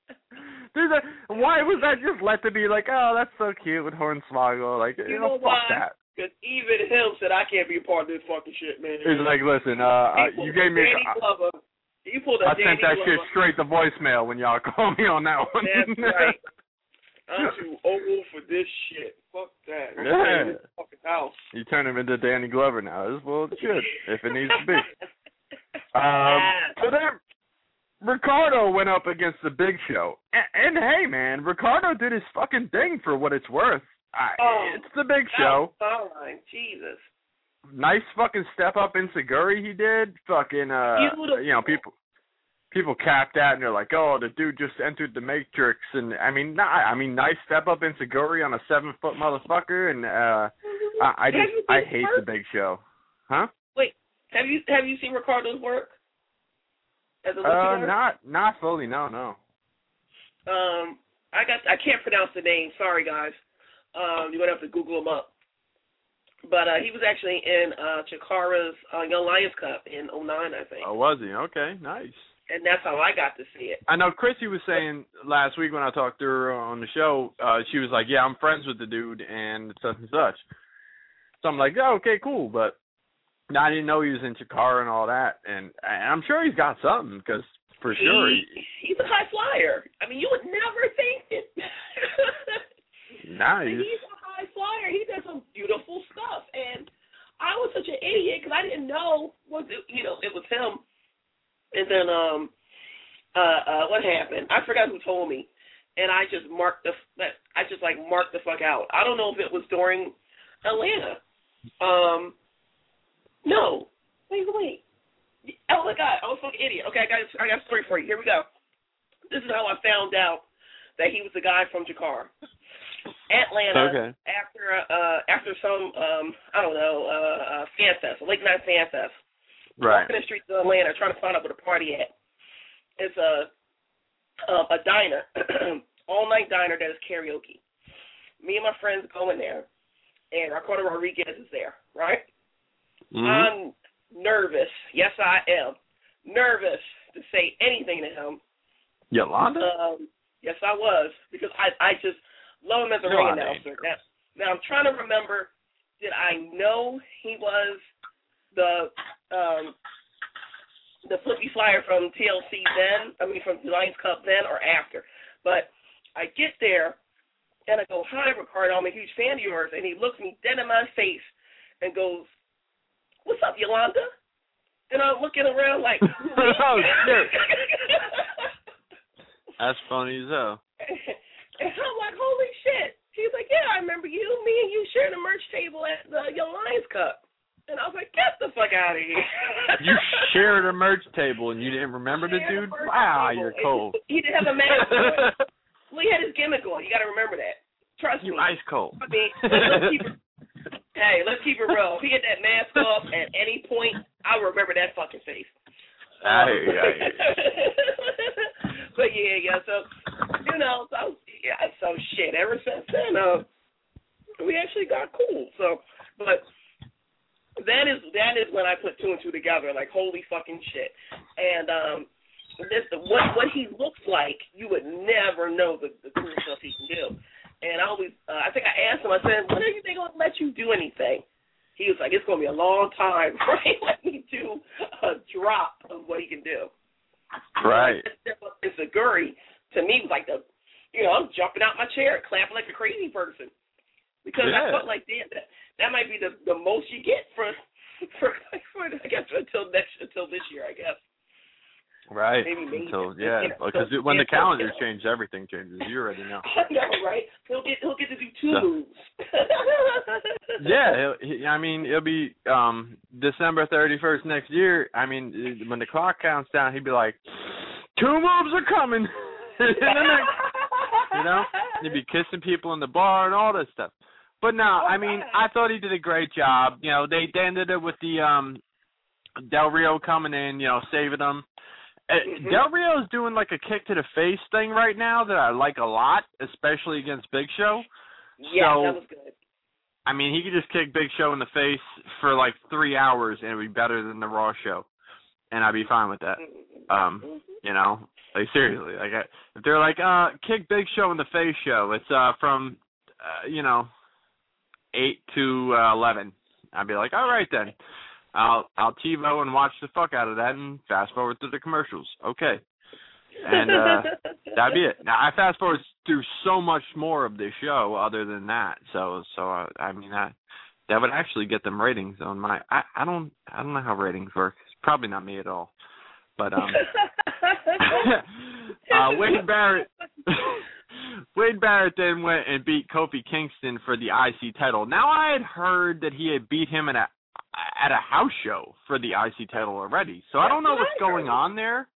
Why was that just let to be like, oh, that's so cute with Hornswoggle? Like, you know fuck that. Because even him said, I can't be a part of this fucking shit, man. He's like, listen, you gave me. I sent that shit straight to voicemail when y'all called me on that one. That's right. I'm too old for this shit. Fuck that. Yeah. This fucking house. You turn him into Danny Glover now. This well, it should, if it needs to be. So then Ricardo went up against the Big Show. And hey, man, Ricardo did his fucking thing for what it's worth. It's the Big Show. Fine. Jesus. Nice fucking step up in Seguri he did. Fucking, you know, people cap that and they're like, oh, the dude just entered the Matrix. And I mean, nice step up in Seguri on a 7-foot motherfucker. And I hate the Big Show. Huh? Wait, have you seen Ricardo's work? As a not fully. No. I can't pronounce the name. Sorry, guys. You're gonna have to Google him up. But he was actually in Chikara's Young Lions Cup in 2009, I think. Oh, was he? Okay, nice. And that's how I got to see it. I know Chrissy was saying last week when I talked to her on the show, she was like, yeah, I'm friends with the dude and such and such. So I'm like, oh, okay, cool. But I didn't know he was in Chikara and all that. And I'm sure he's got something because for sure. He's a high flyer. I mean, you would never think it. Nice. He's a high flyer. He does some beautiful stuff. And I was such an idiot because I didn't know it was him. And then what happened? I forgot who told me, and I just marked the fuck out. I don't know if it was during Atlanta. No. Wait. Oh my God, I was a fucking idiot. Okay, I got a story for you. Here we go. This is how I found out that he was the guy from Chikara. Atlanta. Okay. After some fan fest, a late night fan fest. Right. Walking the streets of Atlanta, trying to find out where the party at. It's a diner, all-night diner that is karaoke. Me and my friends go in there, and Ricardo Rodriguez is there, right? Mm-hmm. I'm nervous. Yes, I am. Nervous to say anything to him. Yolanda? Yes, I was, because I just love him as a ring announcer. Now, I'm trying to remember, did I know he was the flippy flyer from TLC then, from the Lions Cup then or after. But I get there, and I go, hi, Ricardo, I'm a huge fan of yours. And he looks me dead in my face and goes, what's up, Yolanda? And I'm looking around like, oh, shit. That's funny as hell. And I'm like, holy shit. He's like, yeah, I remember you. Me and you shared a merch table at the Young Lions Cup. And I was like, get the fuck out of here. You shared a merch table and you didn't remember the dude? Wow, you're cold. He didn't have a mask on. Well, he had his gimmick on. You got to remember that. Trust me. You ice cold. I mean, let's keep it real. If he had that mask off at any point, I would remember that fucking face. I But yeah. So, so shit. Ever since then, we actually got cool. So, but that is when I put two and two together. Like, holy fucking shit. And what he looks like, you would never know the cool stuff he can do. And I think I asked him. I said, when are they going to let you do anything? He was like, it's going to be a long time before he let me do a drop of what he can do. Right. Step up in Seguri, to me, was like I'm jumping out my chair, clapping like a crazy person. Because I felt like, damn, that might be the most you get for I guess until this year, I guess. Right. Maybe. Until because when the calendar changes, everything changes. You already know. I know, right? He'll get to do two moves. Yeah, it'll be December 31st next year. I mean, when the clock counts down, he'd be like, 2 moves are coming. He'd be kissing people in the bar and all this stuff. But no, I mean, I thought he did a great job. They ended it with the Del Rio coming in, saving them. Del Rio is doing like a kick to the face thing right now that I like a lot, especially against Big Show. Yeah, that was good. I mean, he could just kick Big Show in the face for like 3 hours and it would be better than the Raw show. And I'd be fine with that. Like seriously, like if they're like, kick Big Show in the face show, it's from 8 to 11. I'd be like, all right then. I'll TiVo and watch the fuck out of that and fast forward to the commercials. Okay. And that'd be it. Now I fast forward through so much more of the show other than that. So I mean that would actually get them ratings on my I don't know how ratings work. It's probably not me at all. But Wade Barrett then went and beat Kofi Kingston for the IC title. Now I had heard that he had beat him at a house show for the IC title already. So I don't know what's going on there.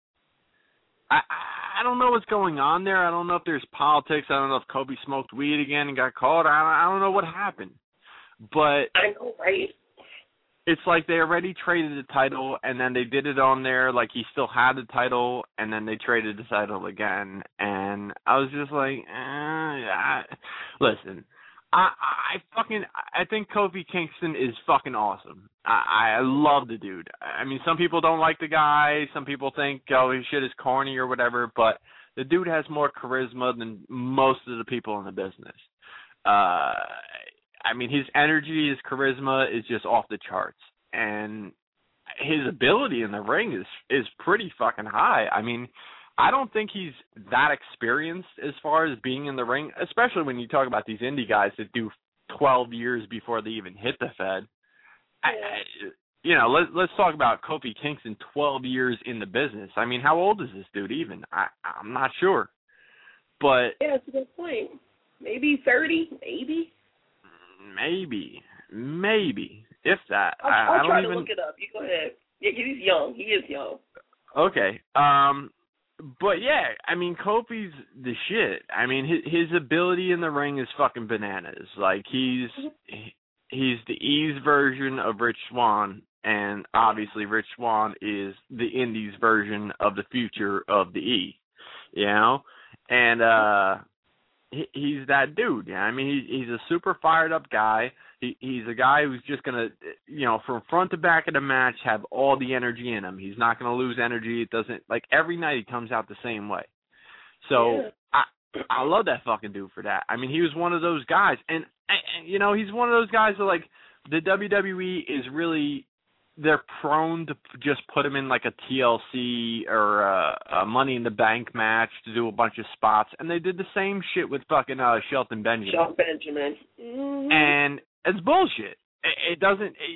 I don't know what's going on there. I don't know if there's politics. I don't know if Kobe smoked weed again and got caught. I don't know what happened. But I know, right? It's like they already traded the title, and then they did it on there like he still had the title, and then they traded the title again. And I was just like, listen, I think Kofi Kingston is fucking awesome. I love the dude. I mean, some people don't like the guy. Some people think, his shit is corny or whatever, but the dude has more charisma than most of the people in the business. I mean, his energy, his charisma is just off the charts. And his ability in the ring is pretty fucking high. I mean, I don't think he's that experienced as far as being in the ring, especially when you talk about these indie guys that do 12 years before they even hit the Fed. Let's talk about Kofi Kingston, 12 years in the business. I mean, how old is this dude even? I'm not sure. But yeah, that's a good point. Maybe 30, maybe. Maybe, if that. I'll try to look it up. You go ahead. Yeah, 'cause he's young. He is young. Okay. But yeah, I mean, Kofi's the shit. I mean, his ability in the ring is fucking bananas. Like he's the E's version of Rich Swann, and obviously Rich Swann is the Indies version of the future of the E. And he's that dude. I mean, he's a super fired up guy. He's a guy who's just gonna, from front to back of the match, have all the energy in him. He's not gonna lose energy. It doesn't like every night he comes out the same way. So I love that fucking dude for that. I mean, he was one of those guys, and he's one of those guys that like the WWE is really. They're prone to just put him in like a TLC or a Money in the Bank match to do a bunch of spots, and they did the same shit with fucking Shelton Benjamin. Mm-hmm. And it's bullshit. It doesn't.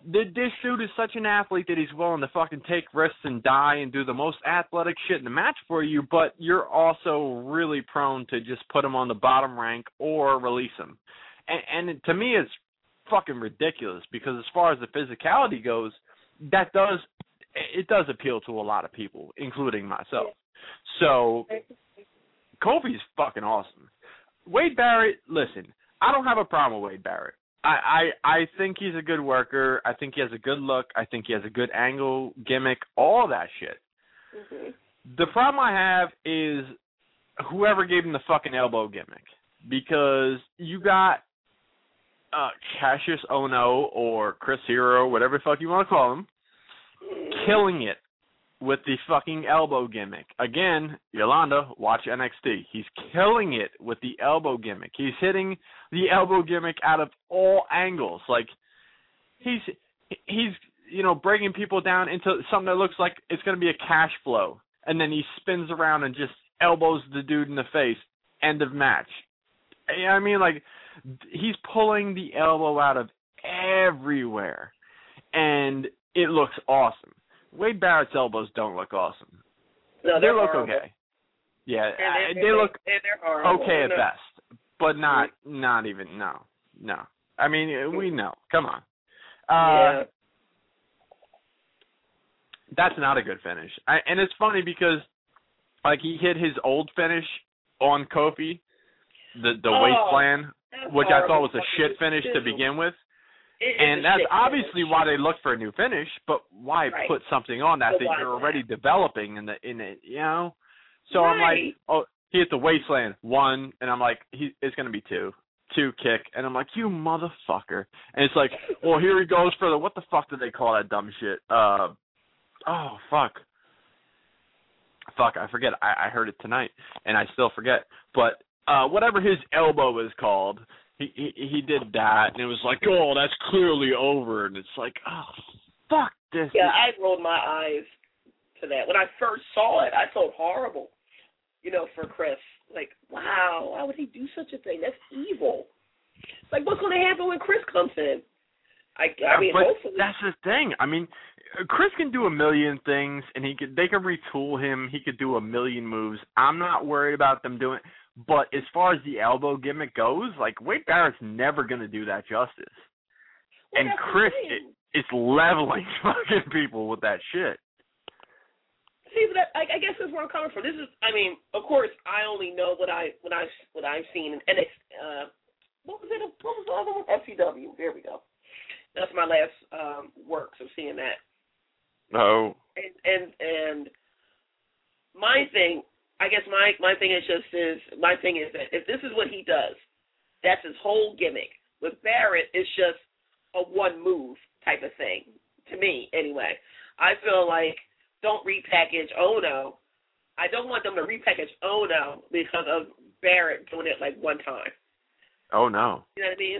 this dude is such an athlete that he's willing to fucking take risks and die and do the most athletic shit in the match for you, but you're also really prone to just put him on the bottom rank or release him. And to me, it's fucking ridiculous because as far as the physicality goes, it does appeal to a lot of people, including myself. So Kofi's fucking awesome. Wade Barrett, listen, I don't have a problem with Wade Barrett. I think he's a good worker. I think he has a good look. I think he has a good angle, gimmick, all that shit. Mm-hmm. The problem I have is whoever gave him the fucking elbow gimmick, because you got Cassius Ohno or Chris Hero, whatever the fuck you want to call him, killing it with the fucking elbow gimmick. Again, Yolanda, watch NXT. He's killing it with the elbow gimmick. He's hitting the elbow gimmick out of all angles. Like, he's breaking people down into something that looks like it's going to be a cash flow. And then he spins around and just elbows the dude in the face. End of match. I mean, like, he's pulling the elbow out of everywhere. And it looks awesome. Wade Barrett's elbows don't look awesome. No, they look horrible. Okay. Yeah, they look okay at best, but not even, no. I mean, we know. Come on. Yeah. That's not a good finish. And it's funny because, like, he hit his old finish on Kofi, the waistland, which I thought was a shit finish to begin with. And that's obviously why they look for a new finish, but why put something on that you're already developing in it, you know? So I'm like, oh, he hit the waistland, 1, and I'm like, it's going to be 2 kick, and I'm like, you motherfucker. And it's like, well, here he goes for the, what the fuck did they call that dumb shit? Fuck, I forget. I heard it tonight, and I still forget. But whatever his elbow is called, He did that, and it was like, oh, that's clearly over. And it's like, oh, fuck this. Yeah, I rolled my eyes to that. When I first saw it, I felt horrible, for Chris. Like, wow, why would he do such a thing? That's evil. Like, what's going to happen when Chris comes in? I mean, hopefully. That's the thing. I mean, Chris can do a million things, and they can retool him. He could do a million moves. I'm not worried about them doing. But as far as the elbow gimmick goes, like, Wade Barrett's never going to do that justice. Well, and Chris is leveling fucking people with that shit. See, but I guess that's where I'm coming from. This is, I mean, of course, I only know what I've seen, and it's what was the other one? FCW. There we go. That's my last works of seeing that. Oh. And my thing. I guess my thing is that if this is what he does, that's his whole gimmick. With Barrett, it's just a one move type of thing, to me anyway. I feel like don't repackage Ohno. I don't want them to repackage Ohno because of Barrett doing it like one time. Oh, no. You know what I mean?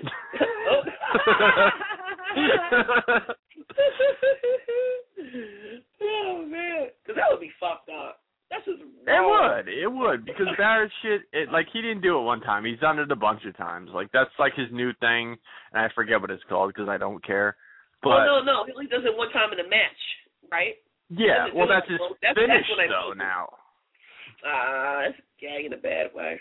Oh, man. Because that would be fucked up. That's just wrong. It would, because Barrett shit, like, he didn't do it one time. He's done it a bunch of times. Like, that's like his new thing, and I forget what it's called because I don't care. But no. He only does it one time in a match, right? Yeah, well, that's his finish, though, now. That's a gag in a bad way.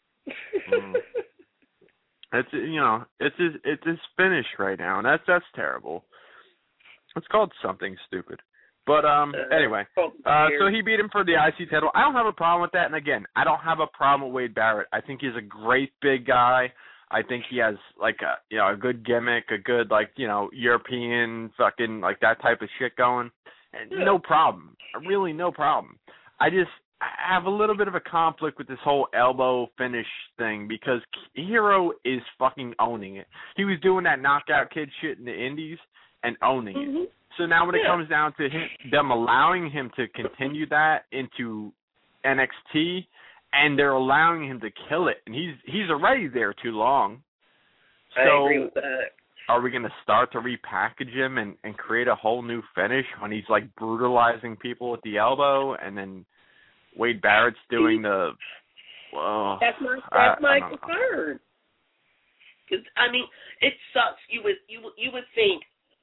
It's his finish right now, and that's terrible. It's called something stupid. But anyway, so he beat him for the IC title. I don't have a problem with that. And again, I don't have a problem with Wade Barrett. I think he's a great big guy. I think he has like a good gimmick, a good European fucking like that type of shit going. And no problem, really no problem. I have a little bit of a conflict with this whole elbow finish thing because Hero is fucking owning it. He was doing that knockout kid shit in the Indies and owning it. So now when it comes down to them allowing him to continue that into NXT, and they're allowing him to kill it, and he's already there too long. So I agree with that. Are we going to start to repackage him and create a whole new finish when he's like brutalizing people with the elbow, and then Wade Barrett's doing the? Well, that's my concern. Because I mean, it sucks. You would think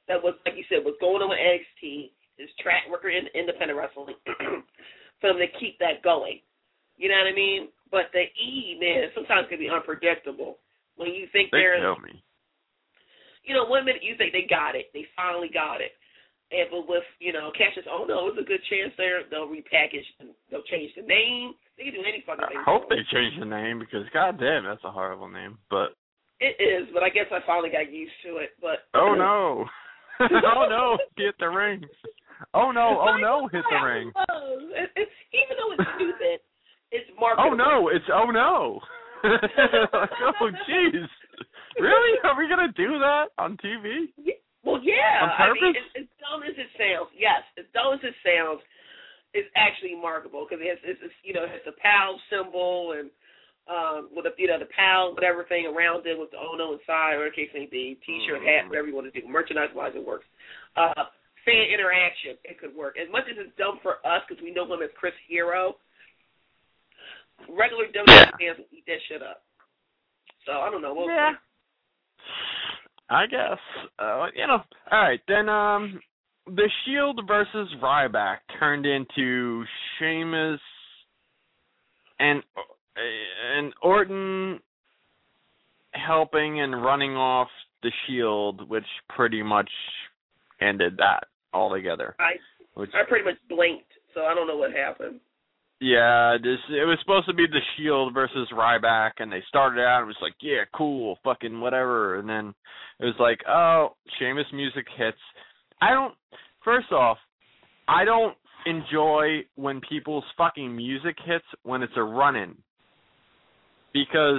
that was, like you said, was going on with NXT, his track record in independent wrestling, for them to keep that going. You know what I mean? But the E, man, sometimes can be unpredictable. When you think they're, you know, 1 minute you think they got it, they finally got it. And but with, you know, Cassius, oh no, there's a good chance they'll repackage, they'll change the name. They can do any fucking thing. I hope they change the name because goddamn, that's a horrible name. But it is. But I guess I finally got used to it. But oh no, oh no, get the ring. Oh no, hit the ring. It's, even though it's stupid, it's marketable. Oh no, it's oh no. Oh jeez, really? Are we gonna do that on TV? Yeah. Well, yeah. On purpose? I mean, as dumb as it sounds, yes, as dumb as it sounds, it's actually marketable because it's you know, it's a PAL symbol and with the, you know, the PAL whatever thing around it with the oh no inside, or in case may be T-shirt, hat, whatever you want to do. Merchandise-wise, it works. Fan interaction, it could work. As much as it's dumb for us because we know him as Chris Hero, regular WWE fans will eat that shit up. So I don't know. We'll see. I guess. You know, all right, then the Shield versus Ryback turned into Sheamus and Orton helping and running off the Shield, which pretty much ended that altogether. I pretty much blinked, so I don't know what happened. Yeah, it was supposed to be the Shield versus Ryback, and they started out, it was like, yeah, cool, fucking whatever, and then it was like, oh, Sheamus music hits. First off, I don't enjoy when people's fucking music hits when it's a run-in, because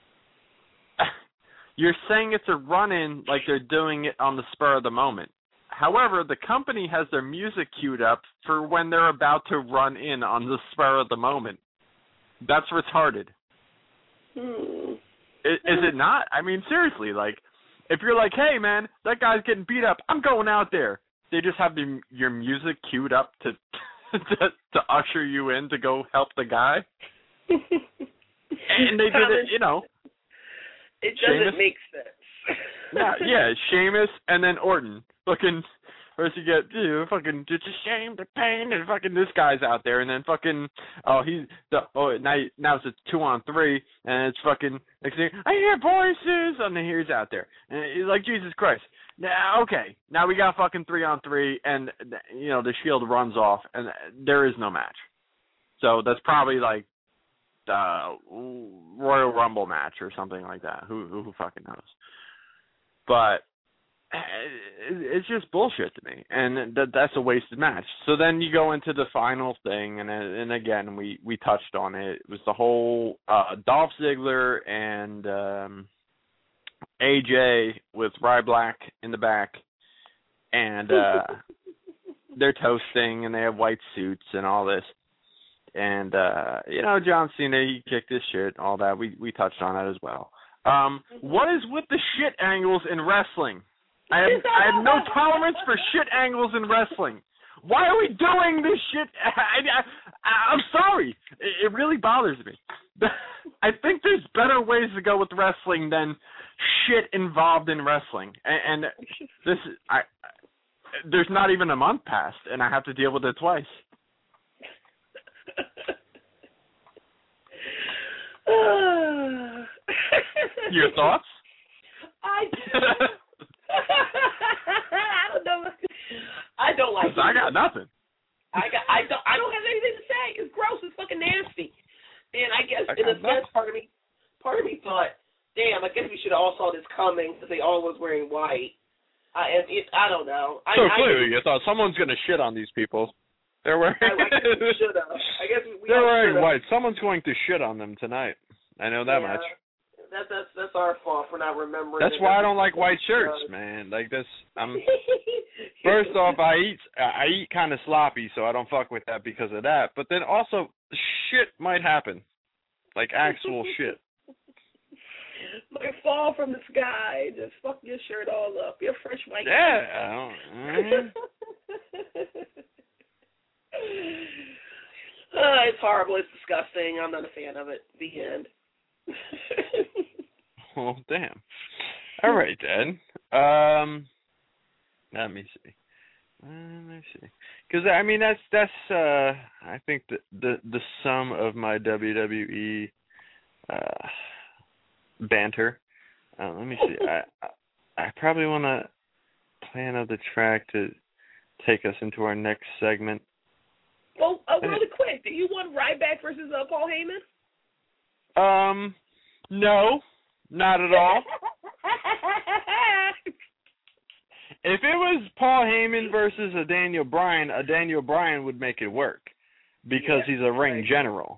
you're saying it's a run-in like they're doing it on the spur of the moment. However, the company has their music queued up for when they're about to run in on the spur of the moment. That's retarded. Is it not? I mean, seriously, like, if you're like, hey, man, that guy's getting beat up, I'm going out there. They just have your music queued up to usher you in to go help the guy. And they did it, you know. It doesn't make sense. Yeah, Sheamus and then Orton. Fucking, first you get, fucking, it's a shame, the pain, and fucking this guy's out there, and then fucking, now it's a 2-on-3, and it's fucking, next thing, I hear voices, and then he's out there, and he's like, Jesus Christ. Now, okay, now we got fucking 3-on-3, and, you know, the Shield runs off, and there is no match. So that's probably like Royal Rumble match or something like that. Who fucking knows? But it's just bullshit to me, and that's a wasted match. So then you go into the final thing, and again, we touched on it. It was the whole Dolph Ziggler and AJ with Ryback in the back, and they're toasting, and they have white suits and all this. And, you know, John Cena, he kicked his shit, all that. We touched on that as well. What is with the shit angles in wrestling? I have no tolerance for shit angles in wrestling. Why are we doing this shit? I'm sorry. It really bothers me. I think there's better ways to go with wrestling than shit involved in wrestling. And there's not even a month past, and I have to deal with it twice. Your thoughts? I don't know. I don't like it. I got nothing. I don't have anything to say. It's gross. It's fucking nasty. And I guess in a sense, part of me thought, damn, I guess we should have all saw this coming because they all was wearing white. I don't know. Clearly, you thought someone's gonna shit on these people. They're wearing. I guess they're wearing white. Someone's going to shit on them tonight. I know that much. That's our fault for not remembering. That's why I don't like white shirts, man. Like this, first off, I eat kind of sloppy, so I don't fuck with that because of that. But then also, shit might happen, like actual shit. Might fall from the sky, just fuck your shirt all up. Your fresh white. Yeah. It's horrible. It's disgusting. I'm not a fan of it. The end. Well, damn. All right, then. Let me see. Because I mean that's I think the sum of my WWE banter. Let me see. I probably want to play another track to take us into our next segment. Well, really quick, do you want Ryback versus Paul Heyman? No, not at all. If it was Paul Heyman versus a Daniel Bryan would make it work because he's a ring general.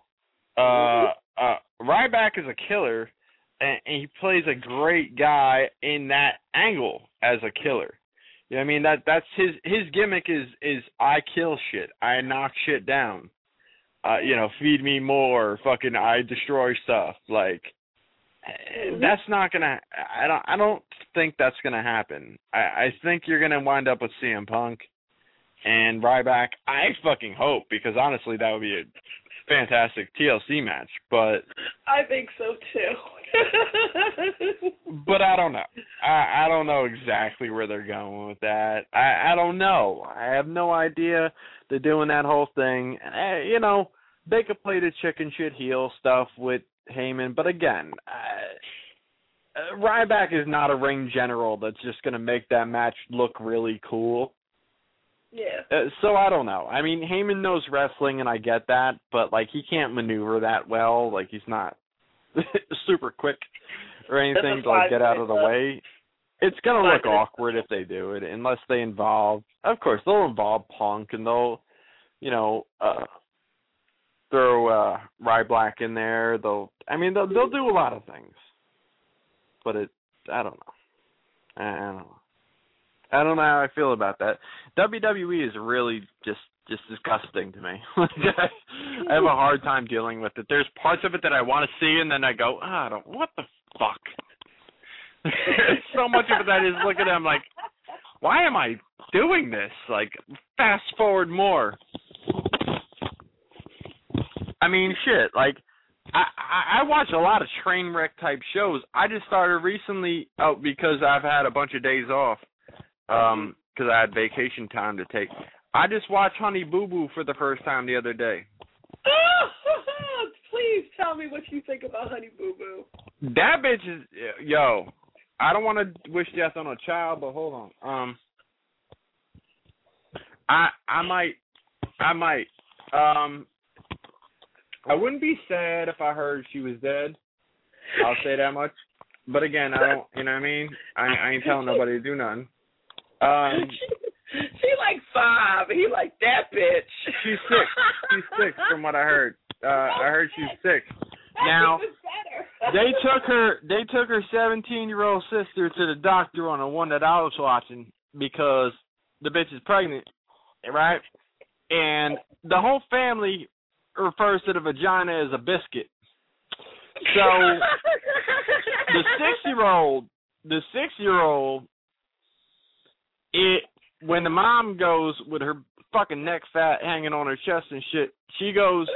Ryback is a killer, and he plays a great guy in that angle as a killer. You know what I mean? That's his gimmick is I kill shit, I knock shit down. Feed me more, fucking I destroy stuff. Like that's not gonna. I don't think that's gonna happen. I think you're gonna wind up with CM Punk and Ryback. I fucking hope, because honestly, that would be a fantastic TLC match. But I think so too. But I don't know. I don't know exactly where they're going with that. I don't know. I have no idea. They're doing that whole thing. They could play the chicken shit heel stuff with Heyman, but again, Ryback is not a ring general that's just going to make that match look really cool. Yeah. So I don't know. I mean, Heyman knows wrestling, and I get that, but like he can't maneuver that well. Like he's not super quick or anything to like get out of the way. It's going to look awkward if they do it, unless they involve. Of course, they'll involve Punk, and they'll, throw Ryback in there. They'll do a lot of things. But I don't know. I don't know how I feel about that. WWE is really just disgusting to me. I have a hard time dealing with it. There's parts of it that I want to see, and then I go, what the fuck? So much of it that I just look at it, I'm like, why am I doing this? Like, fast forward more. I mean, shit, like, I watch a lot of train wreck type shows. I just started recently because I've had a bunch of days off because I had vacation time to take. I just watched Honey Boo Boo for the first time the other day. Please tell me what you think about Honey Boo Boo. That bitch is, I don't want to wish death on a child, but hold on. I might. I wouldn't be sad if I heard she was dead. I'll say that much. But again, I don't, you know what I mean? I ain't telling nobody to do nothing. She like 5. He like that bitch. She's 6. She's 6 from what I heard. I heard she's 6. Now, they took her 17-year-old sister to the doctor on the one that I was watching because the bitch is pregnant, right? And the whole family refers to the vagina as a biscuit. So the 6-year-old, when the mom goes with her fucking neck fat hanging on her chest and shit, she goes,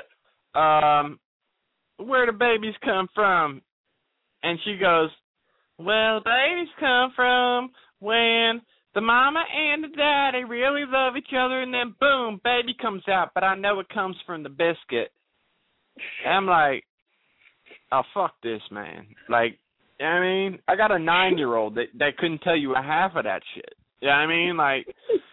where the babies come from? And she goes, well, babies come from when the mama and the daddy really love each other, and then boom, baby comes out, but I know it comes from the biscuit. And I'm like, oh, fuck this, man. Like, you know what I mean? I got a 9-year-old that couldn't tell you a half of that shit. You know what I mean? Like,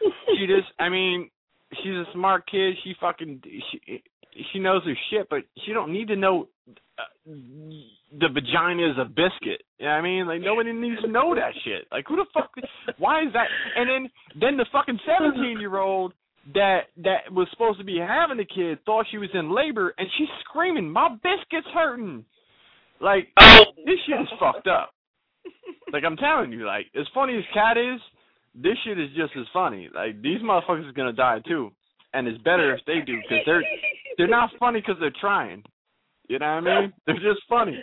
she's a smart kid. She knows her shit, but she don't need to know the vagina is a biscuit. You know what I mean? Like, nobody needs to know that shit. Like, who the fuck? Why is that? And then the fucking 17-year-old that was supposed to be having the kid thought she was in labor, and she's screaming, my biscuit's hurting. Like, this shit is fucked up. Like, I'm telling you, like, as funny as Cat is, this shit is just as funny. Like, these motherfuckers are gonna die too, and it's better if they do, because they're not funny because they're trying. You know what I mean? They're just funny.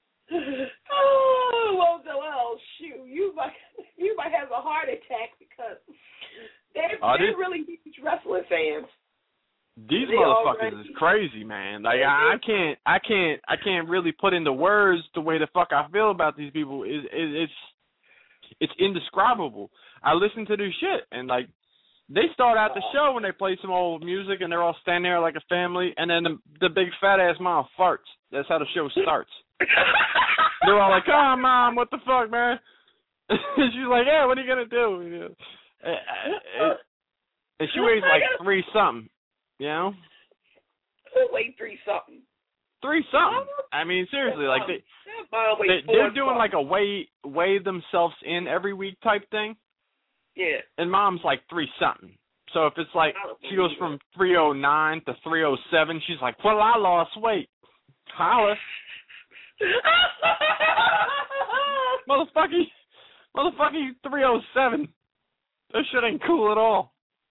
Oh, well, Joel, shoot, you might have a heart attack because they're really huge wrestling fans. These motherfuckers is crazy, man. Like I can't really put into words the way the fuck I feel about these people. It's indescribable. I listen to this shit, and like they start out the show when they play some old music, and they're all standing there like a family, and then the big fat ass mom farts. That's how the show starts. They're all like, "Come on, Mom, what the fuck, man?" She's like, "Yeah, what are you gonna do?" You know? And she weighs like 3-something, you know? Weight 3-something. 3-something. I mean, seriously, like they're doing like a weigh themselves in every week type thing. Yeah. And Mom's like 3-something. So if it's like she goes from 309 to 307, she's like, "Well, I lost weight." Holla. Motherfucker, 307. That shit ain't cool at all.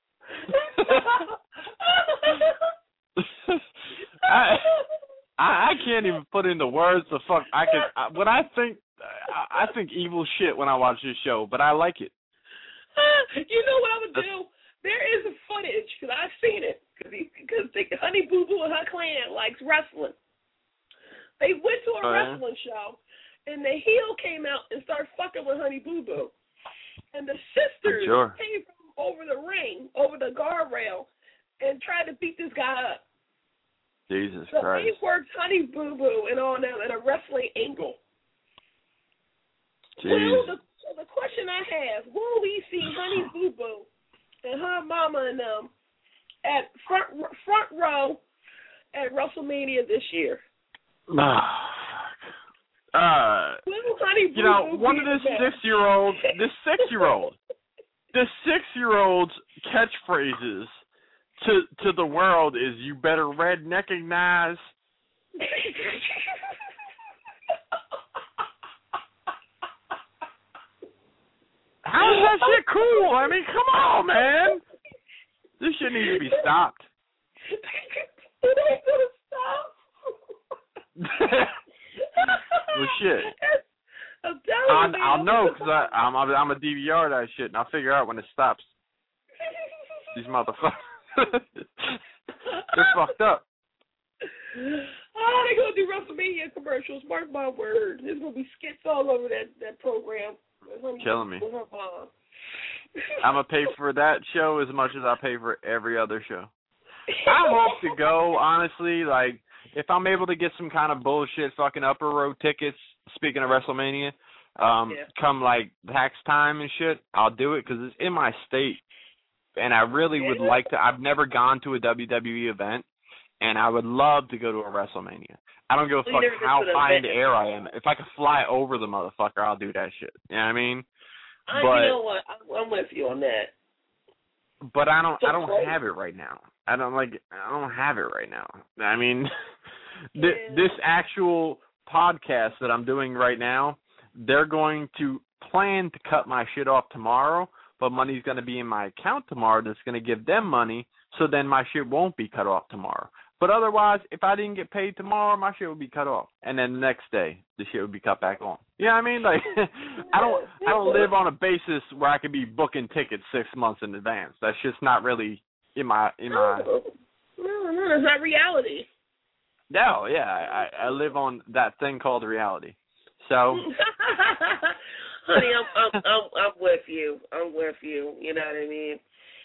I can't even put into words the fuck I think evil shit when I watch this show, but I like it. You know what I would do? There is a footage because I've seen it because Honey Boo Boo and her clan likes wrestling. They went to a wrestling show, and the heel came out and started fucking with Honey Boo Boo, and the sisters came from over the ring, over the guardrail, and tried to beat this guy up. Jesus so Christ. He worked Honey Boo Boo and all them in a wrestling angle. Jeez. Well, the question I have, will we see Honey Boo Boo and her mama and them at front row at WrestleMania this year? Will Honey Boo you know, Boo one of the 6-year-old's catchphrases to the world is "You better recognize." How is that shit cool? I mean, come on, man. This shit needs to be stopped. It ain't gonna stop. Well, shit. I'm telling you. I'll know because I'm a DVR that shit, and I'll figure out when it stops. These motherfuckers. They're fucked up. Oh, they're going to do WrestleMania commercials. Mark my word. There's going to be skits all over that program. Killing me. I'm going to pay for that show as much as I pay for every other show. I hope to go, honestly, like, if I'm able to get some kind of bullshit fucking upper row tickets, speaking of WrestleMania, come, like, tax time and shit, I'll do it because it's in my state. And I really would like to. I've never gone to a WWE event, and I would love to go to a WrestleMania. I don't give a fuck how high in the air I am. If I could fly over the motherfucker, I'll do that shit. You know what I mean? You know what? I'm with you on that. But I don't have it right now. I don't have it right now. I mean, this actual podcast that I'm doing right now, they're going to plan to cut my shit off tomorrow. But money's going to be in my account tomorrow that's going to give them money, so then my shit won't be cut off tomorrow. But otherwise, if I didn't get paid tomorrow, my shit would be cut off. And then the next day, the shit would be cut back on. You know what I mean? Like, I don't live on a basis where I could be booking tickets 6 months in advance. That's just not really in my... No, it's not reality. No, yeah, I live on that thing called reality. So... Honey, I'm with you. I'm with you. You know what I mean?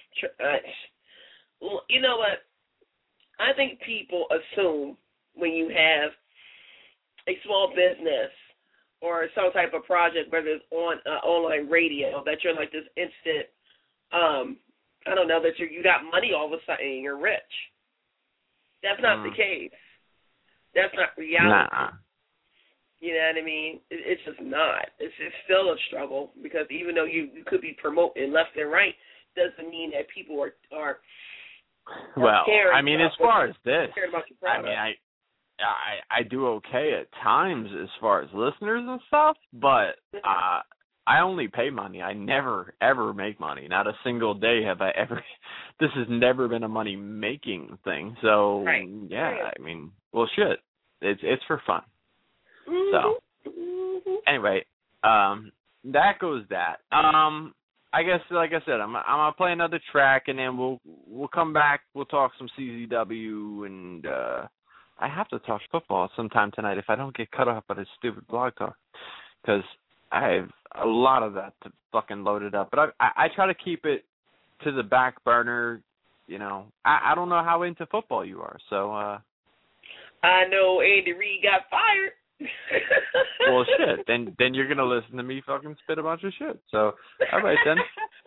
You know what? I think people assume when you have a small business or some type of project, whether it's on online radio, that you're like this instant. I don't know, that you got money all of a sudden and you're rich. That's not the case. That's not reality. Nah. You know what I mean? It's just not. It's still a struggle because even though you could be promoting left and right, doesn't mean that people are well, I mean, as far as this, I mean, I do okay at times as far as listeners and stuff, but I only pay money. I never, ever make money. Not a single day have I ever. This has never been a money-making thing. So, I mean, well, shit. It's for fun. So, anyway, that goes that. I guess, like I said, I'm gonna play another track, and then we'll come back. We'll talk some CZW, and I have to talk football sometime tonight if I don't get cut off by this stupid blog talk, because I have a lot of that to fucking load it up, but I try to keep it to the back burner. You know, I don't know how into football you are, so. I know Andy Reid got fired. Well, shit. Then you're gonna listen to me fucking spit a bunch of shit. So, all right then.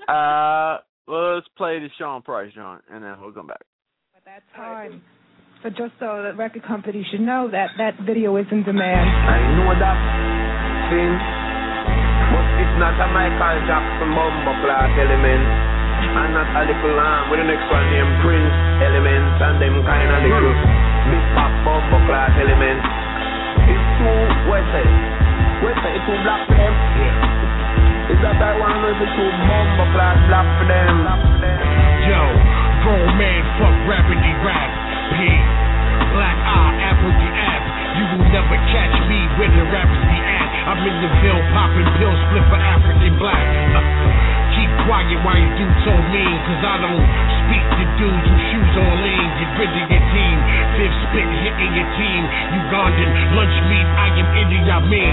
Well, let's play the Sean Price joint, and then we'll come back. At that time, but just so the record company should know that video is in demand. I know that thing, but it's not a Michael Jackson bumbleclot element, and not a little with the next one named Prince element, and them kind of little big pop bumbleclot element. It's too, what's it too black for them? Yeah. Is that I want to be too bumbleclot black for them? Yo, grown man, fuck rapidy rap. P, black eye, apple the app. You will never catch me where the rappers be at. I'm in the Ville popping pills, split for African black. Keep quiet while you do so mean, cause I don't speak to dudes whose shoes on lean. Get rid of your team, fifth spit hitting your team. Ugandan lunch meat, I am Idi Amin.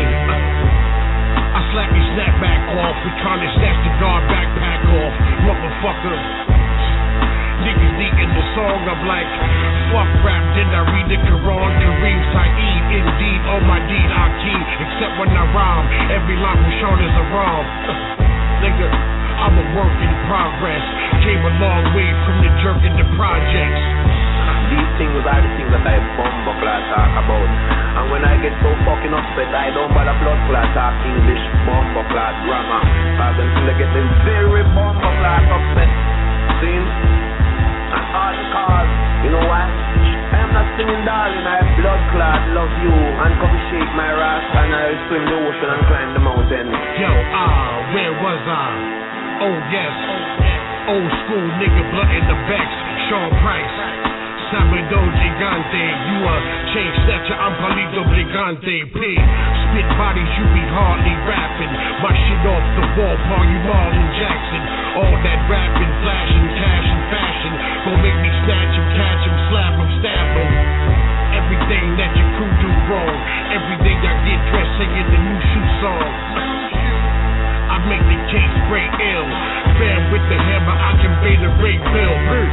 I slap your snapback off for trying to snatch the guard backpack off, motherfucker. Niggas eating the song, I'm like, fuck rap, then I read the Quran, Kareem Saeed, indeed, on my deed, Akeem, except when I rhyme, every line was shown as a rhyme. Nigga, I'm a work in progress, came a long way from the jerk in the projects. These things are the things that I bumbleclot talk about. And when I get so fucking upset, I don't bother blood clot talk English bumbleclot grammar. Cause until I get them very bumbleclot upset. See? And all because, you know what? I am not singing darling, I have blood clot, love you. And come shake my rasta and I'll swim the ocean and climb the mountain. Yo, where was I? Oh yes, old school nigga blunt in the Bex, Sean Price. Sabado Gigante, you a chain snatcher, I'm Palito Brigante. P, spit bodies, you be hardly rapping. My shit off the wall, Paul, you Marlon Jackson. All that rapping, flashing, cash and fashion. Gon' make me snatch him, catch him, slap him, stab him. Everything that your crew do wrong. Every day I get dressed singing the new shoe song. I make the case break ill. Bam with the hammer, I convey the rape bill.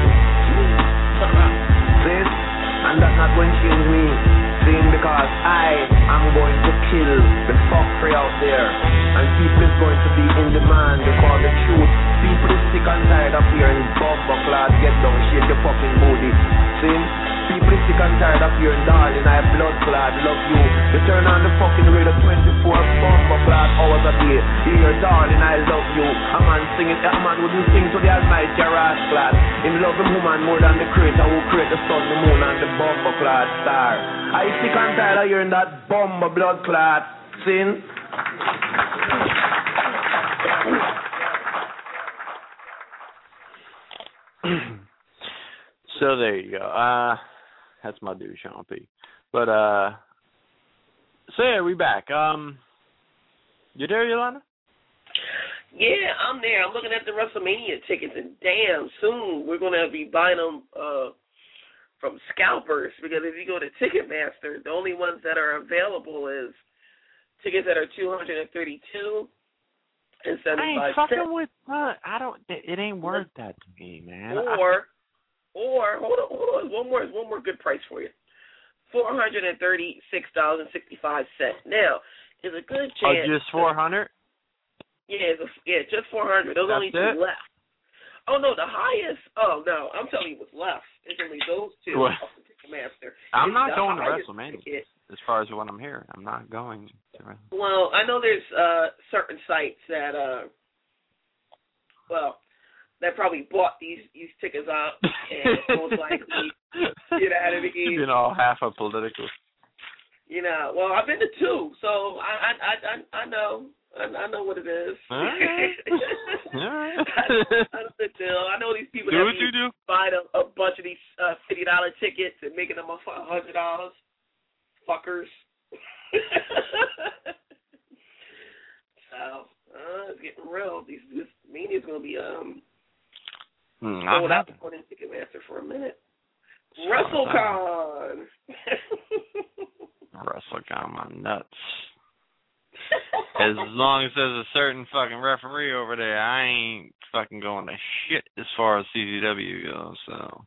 And that's not going to change me. Sing because I am going to kill the fuckery out there. And people is going to be in demand because the truth. People is sick and tired of hearing bumbleclot get down, shake your fucking booty. See? People is sick and tired of hearing darling, I have blood clot, love you. You turn on the fucking radio 24 bumbleclot hours a day. You hear darling, I love you. A man singing, a man wouldn't sing to the almighty rascal. Him love the woman more than the creator who created the sun, the moon and the bumbleclot star. I sick and tired of hearing that blood clot sin. So there you go. That's my dude, Sean P. But so yeah, we back. You there, Yolanda? Yeah, I'm there. I'm looking at the WrestleMania tickets, and damn, soon we're gonna be buying them from scalpers, because if you go to Ticketmaster, the only ones that are available is tickets that are $232 and 75 I ain't fucking with. I don't. It ain't worth that to me, man. Or hold on, one more good price for you. $436.65. Now, there's a good chance. Oh, just 400? Yeah, just 400. There's only two left. Oh no, the highest. Oh no, I'm telling you what's left. There's only those two. What? Off the Ticketmaster. I'm not going to WrestleMania. WrestleMania. As far as what I'm hearing, I'm not going to WrestleMania. Well, I know there's certain sites that that probably bought these tickets out and most likely get out of the game. You know, half a political. You know, well, I've been to two, so I know. I know what it is. All right. I know the deal. I know these people that buy a bunch of these $50 tickets and making them $100. Fuckers. So it's getting real. This Mania's gonna be sold out on Ticketmaster for a minute. WrestleCon. WrestleCon, my nuts. As long as there's a certain fucking referee over there, I ain't fucking going to shit as far as CZW goes. So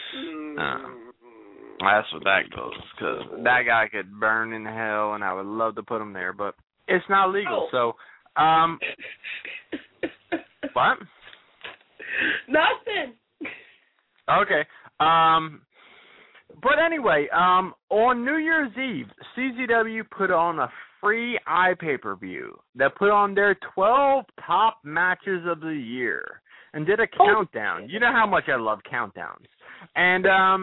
that's what that goes. Because that guy could burn in hell, and I would love to put him there, but it's not legal. So, what? Nothing. Okay. But anyway, on New Year's Eve, CZW put on a free iPay-per-view that put on their 12 top matches of the year and did a countdown. You know how much I love countdowns. And,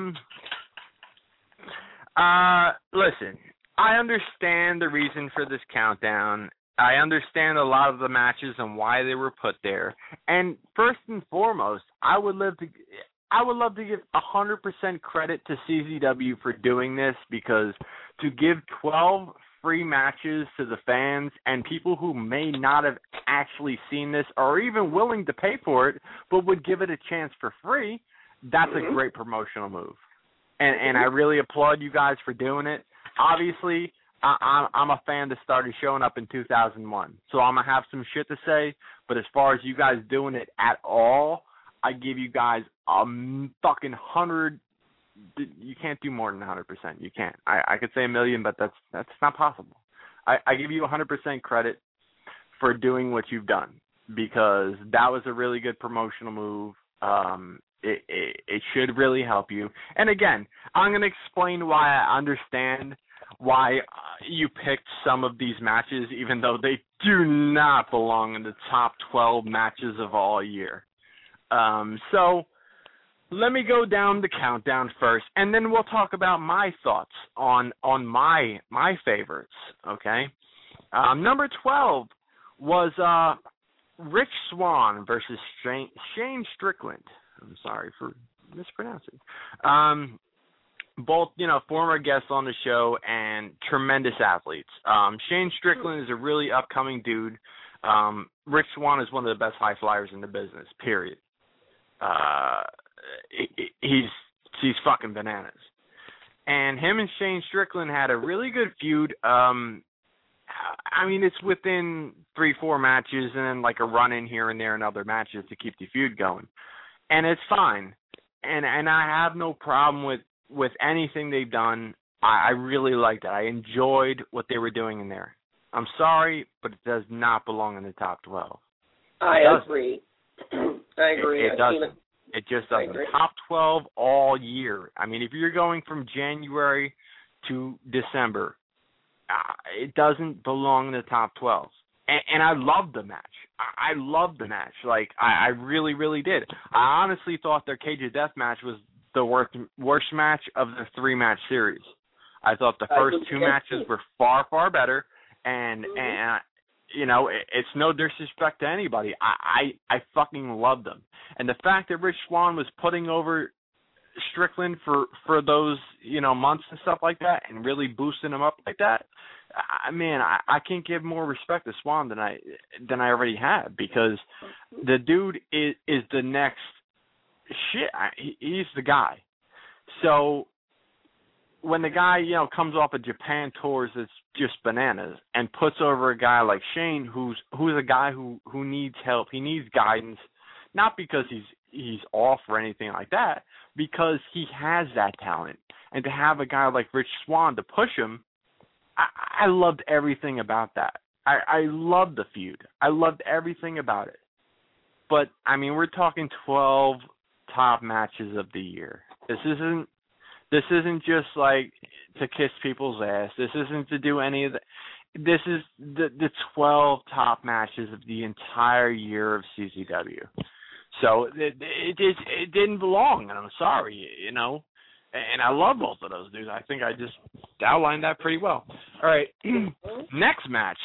listen, I understand the reason for this countdown. I understand a lot of the matches and why they were put there. And first and foremost, I would love to give 100% credit to CZW for doing this, because to give 12 free matches to the fans and people who may not have actually seen this or even willing to pay for it but would give it a chance for free, that's a great promotional move. And I really applaud you guys for doing it. Obviously, I'm a fan that started showing up in 2001, so I'm going to have some shit to say, but as far as you guys doing it at all, I give you guys a fucking 100. You can't do more than 100%. You can't. I could say 1,000,000, but that's not possible. I give you 100% credit for doing what you've done, because that was a really good promotional move. It should really help you. And again, I'm going to explain why I understand why you picked some of these matches, even though they do not belong in the top 12 matches of all year. So let me go down the countdown first, and then we'll talk about my thoughts on my favorites, okay? Number 12 was Rich Swann versus Shane Strickland. I'm sorry for mispronouncing. Both, former guests on the show and tremendous athletes. Shane Strickland is a really upcoming dude. Rich Swann is one of the best high flyers in the business, period. He's fucking bananas. And him and Shane Strickland had a really good feud. It's within 3-4 matches and then like a run in here and there in other matches to keep the feud going. And it's fine. And I have no problem with anything they've done. I really liked it. I enjoyed what they were doing in there. I'm sorry, but it does not belong in the top 12. I agree. It doesn't. It just doesn't. Top 12 all year. If you're going from January to December, it doesn't belong in the top 12. And I loved the match. I loved the match. I really, really did. I honestly thought their Cage of Death match was the worst match of the 3-match series. I thought the first 2 matches were far, far better. And it's no disrespect to anybody. I fucking loved them. And the fact that Rich Swann was putting over Strickland for those, months and stuff like that and really boosting him up like that, I can't give more respect to Swann than I already have, because the dude is the next shit. He's the guy. So when the guy, comes off of Japan tours, it's just bananas, and puts over a guy like Shane, who's a guy who needs help. He needs guidance, not because he's off or anything like that, because he has that talent. And to have a guy like Rich Swann to push him, I loved everything about that. I loved the feud. I loved everything about it. But, we're talking 12 top matches of the year. This isn't just like to kiss people's ass. This isn't to do any of that. This is the 12 top matches of the entire year of CZW. So it didn't belong, and I'm sorry, And I love both of those dudes. I think I just outlined that pretty well. All right, next match,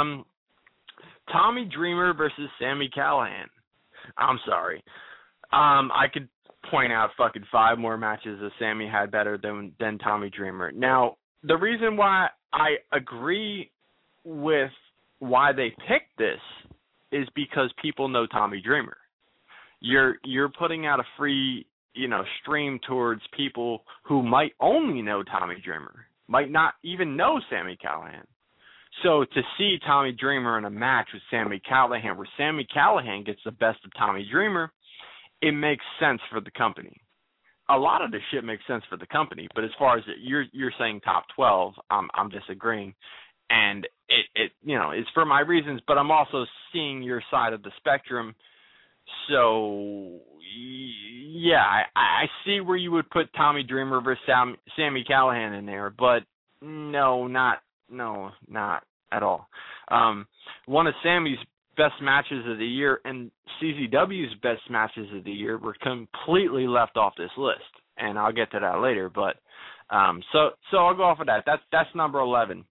Tommy Dreamer versus Sami Callihan. I'm sorry. I could point out fucking 5 more matches that Sami had better than Tommy Dreamer. Now, the reason why I agree with why they picked this is because people know Tommy Dreamer. You're putting out a free, stream towards people who might only know Tommy Dreamer, might not even know Sami Callihan. So to see Tommy Dreamer in a match with Sami Callihan, where Sami Callihan gets the best of Tommy Dreamer, it makes sense for the company. A lot of this shit makes sense for the company, but as far as you're saying top 12, I'm disagreeing, and it it's for my reasons, but I'm also seeing your side of the spectrum. So yeah, I see where you would put Tommy Dreamer versus Sami Callihan in there, but not at all. One of Sammy's best matches of the year and CZW's best matches of the year were completely left off this list, and I'll get to that later. But so I'll go off of that. That's number 11.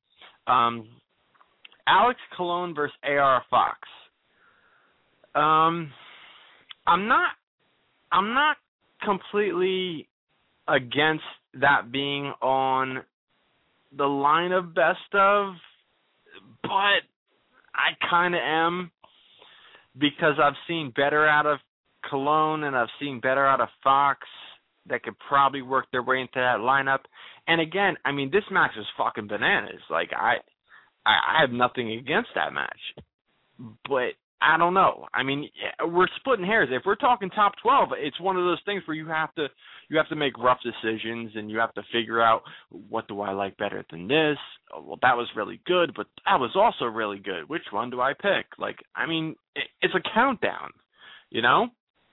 Alex Colon versus AR Fox. I'm not completely against that being on the line of best of, but I kind of am, because I've seen better out of Colon and I've seen better out of Fox that could probably work their way into that lineup. And again, I mean, this match was fucking bananas. Like, I have nothing against that match, but I don't know. I mean, we're splitting hairs. If we're talking top 12, it's one of those things where you have to make rough decisions, and you have to figure out, what do I like better than this? Oh, well, that was really good, but that was also really good. Which one do I pick? Like, I mean, it's a countdown, you know?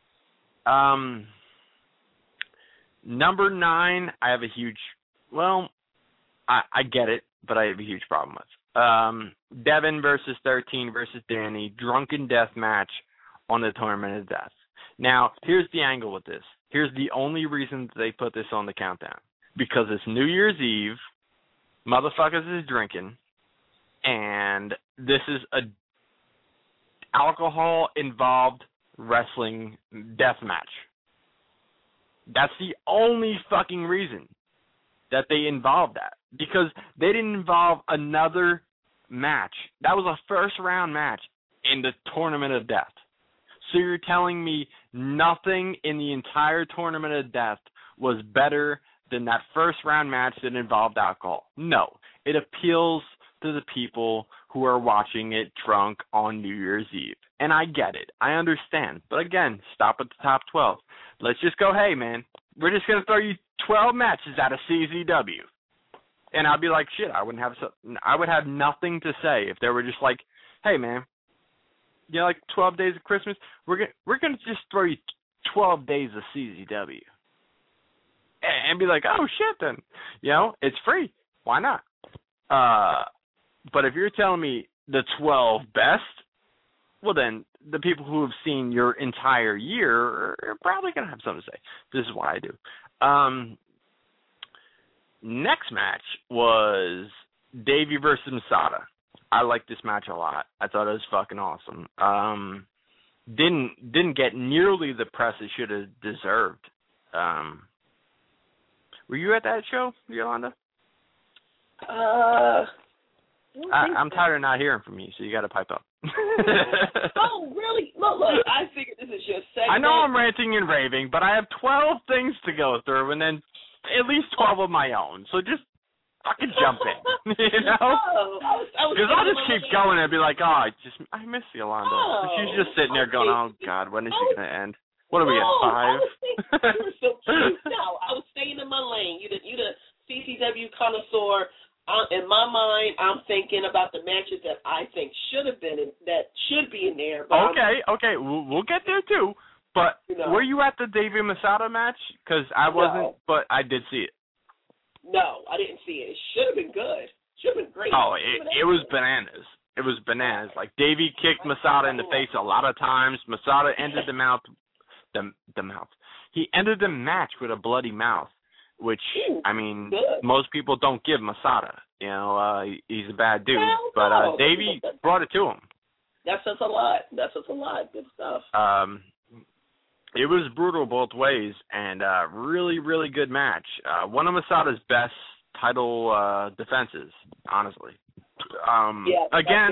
Number 9, I have a huge, well, I get it, but I have a huge problem with. Devin versus 13 versus Danny, drunken death match on the Tournament of Death. Now, here's the angle with this. Here's the only reason they put this on the countdown. Because it's New Year's Eve, motherfuckers is drinking, and this is a alcohol-involved wrestling death match. That's the only fucking reason that they involved that. Because they didn't involve another match. That was a first-round match in the Tournament of Death. So you're telling me nothing in the entire Tournament of Death was better than that first-round match that involved alcohol? No. It appeals to the people who are watching it drunk on New Year's Eve. And I get it. I understand. But again, stop at the top 12. Let's just go, hey, man, we're just going to throw you 12 matches out of CZW. And I'd be like, shit, I would have nothing to say if they were just like, hey, man, you know, like 12 days of Christmas, we're gonna just throw you 12 days of CZW. And be like, oh, shit, then. You know, it's free. Why not? But if you're telling me the 12 best, well, then the people who have seen your entire year are probably going to have something to say. This is why I do. Next match was Davey versus Masada. I liked this match a lot. I thought it was fucking awesome. Didn't get nearly the press it should have deserved. Were you at that show, Yolanda? I'm tired of not hearing from you, so you got to pipe up. Oh, really? Look, I figured this is your segment. I know I'm ranting and raving, but I have 12 things to go through, and then at least 12 of my own. So just fucking jump in, you know? Because I'll just keep going and be like, I miss Yolanda. She's just sitting there going, oh, God, when is she going to end? What are we at, 5? You were so cute. No, I was staying in my lane. You the CCW connoisseur. In my mind, I'm thinking about the matches that I think should be in there. But Okay, we'll get there too. But were you at the Davey Masada match? Because I wasn't, but I did see it. No, I didn't see it. It should have been good. Should have been great. Oh, it was bananas. It was bananas. Like, Davey kicked Masada in the face a lot of times. Masada ended the mouth. He ended the match with a bloody mouth, which, I mean, most people don't give Masada. You know, he's a bad dude. But Davey brought it to him. That says a lot. Good stuff. It was brutal both ways, and really, really good match. One of Masada's best title defenses, honestly. Again,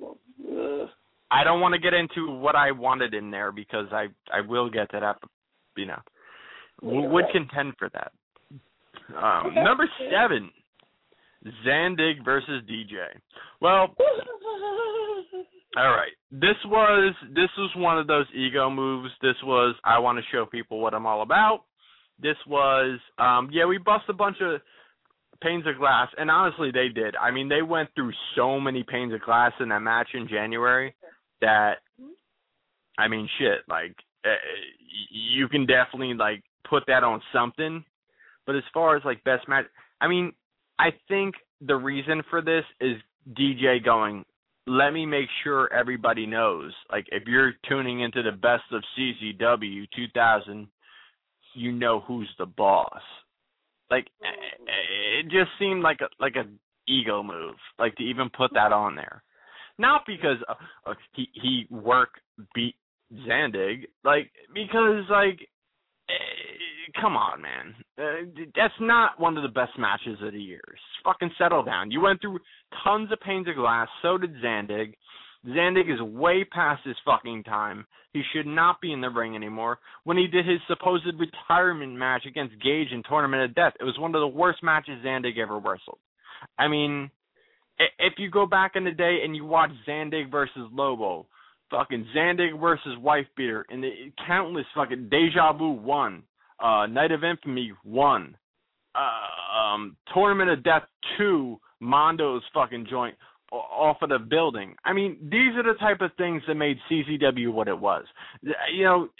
I don't want to get into what I wanted in there because I will get to that, you know. Would contend for that. Number 7, Zandig versus DJ. Well, all right. This was one of those ego moves. This was, I want to show people what I'm all about. This was, we bust a bunch of panes of glass, and honestly, they did. I mean, they went through so many panes of glass in that match in January that, I mean, shit, like, you can definitely, like, put that on something. But as far as, like, best match, I mean, I think the reason for this is DJ going, let me make sure everybody knows. Like, if you're tuning into the best of CZW 2000, you know who's the boss. Like, it just seemed like a ego move, like, to even put that on there. Not because he beat Zandig, like, because, like, come on, man. That's not one of the best matches of the year. Fucking settle down. You went through tons of panes of glass. So did Zandig. Zandig is way past his fucking time. He should not be in the ring anymore. When he did his supposed retirement match against Gage in Tournament of Death, it was one of the worst matches Zandig ever wrestled. I mean, if you go back in the day and you watch Zandig versus Lobo, fucking Zandig versus Wife Beater, and the countless fucking Deja Vu won. Night of Infamy 1. Tournament of Death 2, Mondo's fucking joint off of the building. I mean, these are the type of things that made CZW what it was. You know,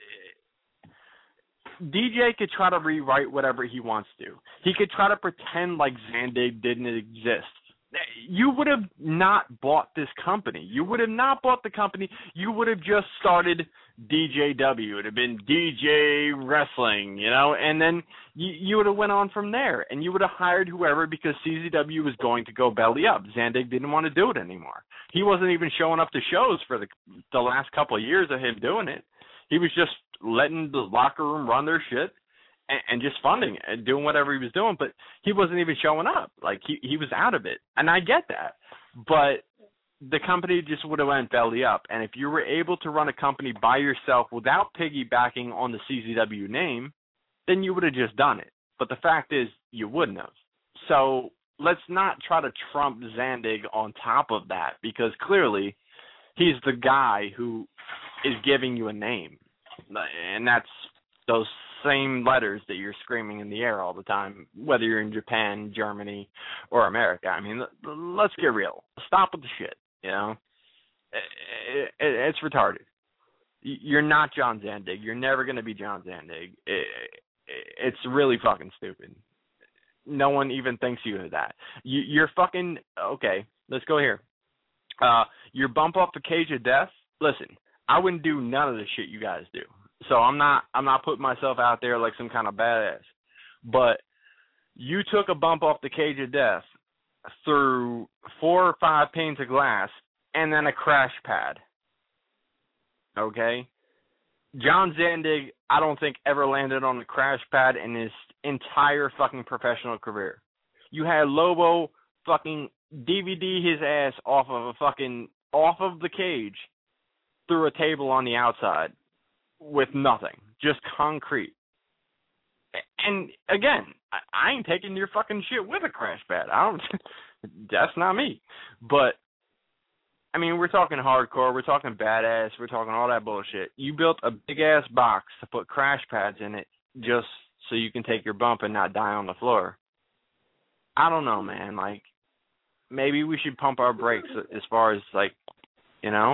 DJ could try to rewrite whatever he wants to. He could try to pretend like Zandig didn't exist. You would have not bought this company. You would have not bought the company. You would have just started DJW. It would have been DJ Wrestling, you know, and then you would have went on from there, and you would have hired whoever because CZW was going to go belly up. Zandig didn't want to do it anymore. He wasn't even showing up to shows for the last couple of years of him doing it. He was just letting the locker room run their shit and just funding it and doing whatever he was doing, but he wasn't even showing up. Like, he was out of it, and I get that. But the company just would have went belly up, and if you were able to run a company by yourself without piggybacking on the CZW name, then you would have just done it. But the fact is, you wouldn't have. So let's not try to trump Zandig on top of that, because clearly he's the guy who is giving you a name, and that's those same letters that you're screaming in the air all the time, whether you're in Japan, Germany, or America. I mean, let's get real. Stop with the shit, you know? It's retarded. You're not John Zandig. You're never going to be John Zandig. It's really fucking stupid. No one even thinks you are that. You're fucking, okay, let's go here. Your bump off the cage of death, listen, I wouldn't do none of the shit you guys do. So I'm not putting myself out there like some kind of badass. But you took a bump off the cage of death through 4 or 5 panes of glass and then a crash pad. Okay? John Zandig, I don't think ever landed on a crash pad in his entire fucking professional career. You had Lobo fucking DVD his ass off of the cage through a table on the outside. With nothing, just concrete. And again, I ain't taking your fucking shit with a crash pad. That's not me. But I mean, we're talking hardcore, we're talking badass, we're talking all that bullshit. You built a big ass box to put crash pads in it just so you can take your bump and not die on the floor. I don't know, man. Like, maybe we should pump our brakes as far as, like, you know.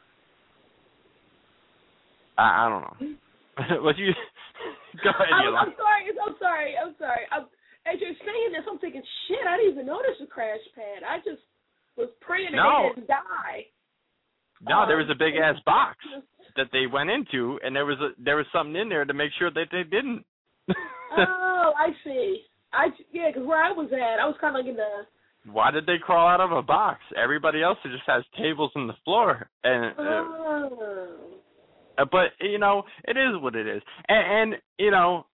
I don't know. What you? Go ahead, I'm sorry. As you're saying this, I'm thinking, shit, I didn't even notice a crash pad. I just was praying that they didn't die. No, there was a big ass box that they went into, and there was something in there to make sure that they didn't. Oh, I see. Because where I was at, I was kind of like in the. Why did they crawl out of a box? Everybody else just has tables on the floor, and. But, you know, it is what it is. And you know,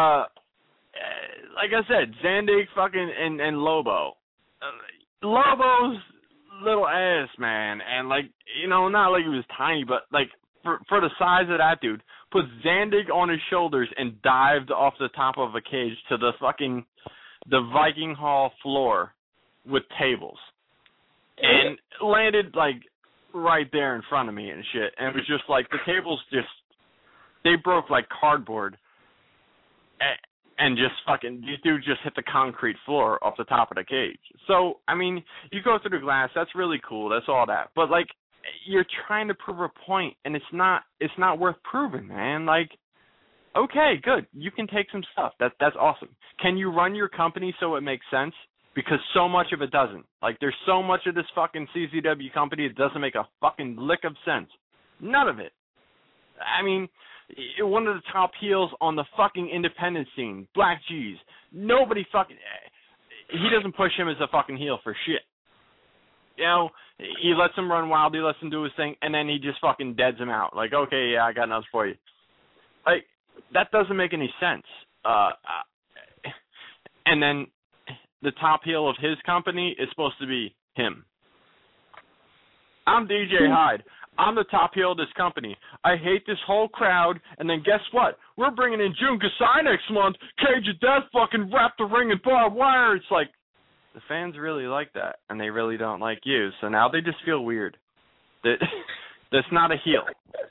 like I said, Zandig fucking and Lobo. Lobo's little ass, man. And, like, you know, not like he was tiny, but, like, for the size of that dude, put Zandig on his shoulders and dived off the top of a cage to the Viking Hall floor with tables. and landed like right there in front of me and shit. And it was just like the tables they broke like cardboard. And just fucking, these dudes just hit the concrete floor off the top of the cage. So, I mean, you go through the glass, that's really cool, that's all that. But, like, you're trying to prove a point, and it's not worth proving, man. Like, okay, good, you can take some stuff. That's awesome. Can you run your company so it makes sense? Because so much of it doesn't. Like, there's so much of this fucking CZW company that doesn't make a fucking lick of sense. None of it. I mean, one of the top heels on the fucking independent scene, Black G's. Nobody fucking... He doesn't push him as a fucking heel for shit. You know, he lets him run wild, he lets him do his thing, and then he just fucking deads him out. Like, okay, yeah, I got nothing for you. Like, that doesn't make any sense. And then the top heel of his company is supposed to be him. I'm DJ Hyde. I'm the top heel of this company. I hate this whole crowd, and then guess what? We're bringing in Jun Kasai next month. Cage of Death fucking wrap the ring in barbed wire. It's like, the fans really like that, and they really don't like you, so now they just feel weird. That's not a heel.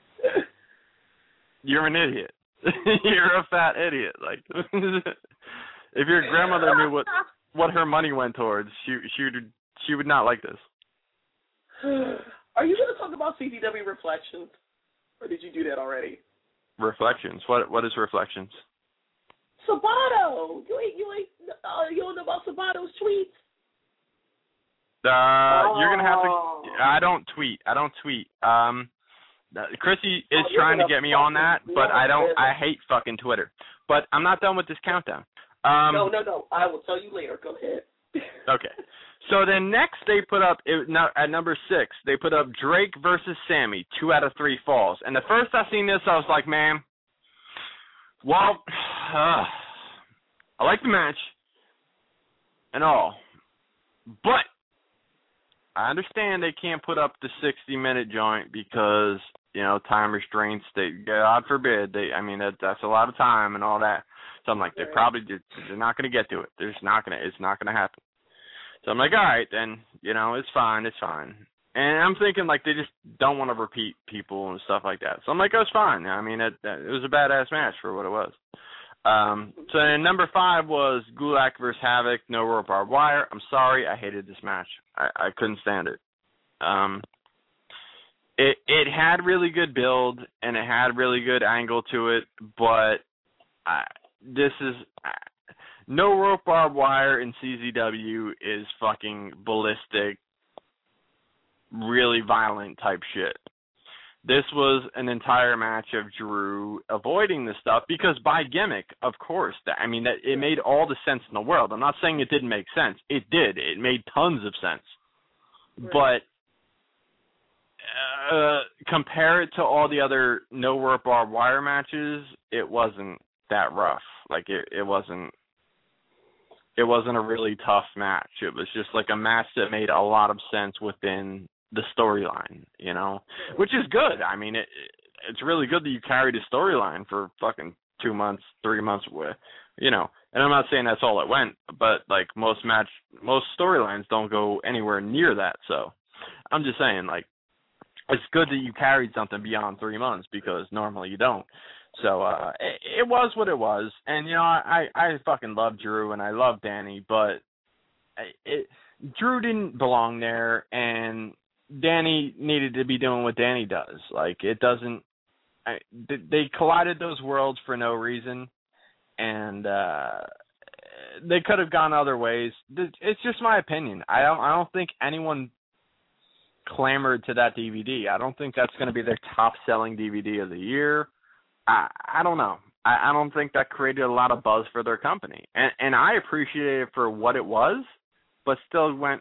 You're an idiot. You're a fat idiot. Like, if your grandmother knew what her money went towards, she would not like this. Are you going to talk about CZW Reflections, or did you do that already? Reflections. What is Reflections? Sabato. You don't know about Sabato's tweets? You're gonna have to. I don't tweet. Chrissy is trying to get me on that, but I don't. I hate fucking Twitter. But I'm not done with this countdown. No. I will tell you later. Go ahead. Okay. So then next they put up, at number 6, they put up Drake versus Sammy, 2 out of 3 falls. And the first I seen this, I was like, man, well, I like the match and all, but I understand they can't put up the 60-minute joint because, you know, time restraints, God forbid, that's a lot of time and all that. So I'm like, they're not going to get to it. It's not going to happen. So I'm like, all right, then, you know, it's fine. And I'm thinking, like, they just don't want to repeat people and stuff like that. So I'm like, oh, it's fine. I mean, it was a badass match for what it was. So then number 5 was Gulak versus Havoc, no rope barbed wire. I'm sorry, I hated this match. I couldn't stand it. It had really good build, and it had really good angle to it, but this is... No rope barbed wire in CZW is fucking ballistic, really violent type shit. This was an entire match of Drew avoiding this stuff because by gimmick, of course, it made all the sense in the world. I'm not saying it didn't make sense. It did. It made tons of sense. Right. But compare it to all the other no rope barbed wire matches, it wasn't that rough. Like, it wasn't a really tough match. It was just like a match that made a lot of sense within the storyline, you know, which is good. I mean, it's really good that you carried a storyline for fucking 2 months, 3 months, you know. And I'm not saying that's all it went, but like most storylines don't go anywhere near that. So I'm just saying, like, it's good that you carried something beyond 3 months because normally you don't. So it was what it was, and you know I fucking love Drew and I love Danny, but Drew didn't belong there, and Danny needed to be doing what Danny does. Like, it doesn't. They collided those worlds for no reason, and they could have gone other ways. It's just my opinion. I don't think anyone clamored to that DVD. I don't think that's going to be their top-selling DVD of the year. I don't know. I don't think that created a lot of buzz for their company. And I appreciate it for what it was, but still went,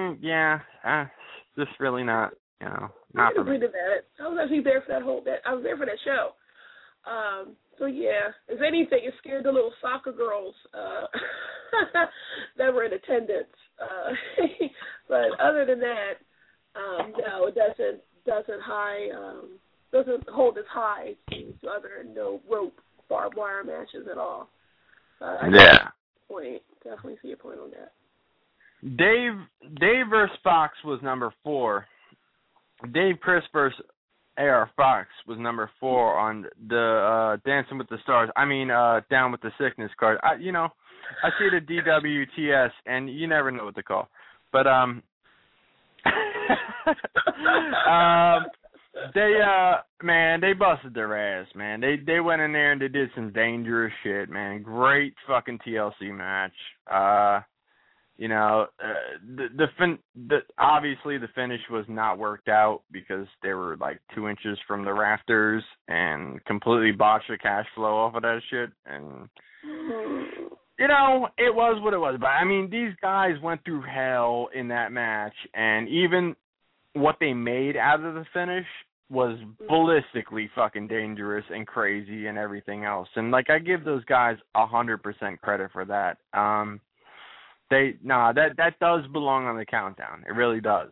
just really not, you know, not for me. I was actually there for I was there for that show. So, yeah, if anything, it scared the little soccer girls that were in attendance. But other than that, no, it doesn't hold as high to other no rope barbed wire matches at all. Definitely see your point on that. Dave versus Fox was number 4. Dave Chris versus AR Fox was number 4 on the Dancing with the Stars. I mean, Down with the Sickness card. I see the DWTS, and you never know what to call. But they busted their ass, man. They went in there and they did some dangerous shit, man. Great fucking TLC match. Obviously the finish was not worked out because they were like 2 inches from the rafters and completely botched the cash flow off of that shit. And it was what it was. But I mean, these guys went through hell in that match, and even what they made out of the finish was ballistically fucking dangerous and crazy and everything else. And like, I give those guys 100% credit for that. That does belong on the countdown. It really does.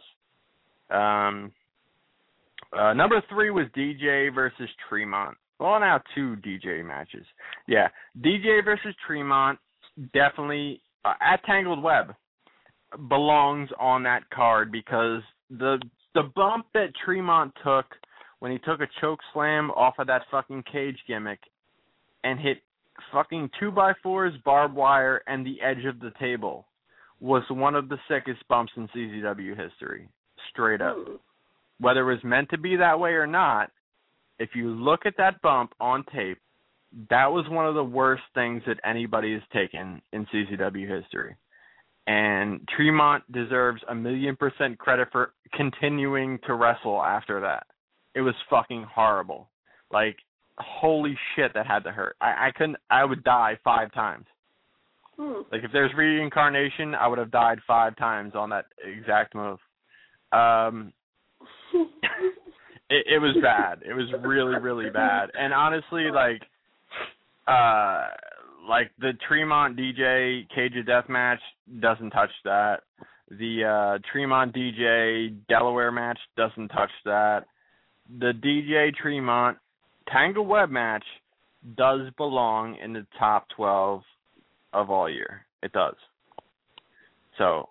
Number 3 was DJ versus Tremont. Well, now 2 DJ matches. Yeah, DJ versus Tremont definitely at Tangled Web belongs on that card because the bump that Tremont took when he took a choke slam off of that fucking cage gimmick and hit fucking 2x4s, barbed wire, and the edge of the table was one of the sickest bumps in CZW history. Straight up. Whether it was meant to be that way or not, if you look at that bump on tape, that was one of the worst things that anybody has taken in CZW history. And Tremont deserves 1,000,000% credit for continuing to wrestle after that. It was fucking horrible. Like, holy shit, that had to hurt. I would die 5 times. Like, if there's reincarnation, I would have died 5 times on that exact move. It was bad. It was really, really bad. And honestly, like the Tremont DJ Cage of Death match doesn't touch that. The Tremont DJ Delaware match doesn't touch that. The DJ Tremont Tangled Web match does belong in the top 12 of all year. It does. So,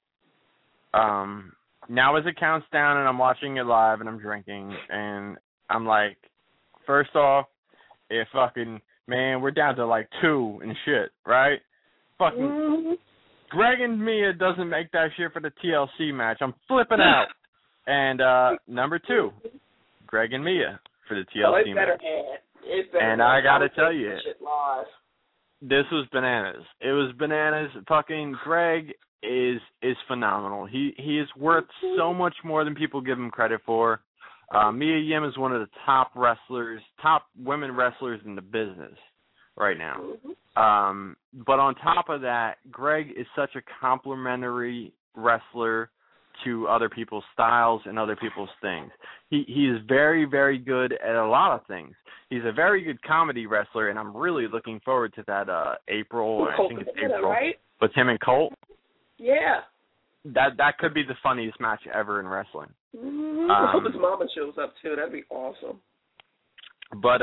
now as it counts down and I'm watching it live and I'm drinking and I'm like, first off, we're down to like 2 and shit, right? Fucking Greg and Mia doesn't make that shit for the TLC match. I'm flipping out. And number 2, Greg and Mia for the TLC match. And I gotta tell you, this was bananas. It was bananas. Fucking Greg is phenomenal. He is worth so much more than people give him credit for. Mia Yim is one of the top women wrestlers in the business right now. But on top of that, Greg is such a complimentary wrestler to other people's styles and other people's things. He is very, very good at a lot of things. He's a very good comedy wrestler, and I'm really looking forward to that April. I think it's April. Right? With him and Colt. Yeah. That could be the funniest match ever in wrestling. I hope his mama shows up too. That'd be awesome. But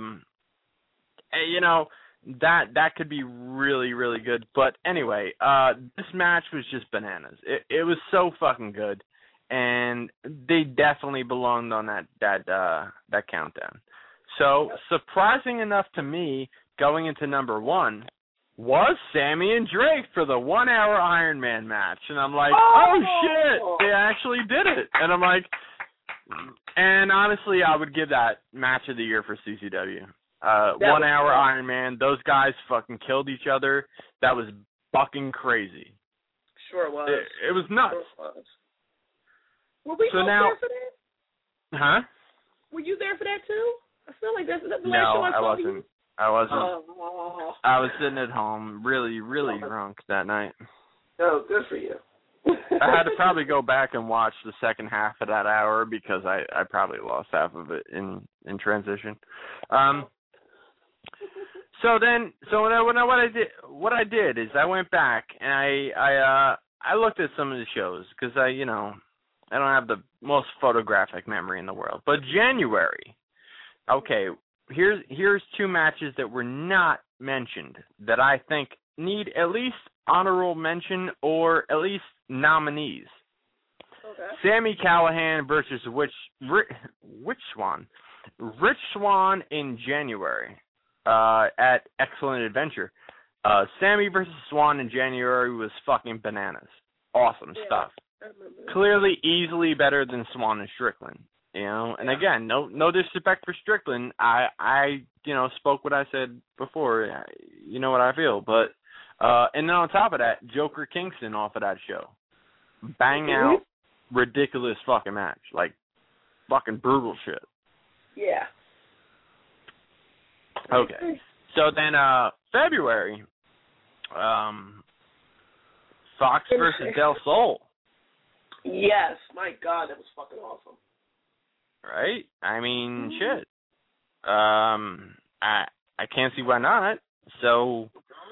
that could be really, really good. But anyway, this match was just bananas. It was so fucking good, and they definitely belonged on that countdown. So surprising enough to me, going into number 1 was Sammy and Drake for the 1-hour Iron Man match, and I'm like, oh shit, they actually did it, and I'm like, and honestly, I would give that match of the year for CCW. 1-hour Iron Man. Those guys fucking killed each other. That was fucking crazy. Sure was. It was nuts. Sure was. Were we both there for that? Huh? Were you there for that too? I feel like that's the last No, show I saw wasn't. you. I wasn't. Oh. I was sitting at home, really, really drunk that night. Oh, good for you. I had to probably go back and watch the second half of that hour because I probably lost half of it in transition. So what I did is I went back and I looked at some of the shows because I don't have the most photographic memory in the world. But January, okay, here's 2 matches that were not mentioned that I think need at least honorable mention or at least nominees. Okay. Sami Callihan versus Rich Swann. Rich Swann in January at Excellent Adventure. Sami versus Swann in January was fucking bananas. Awesome stuff. Clearly, easily better than Swann and Strickland. You know, and again, no disrespect for Strickland. I spoke what I said before. You know what I feel, but and then on top of that, Joker Kingston off of that show, bang out, ridiculous fucking match, like fucking brutal shit. Yeah. Okay, so then February, Fox versus Del Sol. Yes, my God, that was fucking awesome. Right? I mean, shit. I can't see why not. So,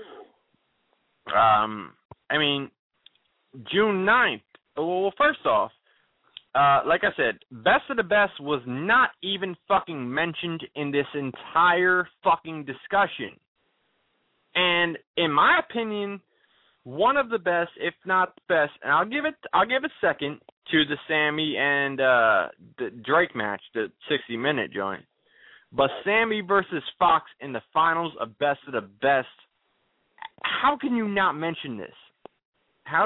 I mean, June 9th. Well, first off, like I said, Best of the Best was not even fucking mentioned in this entire fucking discussion. And in my opinion, one of the best, if not the best, and I'll give a second to the Sami and the Drake match, the 60-minute joint. But Sami versus Fox in the finals of Best of the Best, how can you not mention this? How,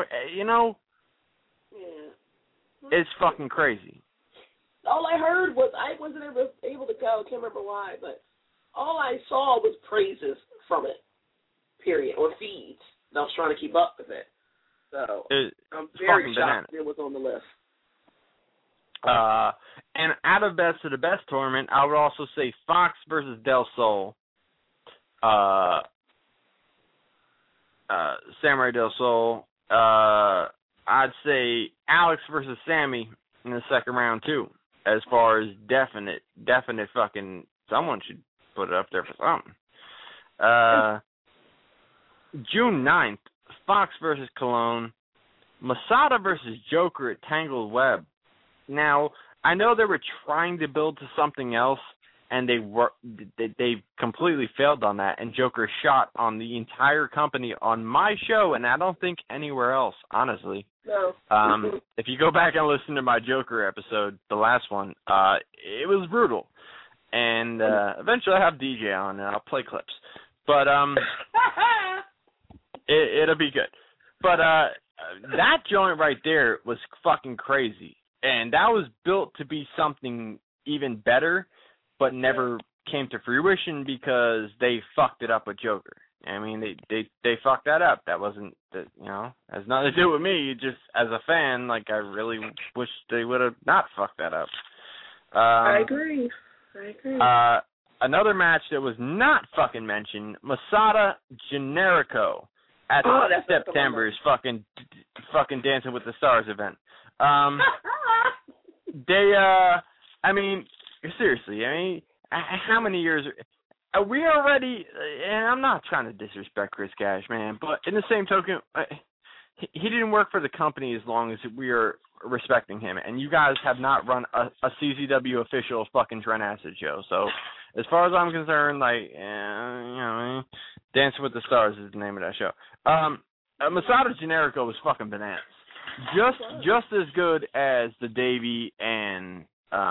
it's fucking crazy. All I heard was, I wasn't able to go, can't remember why, but all I saw was praises from it, period, on feeds. I was trying to keep up with it. So I'm very shocked it was on the list. And out of Best of the Best tournament, I would also say Fox versus Del Sol. Samurai Del Sol. I'd say Alex versus Sami in the second round too. As far as definite fucking, someone should put it up there for something. June 9th, Fox versus Cologne, Masada versus Joker at Tangled Web. Now, I know they were trying to build to something else, and they completely failed on that, and Joker shot on the entire company on my show, and I don't think anywhere else, honestly. No. If you go back and listen to my Joker episode, the last one, it was brutal. And eventually I'll have DJ on, and I'll play clips. But it'll be good. But that joint right there was fucking crazy. And that was built to be something even better, but never came to fruition because they fucked it up with Joker. I mean, they fucked that up. That wasn't, has nothing to do with me. Just as a fan, like, I really wish they would have not fucked that up. I agree. Another match that was not fucking mentioned, Masada Generico at September's fucking Dancing with the Stars event. I mean, seriously, how many years? We already, and I'm not trying to disrespect Chris Cash, man, but in the same token, he didn't work for the company as long as we are respecting him, and you guys have not run a CZW official fucking Trent Acid show. So, as far as I'm concerned, like, Dancing with the Stars is the name of that show. Masada Generico was fucking bananas. Just as good as the Davey and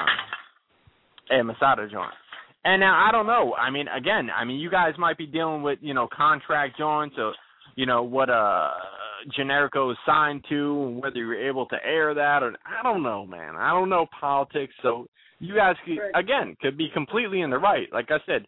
Masada joint. And now, I don't know. You guys might be dealing with, contract joints or, what Generico is signed to, and whether you're able to air that or, I don't know, man. I don't know politics. So you guys, could be completely in the right. Like I said.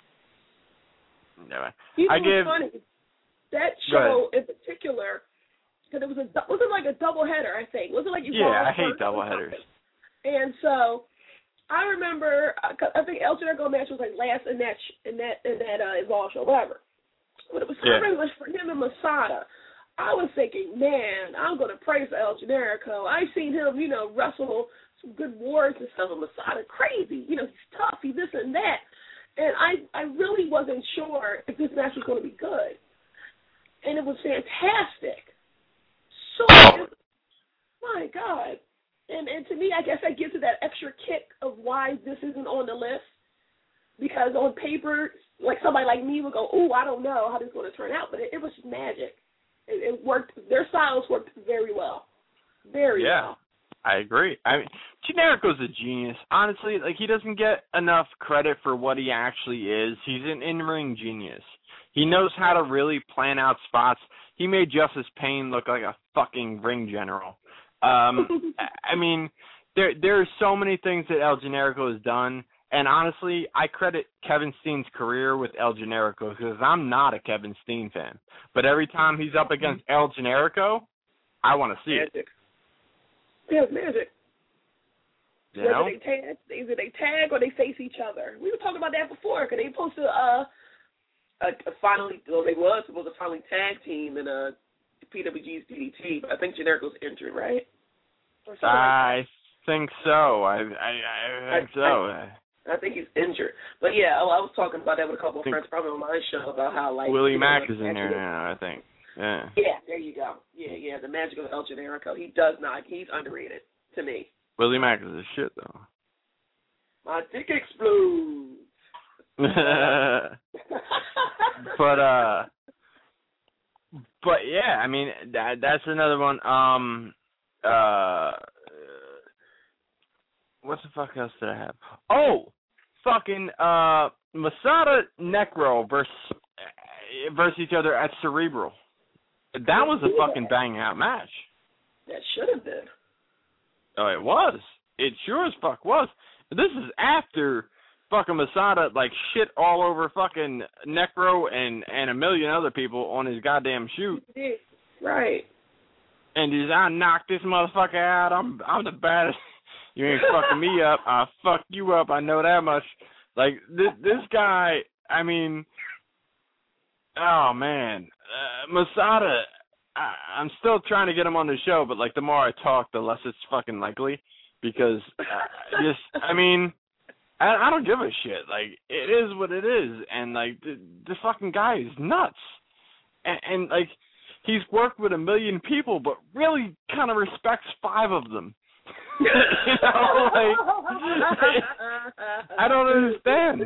Funny. That show in particular, because was it like a doubleheader, I think? Was it like you? Yeah, I hate doubleheaders. And so I remember, I think El Generico match was like last in that Evolve show, whatever. But it was something for him and Masada. I was thinking, man, I'm going to praise El Generico. I've seen him, wrestle some good wars and stuff with Masada. Crazy. He's tough. He's this and that. And I really wasn't sure if this match was going to be good. And it was fantastic. So, my God. And to me, I guess that gives it that extra kick of why this isn't on the list. Because on paper, like somebody like me would go, I don't know how this is going to turn out. But it was magic. It worked. Their styles worked very well. Very well. I agree. I mean, Generico's a genius. Honestly, like, he doesn't get enough credit for what he actually is. He's an in-ring genius. He knows how to really plan out spots. He made Justice Payne look like a fucking ring general. I mean, there are so many things that El Generico has done, and honestly, I credit Kevin Steen's career with El Generico because I'm not a Kevin Steen fan. But every time he's up against El Generico, I want to see it. Yeah, it's magic. You know? Either they tag or they face each other. We were talking about that before because they supposed to they was supposed to finally tag team in PWG's DDT, but I think Generico's injured, right? I think so. I think so. I think he's injured. But yeah, I was talking about that with a couple of friends, probably on my show, about how like Willie Mack is in there now, I think. Yeah. Yeah, there you go. Yeah, the magic of El Generico. He's underrated to me. Willie Mack is a shit though. My dick explodes. But yeah, I mean that's another one. What the fuck else did I have? Oh, fucking Masada Necro versus each other at Cerebral. That was a fucking bang out match. That should have been. Oh, it was. It sure as fuck was. This is after fucking Masada like shit all over fucking Necro and a million other people on his goddamn shoot. Right. And he's, I knocked this motherfucker out. I'm the baddest. You ain't fucking me up. I'll fuck you up. I know that much. Like this guy. I mean, oh man, Masada. I'm still trying to get him on the show, but like the more I talk, the less it's fucking likely. Because I mean, I don't give a shit. Like, it is what it is, and like the fucking guy is nuts, and like he's worked with a million people, but really kind of respects 5 of them. You know, like I don't understand.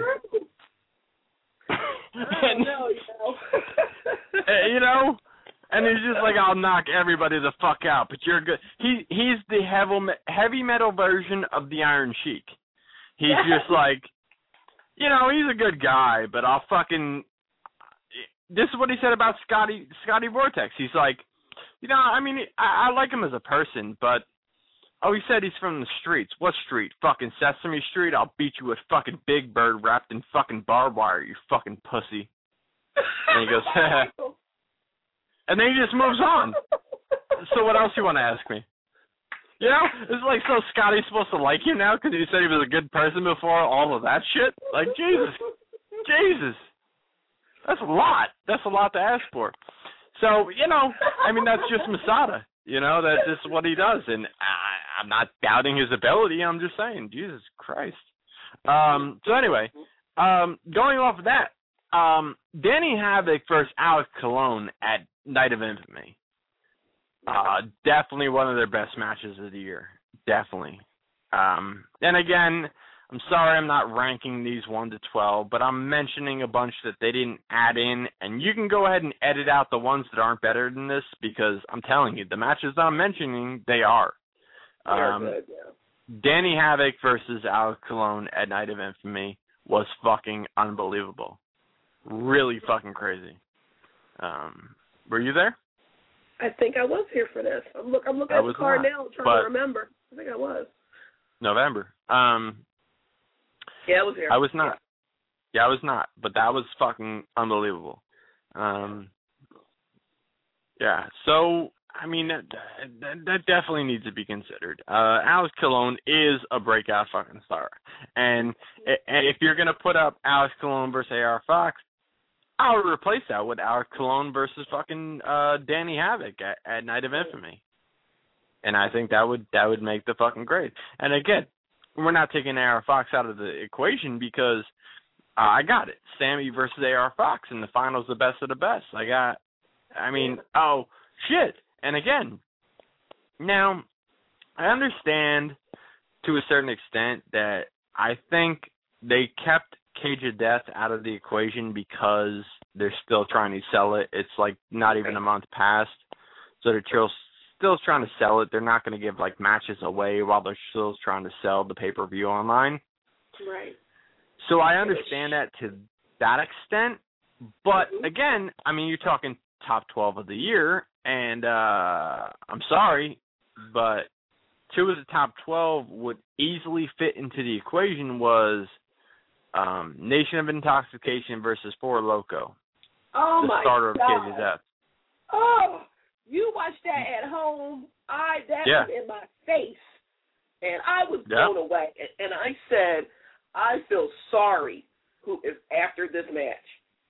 You know. And he's just like, I'll knock everybody the fuck out, but you're good. He's the heavy metal version of the Iron Sheik. He's just like, you know, he's a good guy, but I'll fucking. This is what he said about Scotty Vortex. He's like, you know, I mean, I like him as a person, but he said he's from the streets. What street? Fucking Sesame Street. I'll beat you with fucking Big Bird wrapped in fucking barbed wire, you fucking pussy. And he goes, and then he just moves on. So what else you want to ask me? You know, it's like, so Scotty's supposed to like you now because he said he was a good person before all of that shit? Like, Jesus. That's a lot. That's a lot to ask for. So, you know, I mean, that's just Masada. You know, that's just what he does. And I'm not doubting his ability. I'm just saying, Jesus Christ. So anyway, going off of that, Danny Havoc versus Alex Colon at Night of Infamy. Definitely one of their best matches of the year. Definitely. And again, I'm sorry I'm not ranking these 1 to 12, but I'm mentioning a bunch that they didn't add in, and you can go ahead and edit out the ones that aren't better than this, because I'm telling you, the matches that I'm mentioning, they are. They're good, yeah. Danny Havoc versus Alex Colon at Night of Infamy was fucking unbelievable. Really fucking crazy. Were you there? I think I was here for this. I'm looking at the card now, trying to remember. I think I was. November. Yeah, I was here. I was not. Yeah, I was not. But that was fucking unbelievable. Yeah. So, I mean, that definitely needs to be considered. Alex Colon is a breakout fucking star. And if you're going to put up Alex Colon versus AR Fox, I would replace that with Alex Colon versus fucking Danny Havoc at Night of Infamy. And I think that would make the fucking grade. And again, we're not taking AR Fox out of the equation because I got it. Sammy versus AR Fox in the finals, the best of the best. Shit. And again, now, I understand to a certain extent that I think they kept Cage of Death out of the equation because they're still trying to sell it. It's like not even a month past, so they're still trying to sell it. They're not going to give like matches away while they're still trying to sell the pay-per-view online. Right. So I understand that to that extent, but again, I mean, you're talking top 12 of the year, and I'm sorry, but 2 of the top 12 would easily fit into the equation was Nation of Intoxication versus Four Loko. Oh, the my starter of God. Cage of Death. Oh, you watched that at home. That was in my face. And I was blown away. And I said, I feel sorry who is after this match.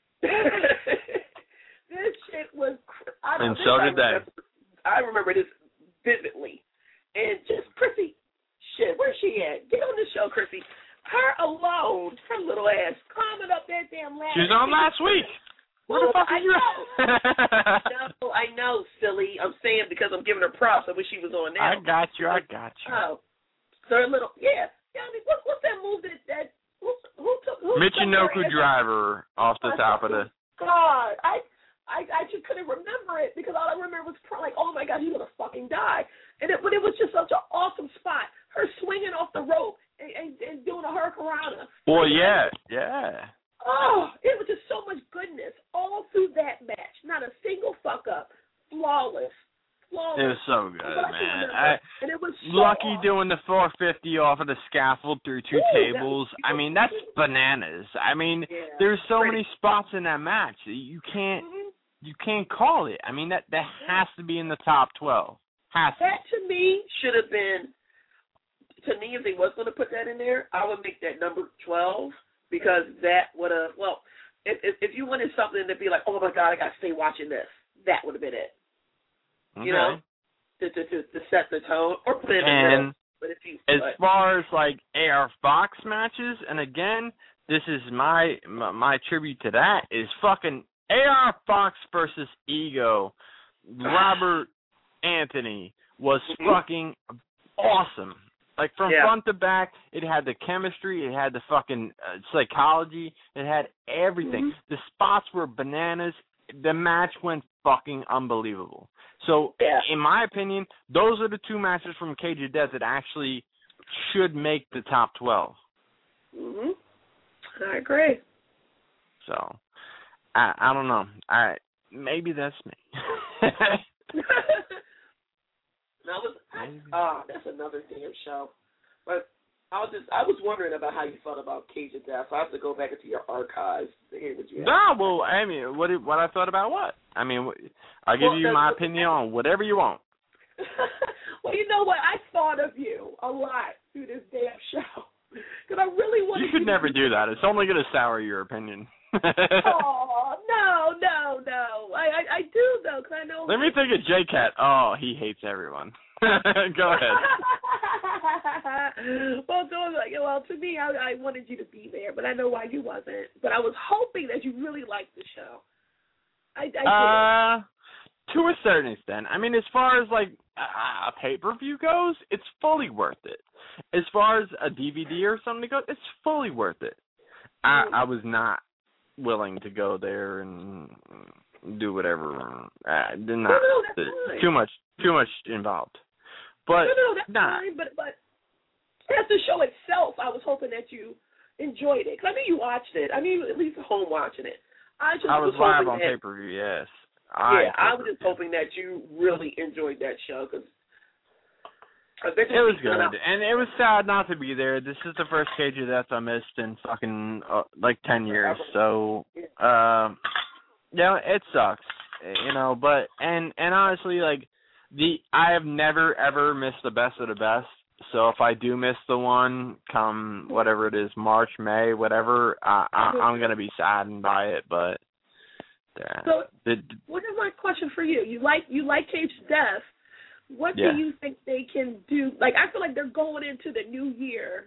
This shit was... And so did they. I remember this vividly. And just Chrissy, shit, where's she at? Get on the show, Chrissy. Her alone, her little ass, climbing up that damn ladder. She was on last week. Where the fuck are you at? No, I know, silly. I'm saying because I'm giving her props. I wish she was on now. I got you. Oh. So her little, yeah. I mean, what's that move that who took Michinoku Driver off the top of the... God, I just couldn't remember it because all I remember was like, oh my God, he's gonna fucking die. But it was just such an awesome spot. Her swinging off the rope and doing a hurricanrana. Well, yeah. Oh, it was just so much goodness all through that match. Not a single fuck up. Flawless. It was so good, man. And it was so Lucky awesome. doing the 450 off of the scaffold through 2 tables. I mean, that's bananas. I mean, there's so many spots in that match. You can't call it. I mean, that has to be in the top 12. That to me should have been. To me, if they was going to put that in there, I would make that number 12 because that would have. Well, if you wanted something to be like, oh my God, I got to stay watching this, that would have been it. Okay. You know, to set the tone or put it in the middle. But as far as like AR Fox matches, and again, this is my tribute to that is fucking AR Fox versus Ego. Robert Anthony was fucking awesome. Like from front to back, it had the chemistry, it had the fucking psychology, it had everything. The spots were bananas. The match went fucking unbelievable. So, in my opinion, those are the 2 matches from Cage of Death that actually should make the top 12. I agree. So, I don't know. Maybe that's me. That's another damn show. But I was wondering about how you felt about Cage of Death. So I have to go back into your archives to hear what you had. No, well, I mean, what I thought about what? I mean, I'll give you my opinion on whatever you want. Well, you know what? I thought of you a lot through this damn show. Because I really wanted you should never do that. It's only going to sour your opinion. Oh, no. I do, though, because I know... Let me think of J-Cat. Oh, he hates everyone. Go ahead. Well, to me, I wanted you to be there, but I know why you wasn't. But I was hoping that you really liked the show. I did. To a certain extent. I mean, as far as, like, a pay-per-view goes, it's fully worth it. As far as a DVD or something goes, it's fully worth it. I was not willing to go there and do whatever. Too much involved. But that's fine. But as the show itself, I was hoping that you enjoyed it. Because I knew you watched it. I mean, at least at home watching it. I was live on pay-per-view, yes. I was just hoping that you really enjoyed that show. Cause it was good, and it was sad not to be there. This is the first Cage of Death I missed in fucking, 10 years. So, it sucks, but, and honestly, I have never, ever missed the best of the best. So if I do miss the one come whatever it is, March, May, whatever, I'm going to be saddened by it, but. So, what is my question for you? You like Cage of Death. What do you think they can do? I feel like they're going into the new year.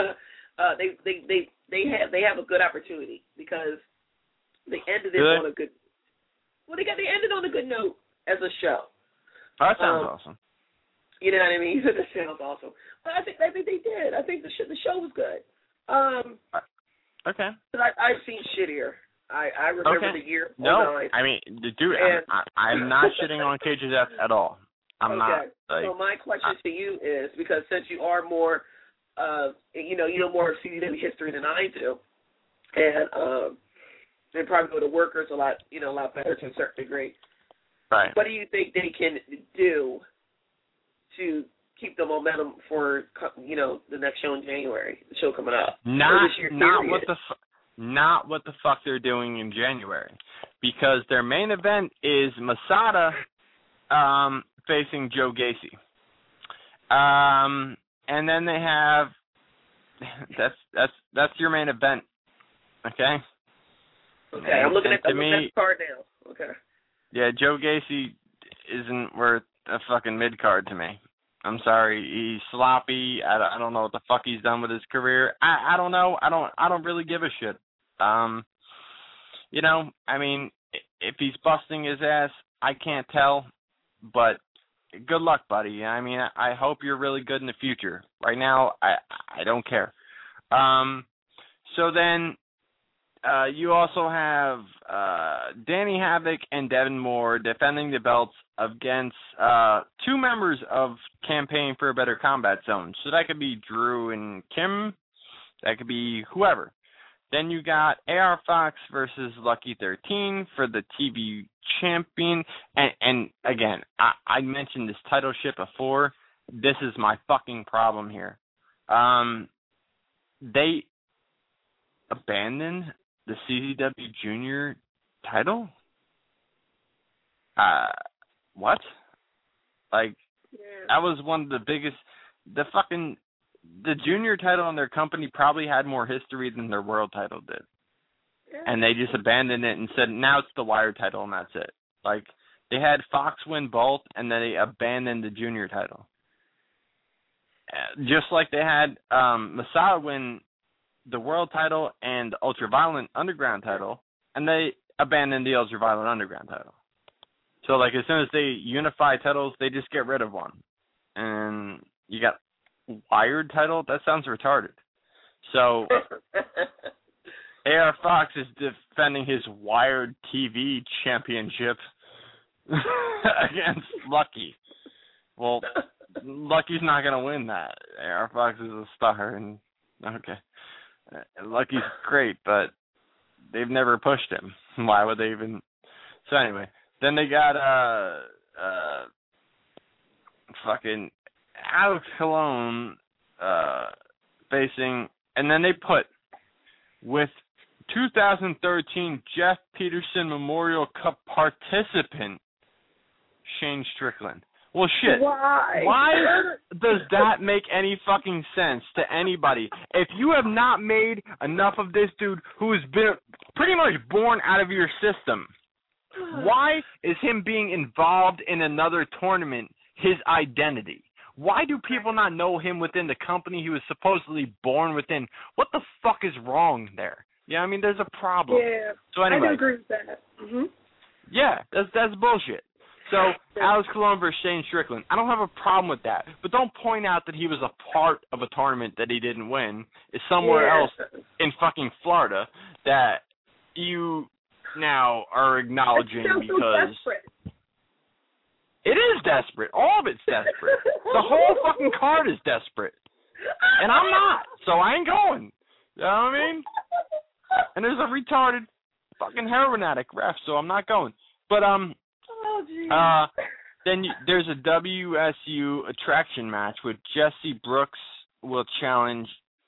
They have a good opportunity because they ended it on a good. Well, they ended on a good note as a show. That sounds awesome. You know what I mean? That sounds awesome. But I think they did. I think the show was good. Okay. I've seen shittier. I remember the year 09. No, I mean, dude, I'm not shitting on Cage of Death at all. I'm not. Like, so my question to you is, because since you are more, you know more of CZW history than I do, and they probably know the workers a lot better to a certain degree. Right. What do you think they can do to keep the momentum for the next show in January, the show coming up? Not what the fuck they're doing in January, because their main event is Masada facing Joe Gacy, and then they have that's your main event, okay? Okay, I'm looking at the card now. Okay. Yeah, Joe Gacy isn't worth a fucking mid-card to me. I'm sorry, he's sloppy. I don't know what the fuck he's done with his career. I don't know. I don't really give a shit. I mean, if he's busting his ass, I can't tell. But good luck, buddy. I mean, I hope you're really good in the future. Right now, I don't care. So then, you also have Danny Havoc and Devin Moore defending the belts against two members of Campaign for a Better Combat Zone. So that could be Drew and Kim. That could be whoever. Then you got AR Fox versus Lucky 13 for the TV champion. And again, I mentioned this title shit before. This is my fucking problem here. They abandoned the CZW Junior title? What? Like, that was one of the biggest. The Junior title in their company probably had more history than their world title did. Yeah. And they just abandoned it and said, now it's the Wire title and that's it. Like, they had Fox win both and then they abandoned the Junior title. Just like they had Masada win the world title and the Ultraviolent Underground title, and they abandoned the Ultraviolent Underground title. So, like, as soon as they unify titles, they just get rid of one. And you got Wired title? That sounds retarded. So, AR Fox is defending his Wired TV championship against Lucky. Well, Lucky's not going to win that. AR Fox is a star, and okay. Lucky's great, but they've never pushed him. Why would they even? So anyway, then they got fucking Alex Colon facing, and then they put with 2013 Jeff Peterson Memorial Cup participant Shane Strickland. Well, shit. Why does that make any fucking sense to anybody? If you have not made enough of this dude who has been pretty much born out of your system, why is him being involved in another tournament his identity? Why do people not know him within the company he was supposedly born within? What the fuck is wrong there? Yeah, I mean, there's a problem. Yeah, so anyway, I do agree with that. Mm-hmm. Yeah, that's bullshit. So, Alex Colon versus Shane Strickland. I don't have a problem with that. But don't point out that he was a part of a tournament that he didn't win. It's somewhere else in fucking Florida that you now are acknowledging because... It is desperate. All of it's desperate. The whole fucking card is desperate. And I'm not. So I ain't going. You know what I mean? And there's a retarded fucking heroin addict ref, so I'm not going. But, then there's a WSU attraction match with Jesse Brooks will challenge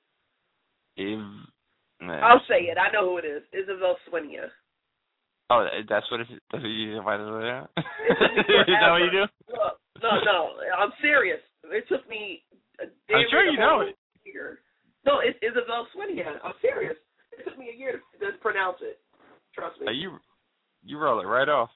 I'll say it. I know who it is. Isabel Swinia. Oh, that's what it is? That's what you invite us there? Is that what you do? No. I'm serious. It took me a day. I'm sure you know it. Year. No, it's Isabel Swinia. I'm serious. It took me a year to pronounce it. Trust me. You roll it right off.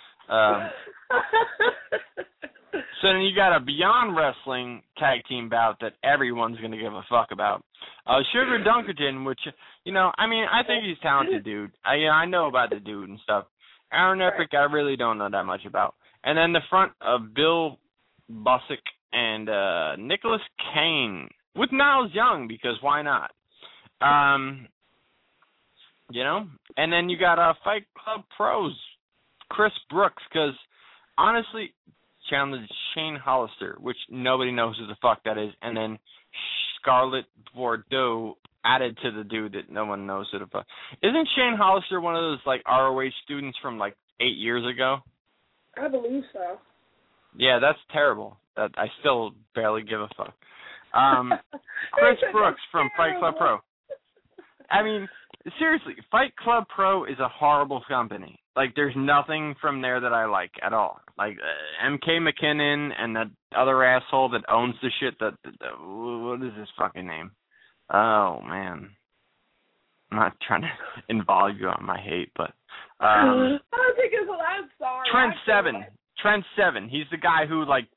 So then you got a Beyond Wrestling tag team bout that everyone's going to give a fuck about. Sugar Dunkerton, which, I mean, I think he's a talented dude. I know about the dude and stuff. Aaron Epic, I really don't know that much about. And then the front of Bill Busick and Nicholas Kane with Niles Young, because why not? You know? And then you got Fight Club Pros, Chris Brooks, because honestly, challenged Shane Hollister, which nobody knows who the fuck that is, and then Scarlett Bordeaux added to the dude that no one knows who the fuck. Isn't Shane Hollister one of those, like, ROH students from, like, 8 years ago? I believe so. Yeah, that's terrible. That I still barely give a fuck. Chris Brooks from Fight Club Pro. I mean, seriously, Fight Club Pro is a horrible company. Like, there's nothing from there that I like at all. Like, MK McKinnon and that other asshole that owns the shit what is his fucking name? Oh, man. I'm not trying to involve you on my hate, but... I don't think it's I'm sorry. Trent Seven. He's the guy who, like,